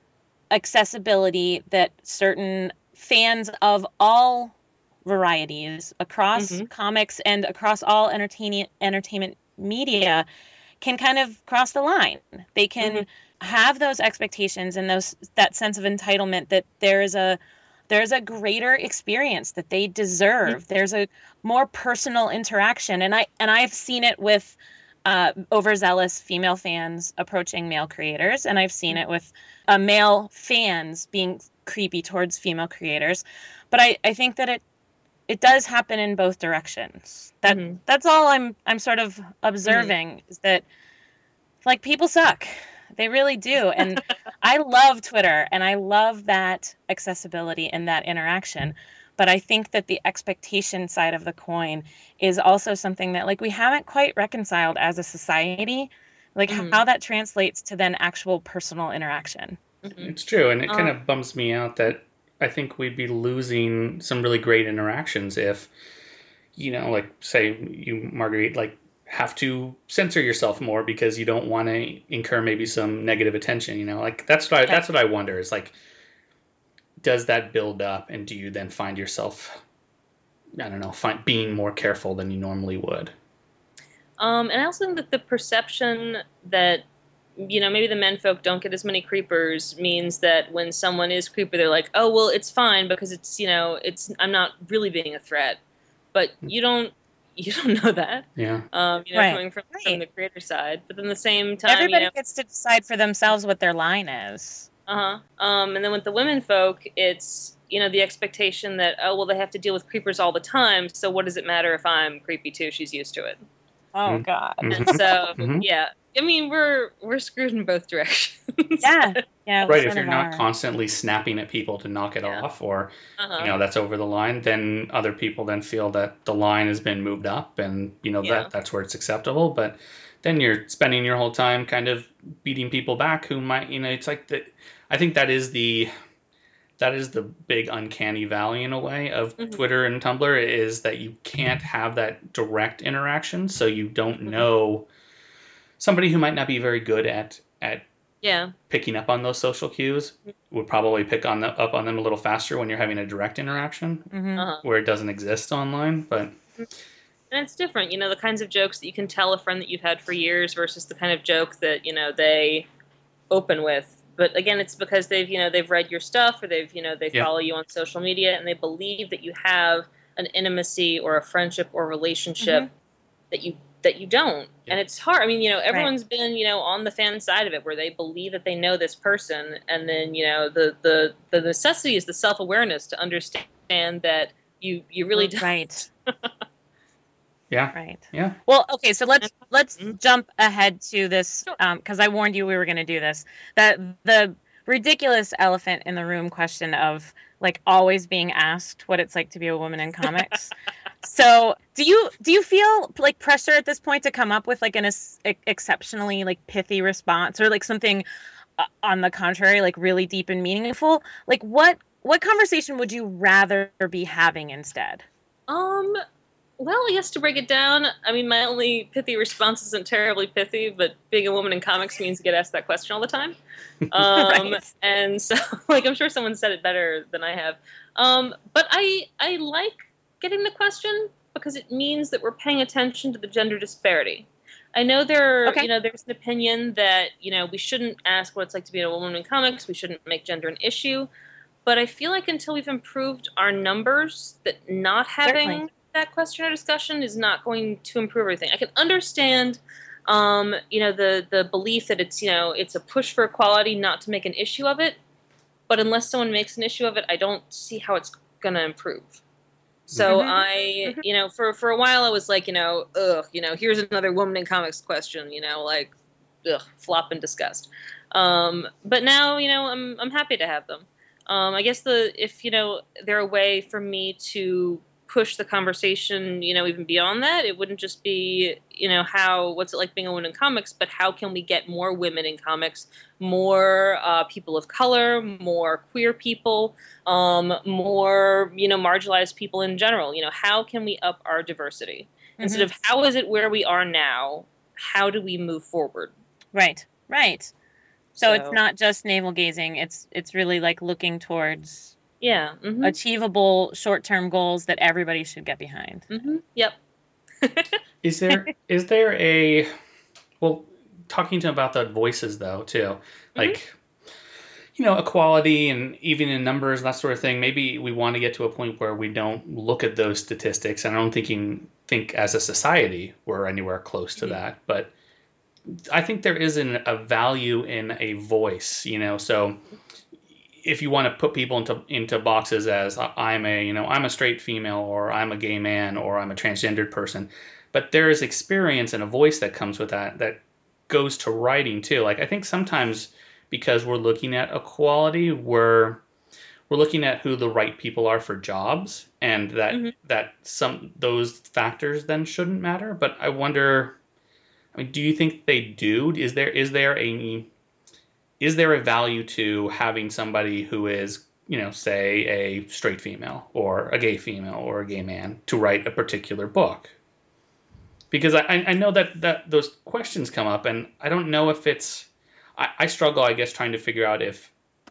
Speaker 4: accessibility that certain fans of all varieties across
Speaker 10: Mhm.
Speaker 4: comics and across all entertainment entertainment media can kind of cross the line. They can
Speaker 10: Mhm.
Speaker 4: have those expectations and those that sense of entitlement that there is a there's a greater experience that they deserve. There's a more personal interaction, and I and I've seen it with uh, overzealous female fans approaching male creators, and I've seen it with uh, male fans being creepy towards female creators. But I, I think that it it does happen in both directions. That
Speaker 10: Mhm.
Speaker 4: that's all I'm I'm sort of observing is that like people suck. They really do. And I love Twitter and I love that accessibility and that interaction. But I think that the expectation side of the coin is also something that like we haven't quite reconciled as a society, like
Speaker 10: Mhm.
Speaker 4: how that translates to then actual personal interaction.
Speaker 10: Mhm.
Speaker 2: It's true, and it kind
Speaker 10: Um,
Speaker 2: of bums me out that I think we'd be losing some really great interactions if, you know, like say you, Marguerite, like have to censor yourself more because you don't want to incur maybe some negative attention. You know, like that's what I, that's what I wonder is like, does that build up, and do you then find yourself, I don't know, find, being more careful than you normally would?
Speaker 10: Um, and I also think that the perception that, you know, maybe the menfolk don't get as many creepers means that when someone is creeper, they're like, oh, well, it's fine because it's, you know, it's, I'm not really being a threat. But you don't, you don't know that.
Speaker 2: Yeah.
Speaker 10: Um, you know,
Speaker 4: Right.
Speaker 10: coming from, from
Speaker 4: Right.
Speaker 10: the creator side. But then at the same time,
Speaker 4: Everybody
Speaker 10: you know,
Speaker 4: gets to decide for themselves what their line is.
Speaker 10: uh-huh. Um, and then with the women folk, it's, you know, the expectation that, oh, well, they have to deal with creepers all the time, so what does it matter if I'm creepy too? She's used to it.
Speaker 4: Oh
Speaker 2: Mhm.
Speaker 4: God.
Speaker 10: And
Speaker 2: Mhm.
Speaker 10: so,
Speaker 2: Mhm.
Speaker 10: yeah. I mean, we're we're screwed in both directions.
Speaker 4: Yeah. Yeah. we
Speaker 2: Right.
Speaker 4: sort
Speaker 2: If you're
Speaker 4: of
Speaker 2: not
Speaker 4: are.
Speaker 2: constantly snapping at people to knock it
Speaker 10: Yeah.
Speaker 2: off, or
Speaker 10: Uh-huh.
Speaker 2: you know that's over the line, then other people then feel that the line has been moved up, and you know
Speaker 10: Yeah.
Speaker 2: that that's where it's acceptable. But then you're spending your whole time kind of beating people back who might, you know, it's like that. I think that is the that is the big uncanny valley in a way of
Speaker 10: Mhm.
Speaker 2: Twitter and Tumblr, is that you can't have that direct interaction, so you don't
Speaker 10: Mhm.
Speaker 2: know somebody who might not be very good at at
Speaker 10: Yeah.
Speaker 2: picking up on those social cues would probably pick on the, up on them a little faster when you're having a direct interaction
Speaker 4: Mhm.
Speaker 10: Uh-huh.
Speaker 2: where it doesn't exist online. But
Speaker 10: And it's different, you know, the kinds of jokes that you can tell a friend that you've had for years versus the kind of joke that, you know, they open with. But again, it's because they've, you know, they've read your stuff or they've, you know, they
Speaker 2: Yeah.
Speaker 10: follow you on social media and they believe that you have an intimacy or a friendship or relationship that you that you don't.
Speaker 2: Yeah.
Speaker 10: And it's hard. I mean, you know, everyone's been, you know, on the fan side of it where they believe that they know this person, and then, you know, the the the necessity is the self-awareness to understand that you you really don't.
Speaker 4: Right.
Speaker 2: yeah,
Speaker 4: Right.
Speaker 2: yeah,
Speaker 4: Well, okay, so let's let's
Speaker 10: Mhm.
Speaker 4: jump ahead to this
Speaker 10: Sure.
Speaker 4: because I warned you we were going to do this. That the ridiculous elephant in the room question of like always being asked what it's like to be a woman in comics. So, do you do you feel like pressure at this point to come up with like an ex- exceptionally like pithy response, or like something uh, on the contrary, like really deep and meaningful? Like what what conversation would you rather be having instead?
Speaker 10: Um, well, I guess to break it down, I mean, my only pithy response isn't terribly pithy, but being a woman in comics means you get asked that question all the time. Um,
Speaker 4: Right.
Speaker 10: and so, like, I'm sure someone said it better than I have. Um, but I, I like getting the question because it means that we're paying attention to the gender disparity. I know there,
Speaker 4: Okay.
Speaker 10: you know, there's an opinion that, you know, we shouldn't ask what it's like to be a woman in comics. We shouldn't make gender an issue. But I feel like until we've improved our numbers, that not having
Speaker 4: Certainly.
Speaker 10: that question or discussion is not going to improve everything. I can understand, um, you know, the the belief that it's, you know, it's a push for equality, not to make an issue of it. But unless someone makes an issue of it, I don't see how it's going to improve. So
Speaker 4: Mhm.
Speaker 10: I, you know, for for a while I was like, you know, ugh, you know, here's another woman in comics question, you know, like, ugh, flop in disgust. Um, but now, you know, I'm I'm happy to have them. Um, I guess the if you know they're a way for me to push the conversation, you know, even beyond that, it wouldn't just be, you know, how what's it like being a woman in comics, but how can we get more women in comics, more uh, people of color, more queer people, um, more, you know, marginalized people in general. You know, how can we up our diversity instead of how is it where we are now? How do we move forward?
Speaker 4: Right, right. So,
Speaker 10: So-
Speaker 4: it's not just navel gazing. It's it's really like looking towards
Speaker 10: Yeah. Mm-hmm.
Speaker 4: achievable short-term goals that everybody should get behind.
Speaker 10: Mm-hmm. Yep.
Speaker 2: Is there is there a well talking to about the voices though too, like you know equality and even in numbers and that sort of thing. Maybe we want to get to a point where we don't look at those statistics, and I don't thinking think as a society we're anywhere close to that. But I think there is an, a value in a voice, you know. So if you want to put people into into boxes as I'm a you know I'm a straight female or I'm a gay man or I'm a transgendered person, but there is experience and a voice that comes with that that goes to writing too. Like I think sometimes because we're looking at equality, we're we're looking at who the right people are for jobs, and that
Speaker 10: Mm-hmm.
Speaker 2: that some those factors then shouldn't matter. But I wonder, I mean, do you think they do? Is there is there a is there a value to having somebody who is, you know, say a straight female or a gay female or a gay man to write a particular book? Because I, I know that, that those questions come up, and I don't know if it's... I, I struggle, I guess, trying to figure out if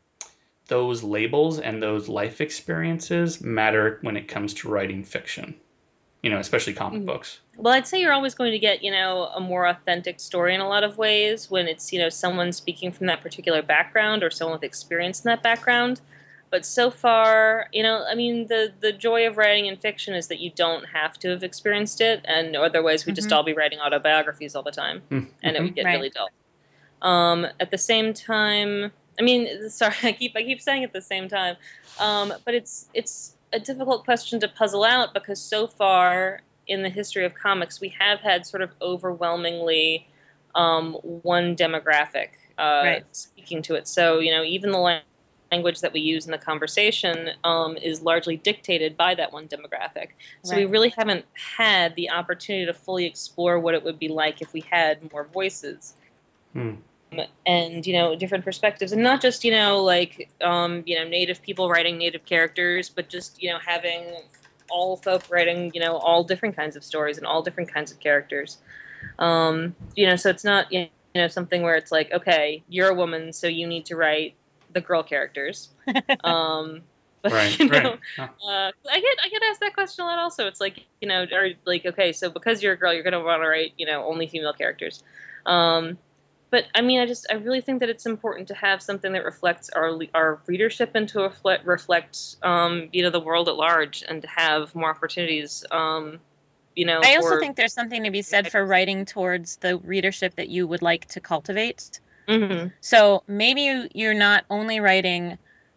Speaker 2: those labels and those life experiences matter when it comes to writing fiction, you know, especially comic
Speaker 10: Mhm.
Speaker 2: books.
Speaker 10: Well, I'd say you're always going to get, you know, a more authentic story in a lot of ways when it's, you know, someone speaking from that particular background or someone with experience in that background. But so far, you know, I mean, the, the joy of writing in fiction is that you don't have to have experienced it, and otherwise we'd just
Speaker 4: Mhm.
Speaker 10: all be writing autobiographies all the time, and it would get
Speaker 4: Right.
Speaker 10: really dull. Um, at the same time, I mean, sorry, I keep I keep saying at the same time, um, but it's it's a difficult question to puzzle out because so far in the history of comics, we have had sort of overwhelmingly um, one demographic uh,
Speaker 4: Right.
Speaker 10: speaking to it. So, you know, even the lang- language that we use in the conversation um, is largely dictated by that one demographic. So we
Speaker 4: Right.
Speaker 10: really haven't had the opportunity to fully explore what it would be like if we had more voices.
Speaker 2: Hmm.
Speaker 10: And, you know, different perspectives, and not just, you know, like, um, you know, native people writing native characters, but just, you know, having all folk writing, you know, all different kinds of stories and all different kinds of characters. Um, you know, so it's not, you know, something where it's like, okay, you're a woman, so you need to write the girl characters. um, but,
Speaker 2: Right,
Speaker 10: you know,
Speaker 2: right. Huh.
Speaker 10: uh, I get I get asked that question a lot also. It's like, you know, are like, okay, so because you're a girl, you're going to want to write, you know, only female characters. Um, But I mean, I just I really think that it's important to have something that reflects our le- our readership and to reflect reflect um, you know the world at large, and to have more opportunities. Um, you know,
Speaker 4: I also
Speaker 10: for-
Speaker 4: think there's something to be said for writing towards the readership that you would like to cultivate.
Speaker 10: Mhm.
Speaker 4: So maybe you, you're not only writing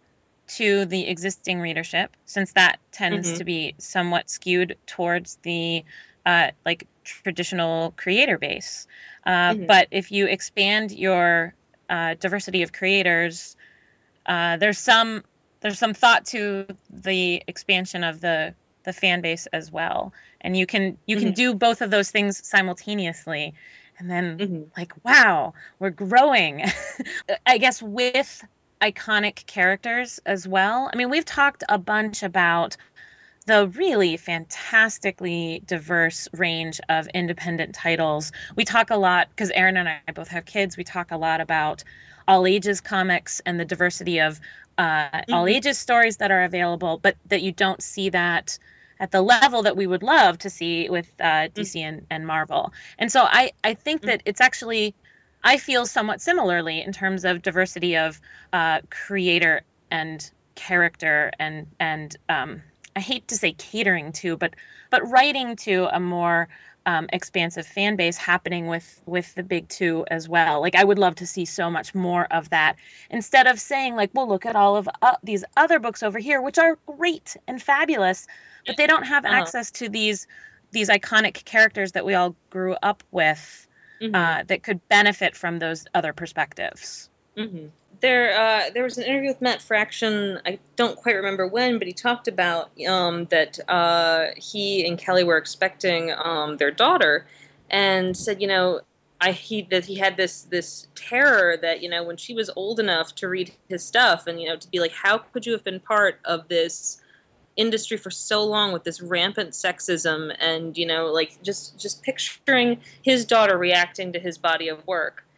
Speaker 4: to the existing readership, since that tends
Speaker 10: Mhm.
Speaker 4: to be somewhat skewed towards the uh, like traditional creator base. Uh,
Speaker 10: Mhm.
Speaker 4: But if you expand your uh, diversity of creators, uh, there's some there's some thought to the expansion of the the fan base as well, and you can you can
Speaker 10: Mhm.
Speaker 4: do both of those things simultaneously, and then
Speaker 10: Mhm.
Speaker 4: like, wow, we're growing. I guess with iconic characters as well. I mean, we've talked a bunch about the really fantastically diverse range of independent titles. We talk a lot, because Aaron and I both have kids, we talk a lot about all ages comics and the diversity of uh, all
Speaker 10: Mhm.
Speaker 4: ages stories that are available, but that you don't see that at the level that we would love to see with uh, D C and, and Marvel. And so I, I think that it's actually, I feel somewhat similarly in terms of diversity of uh, creator and character and, and um, I hate to say catering to, but but writing to a more um, expansive fan base happening with with the big two as well. Like, I would love to see so much more of that, instead of saying like, well, look at all of uh, these other books over here, which are great and fabulous, but they don't have
Speaker 10: Uh-huh.
Speaker 4: access to these these iconic characters that we all grew up with,
Speaker 10: Mhm.
Speaker 4: uh, that could benefit from those other perspectives.
Speaker 10: Mhm. There, uh, there was an interview with Matt Fraction. I don't quite remember when, but he talked about um, that uh, he and Kelly were expecting um, their daughter, and said, you know, I he that he had this this terror that, you know, when she was old enough to read his stuff, and, you know, to be like, how could you have been part of this industry for so long with this rampant sexism, and, you know, like just just picturing his daughter reacting to his body of work.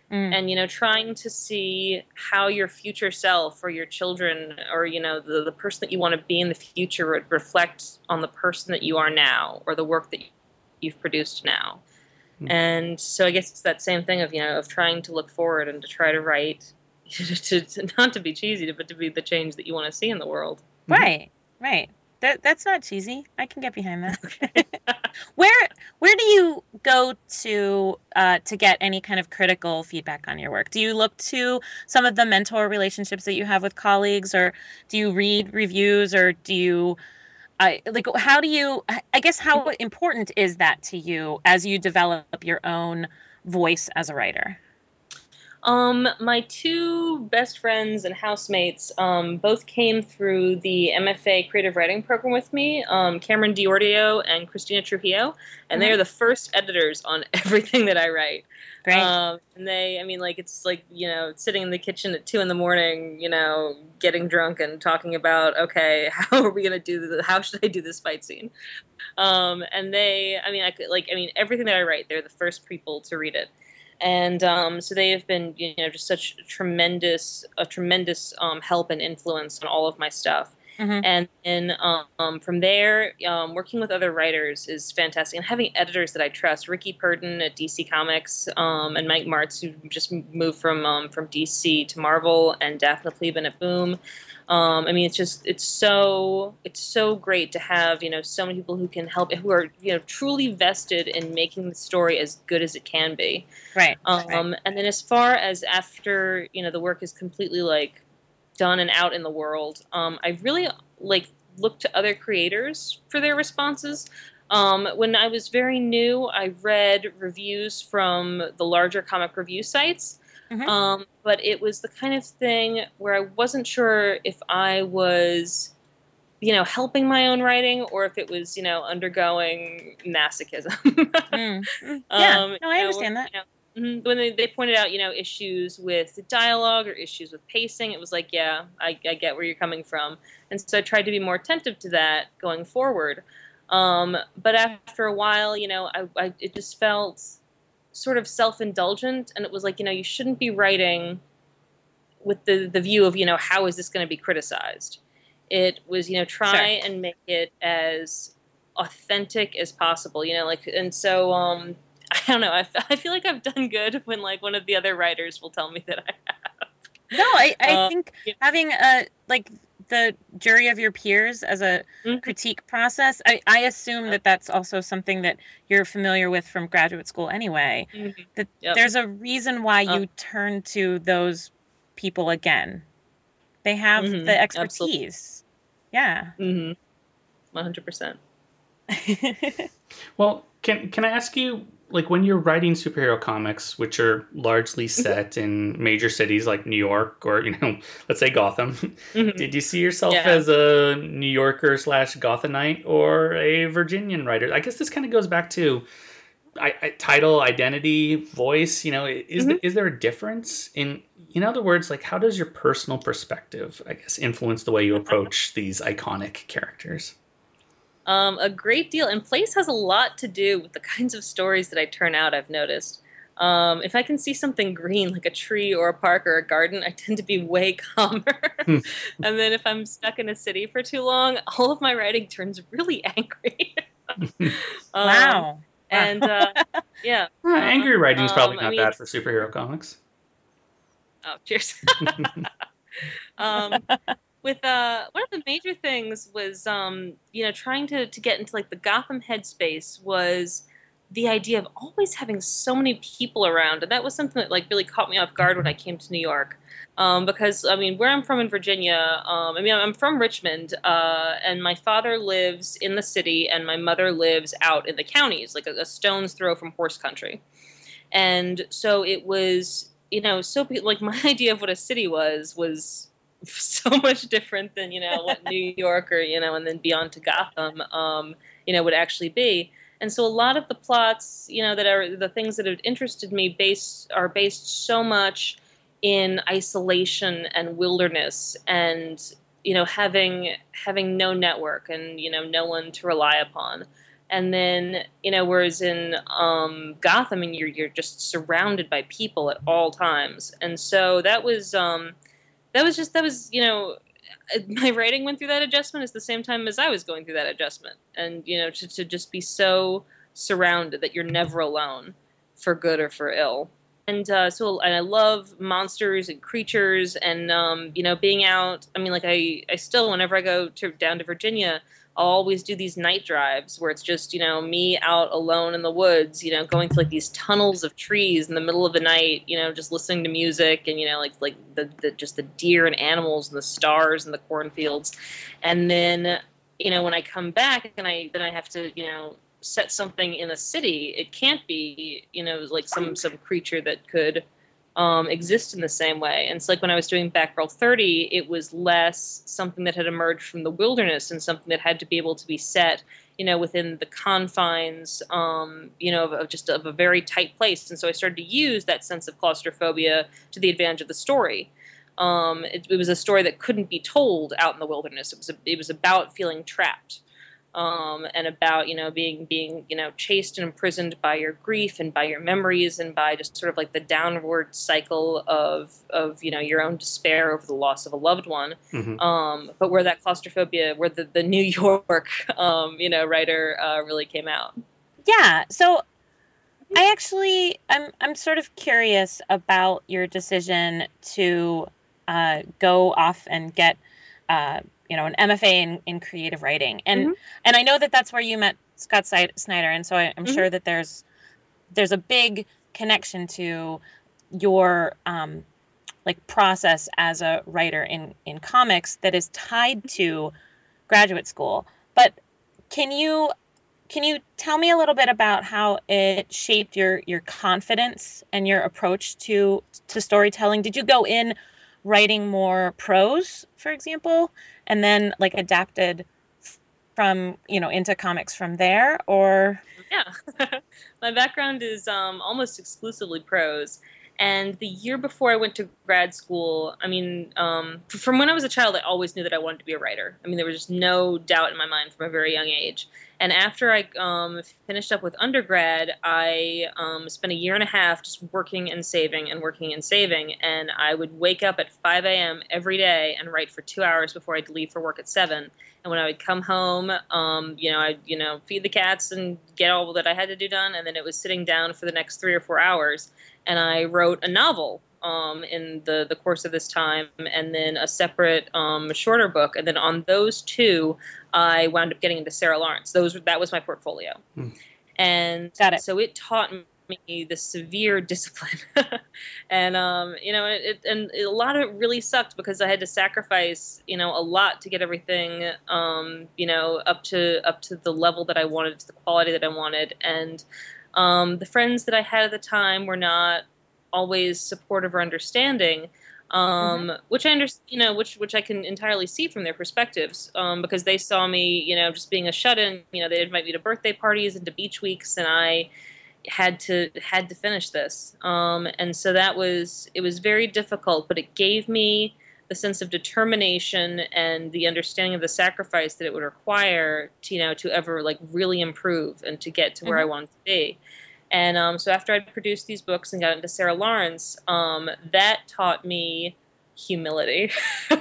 Speaker 4: Mm.
Speaker 10: and, you know, trying to see how your future self or your children or, you know, the, the person that you want to be in the future would reflect on the person that you are now or the work that you've produced now. Mm. And so I guess it's that same thing of, you know, of trying to look forward and to try to write, to, to not to be cheesy, but to be the change that you want to see in the world.
Speaker 4: Right, right. That that's not cheesy. I can get behind that. where where do you go to uh, to get any kind of critical feedback on your work? Do you look to some of the mentor relationships that you have with colleagues, or do you read reviews, or do you I like how do you? I guess how important is that to you as you develop your own voice as a writer?
Speaker 10: Um, my two best friends and housemates um, both came through the M F A Creative Writing Program with me, um, Cameron Diordio and Christina Trujillo, and mm-hmm. they are the first editors on everything that I write.
Speaker 4: Great.
Speaker 10: Um, and they, I mean, like, it's like, you know, sitting in the kitchen at two in the morning, you know, getting drunk and talking about, okay, how are we going to do this? How should I do this fight scene? Um, and they, I mean, I could, like, I mean, everything that I write, they're the first people to read it. And um, so they have been, you know, just such tremendous, a tremendous um, help and influence on all of my stuff. Mm-hmm. And then um, from there, um, working with other writers is fantastic. And having editors that I trust, Ricky Purden at D C Comics um, and Mike Martz, who just moved from um, from D C to Marvel, and Daphne Kleben at Boom. Um, I mean, it's just, it's so, it's so great to have, you know, so many people who can help, who are, you know, truly vested in making the story as good as it can be.
Speaker 4: Right.
Speaker 10: Um,
Speaker 4: right.
Speaker 10: And then as far as after, you know, the work is completely like done and out in the world, um, I really like look to other creators for their responses. Um, when I was very new, I read reviews from the larger comic review sites. Mm-hmm. Um, but it was the kind of thing where I wasn't sure if I was, you know, helping my own writing or if it was, you know, undergoing masochism.
Speaker 4: mm. Yeah, um, no, I understand
Speaker 10: know,
Speaker 4: that.
Speaker 10: You know, when they, they pointed out, you know, issues with dialogue or issues with pacing, it was like, yeah, I, I get where you're coming from. And so I tried to be more attentive to that going forward. Um, but after a while, you know, I, I it just felt sort of self-indulgent, and it was like, you know, you shouldn't be writing with the the view of, you know, how is this going to be criticized. It was, you know, try sure. and make it as authentic as possible, you know, like, and so um I don't know, I, f- I feel like I've done good when like one of the other writers will tell me that I have.
Speaker 4: No, I, I uh, think
Speaker 10: yeah.
Speaker 4: having a like the jury of your peers as a mm-hmm. critique process, I, I assume yep. that that's also something that you're familiar with from graduate school anyway. Mm-hmm. That yep. there's a reason why you uh, turn to those people again. They have mm-hmm. the expertise. Absolutely. Yeah.
Speaker 10: Mm-hmm. one hundred percent.
Speaker 2: Well, can can I ask you, like, when you're writing superhero comics, which are largely set in major cities like New York or, you know, let's say Gotham, mm-hmm. did you see yourself yeah. as a New Yorker slash Gothamite or a Virginian writer? I guess this kind of goes back to I, I, title, identity, voice. You know, is mm-hmm. is there a difference in, in other words, like, how does your personal perspective, I guess, influence the way you approach these iconic characters?
Speaker 10: Um, a great deal. And place has a lot to do with the kinds of stories that I turn out, I've noticed. Um, if I can see something green, like a tree or a park or a garden, I tend to be way calmer. And then if I'm stuck in a city for too long, all of my writing turns really angry. um,
Speaker 4: wow.
Speaker 10: And, uh, yeah.
Speaker 2: Uh, angry writing is probably
Speaker 10: um,
Speaker 2: not
Speaker 10: I mean,
Speaker 2: bad for superhero comics.
Speaker 10: Oh, cheers. um, With uh, one of the major things was, um, you know, trying to, to get into like the Gotham headspace was the idea of always having so many people around, and that was something that like really caught me off guard when I came to New York, um, because I mean, where I'm from in Virginia, um, I mean, I'm from Richmond, uh, and my father lives in the city, and my mother lives out in the counties, like a, a stone's throw from horse country, and so it was, you know, so like my idea of what a city was was. so much different than, you know, what New York or, you know, and then beyond to Gotham, um, you know, would actually be. And so a lot of the plots, you know, that are the things that have interested me based are based so much in isolation and wilderness and, you know, having having no network and, you know, no one to rely upon. And then, you know, whereas in um, Gotham, I mean, you're you're just surrounded by people at all times, and so that was um, that was just that was you know, my writing went through that adjustment at the same time as I was going through that adjustment, and you know, to to just be so surrounded that you're never alone, for good or for ill. And uh, so, and I love monsters and creatures, and um, you know, being out. I mean, like I, I still, whenever I go to down to Virginia, I'll always do these night drives where it's just, you know, me out alone in the woods, you know, going to like these tunnels of trees in the middle of the night, you know, just listening to music, and you know, like like the, the just the deer and animals and the stars and the cornfields, and then, you know, when I come back and I then I have to, you know, set something in a city, it can't be, you know, like some some creature that could um, exist in the same way. And it's like when I was doing Batgirl thirty, it was less something that had emerged from the wilderness and something that had to be able to be set, you know, within the confines, um, you know, of, of just of a very tight place. And so I started to use that sense of claustrophobia to the advantage of the story. Um, it, it was a story that couldn't be told out in the wilderness. It was a, it was about feeling trapped. Um, and about, you know, being, being, you know, chased and imprisoned by your grief and by your memories and by just sort of like the downward cycle of, of, you know, your own despair over the loss of a loved one. Mm-hmm. Um, but where that claustrophobia, where the, the New York, um, you know, writer uh, really came out.
Speaker 4: Yeah. So I actually, I'm, I'm sort of curious about your decision to uh, go off and get, uh, you know, an M F A in, in creative writing. And, mm-hmm. and I know that that's where you met Scott Snyder. And so I, I'm mm-hmm. sure that there's, there's a big connection to your, um, like process as a writer in, in comics that is tied to graduate school. But can you, can you tell me a little bit about how it shaped your, your confidence and your approach to, to storytelling? Did you go in writing more prose, for example, and then like adapted from, you know, into comics from there, or?
Speaker 10: Yeah, my background is um, almost exclusively prose. And the year before I went to grad school, I mean, um, from when I was a child, I always knew that I wanted to be a writer. I mean, there was just no doubt in my mind from a very young age. And after I um, finished up with undergrad, I um, spent a year and a half just working and saving and working and saving. And I would wake up at five a.m. every day and write for two hours before I'd leave for work at seven. And when I would come home, um, you know, I'd, you know, feed the cats and get all that I had to do done. And then it was sitting down for the next three or four hours. And I wrote a novel um, in the, the course of this time, and then a separate um, shorter book. And then on those two, I wound up getting into Sarah Lawrence. Those That was my portfolio. Hmm. And Got it. So it taught me the severe discipline. and, um, you know, it, it, and a lot of it really sucked because I had to sacrifice, you know, a lot to get everything, um, you know, up to up to the level that I wanted, to the quality that I wanted. And Um, the friends that I had at the time were not always supportive or understanding, um, mm-hmm. which I understand, you know, which which I can entirely see from their perspectives, um, because they saw me, you know, just being a shut-in. You know, they'd invite me to birthday parties and to beach weeks, and I had to had to finish this. Um, and so that was it was very difficult, but it gave me the sense of determination and the understanding of the sacrifice that it would require to, you know, to ever like really improve and to get to where mm-hmm. I wanted to be. And um, so after I'd produced these books and got into Sarah Lawrence, um, that taught me humility.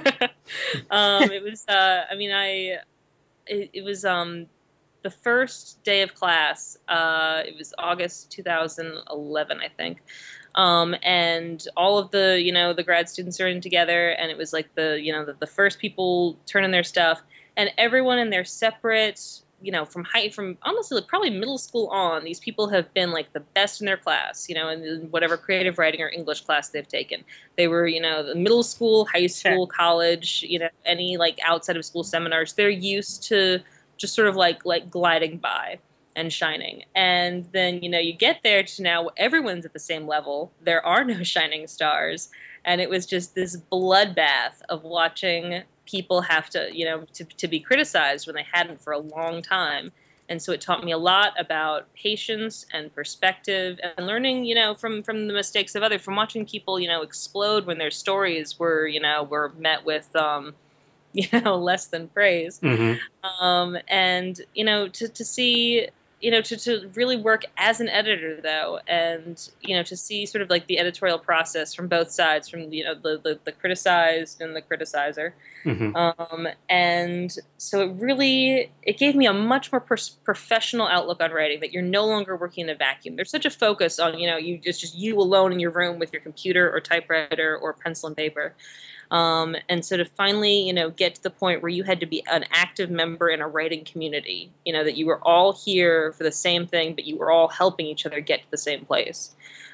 Speaker 10: um, it was, uh, I mean, I, it, it was um, the first day of class. Uh, it was August two thousand eleven, I think. Um, and all of the, you know, the grad students are in together, and it was like the, you know, the, the first people turn in their stuff, and everyone in their separate, you know, from high, from honestly, like probably middle school on, these people have been like the best in their class, you know, in whatever creative writing or English class they've taken. They were, you know, the middle school, high school, sure. college, you know, any like outside of school seminars. They're used to just sort of like, like gliding by and shining. And then, you know, you get there to now everyone's at the same level. There are no shining stars. And it was just this bloodbath of watching people have to, you know, to, to be criticized when they hadn't for a long time. And so it taught me a lot about patience and perspective and learning, you know, from, from the mistakes of others, from watching people, you know, explode when their stories were, you know, were met with, um, you know, less than praise. Mm-hmm. Um, and, you know, to, to see, you know, to, to really work as an editor, though, and, you know, to see sort of like the editorial process from both sides, from, you know, the, the, the criticized and the criticizer.
Speaker 2: Mm-hmm.
Speaker 10: Um, and so it really, it gave me a much more pers- professional outlook on writing, that you're no longer working in a vacuum. There's such a focus on, you know, you just, just you alone in your room with your computer or typewriter or pencil and paper. Um, and so to finally, you know, get to the point where you had to be an active member in a writing community, you know, that you were all here for the same thing, but you were all helping each other get to the same place.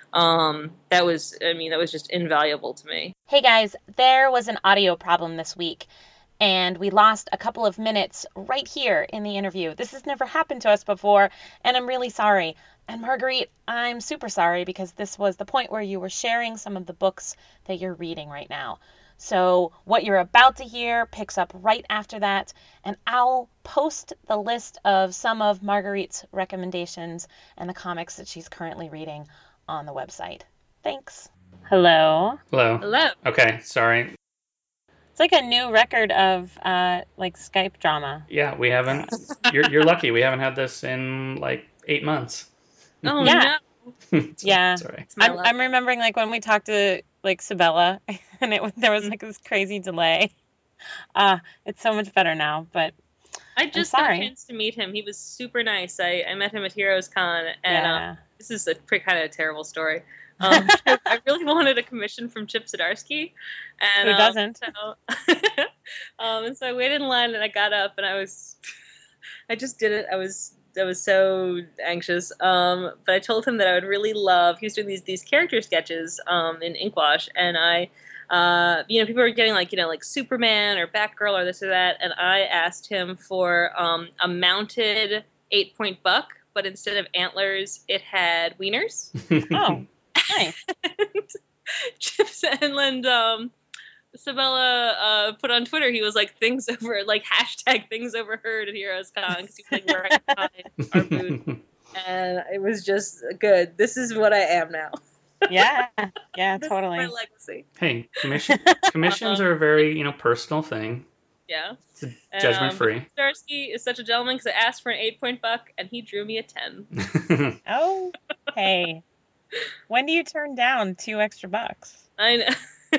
Speaker 10: Um, that was, I mean, that was just invaluable to me.
Speaker 4: Hey guys, there was an audio problem this week, and we lost a couple of minutes right here in the interview. This has never happened to us before, and I'm really sorry. And Marguerite, I'm super sorry, because this was the point where you were sharing some of the books that you're reading right now. So what you're about to hear picks up right after that, and I'll post the list of some of Marguerite's recommendations and the comics that she's currently reading on the website. Thanks. Hello.
Speaker 2: Hello.
Speaker 10: Hello.
Speaker 2: Okay, sorry.
Speaker 4: It's like a new record of uh, like Skype drama.
Speaker 2: Yeah, we haven't. You're you're lucky. We haven't had this in like eight months.
Speaker 10: Oh
Speaker 4: Yeah.
Speaker 10: no.
Speaker 4: Yeah.
Speaker 2: Sorry.
Speaker 10: It's my
Speaker 4: I'm,
Speaker 10: luck.
Speaker 4: I'm remembering like when we talked to like Sabella, and it was, there was like this crazy delay. Uh, it's so much better now, but
Speaker 10: I just had
Speaker 4: sorry.
Speaker 10: a chance to meet him. He was super nice. I, I met him at Heroes Con, and
Speaker 4: yeah.
Speaker 10: um, this is a pretty kind of terrible story. Um, I really wanted a commission from Chip Zdarsky, and
Speaker 4: Who
Speaker 10: um,
Speaker 4: doesn't?
Speaker 10: So, um, and so I waited in line, and I got up, and I was, I just did it. I was, I was so anxious. Um, but I told him that I would really love. He was doing these these character sketches um, in Inkwash, and I. Uh, you know, people were getting like, you know, like Superman or Batgirl or this or that. And I asked him for um, a mounted eight point buck, but instead of antlers, it had wieners.
Speaker 4: Oh, nice.
Speaker 10: Chip Sandland, um, Sabella uh, put on Twitter, he was like, things over, like hashtag things overheard at Heroes Con, because he was like right behind our booth. And it was just good. This is what I am now.
Speaker 4: Yeah, yeah,
Speaker 10: This
Speaker 4: totally.
Speaker 10: is my legacy.
Speaker 2: Hey, commission commissions are a very, you know, personal thing.
Speaker 10: Yeah.
Speaker 2: It's judgment
Speaker 10: Um,
Speaker 2: free.
Speaker 10: Zdarsky is such a gentleman because I asked for an eight point buck and he drew me a ten.
Speaker 4: Oh, hey. When do you turn down two extra bucks?
Speaker 10: I know.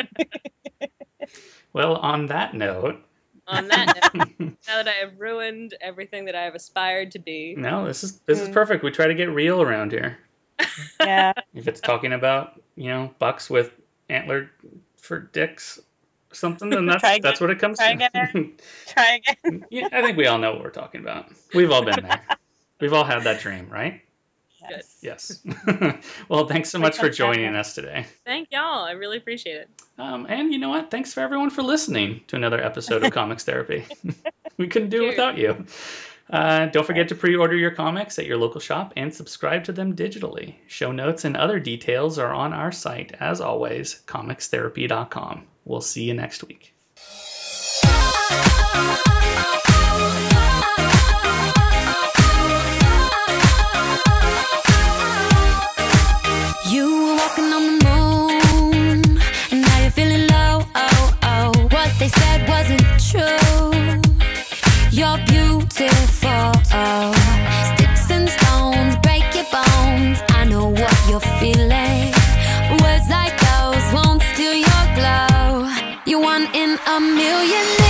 Speaker 2: Well, on that note.
Speaker 10: On that note, now that I have ruined everything that I have aspired to be.
Speaker 2: No, this is this is
Speaker 4: Mm.
Speaker 2: perfect. We try to get real around here.
Speaker 4: Yeah.
Speaker 2: If it's talking about, you know, bucks with antler for dicks or something, then that's
Speaker 4: Try again.
Speaker 2: that's what it comes
Speaker 4: Try
Speaker 2: to.
Speaker 4: again, Try again.
Speaker 2: Yeah, I think we all know what we're talking about. We've all been there. We've all had that dream, right?
Speaker 4: Yes.
Speaker 2: Yes. Well, thanks so much for joining us today.
Speaker 10: Thank y'all. I really appreciate it.
Speaker 2: Um, and you know what? Thanks for everyone for listening to another episode of Comics Therapy. We couldn't do it
Speaker 10: Cheers.
Speaker 2: without you. Uh, don't forget to pre-order your comics at your local shop and subscribe to them digitally. Show notes and other details are on our site, as always, comics therapy dot com. We'll see you next week.
Speaker 11: You were walking on the moon, and now you're feeling low, oh, oh. What they said wasn't true. You're beautiful, oh. Sticks and stones break your bones. I know what you're feeling. Words like those won't steal your glow. You're one in a million.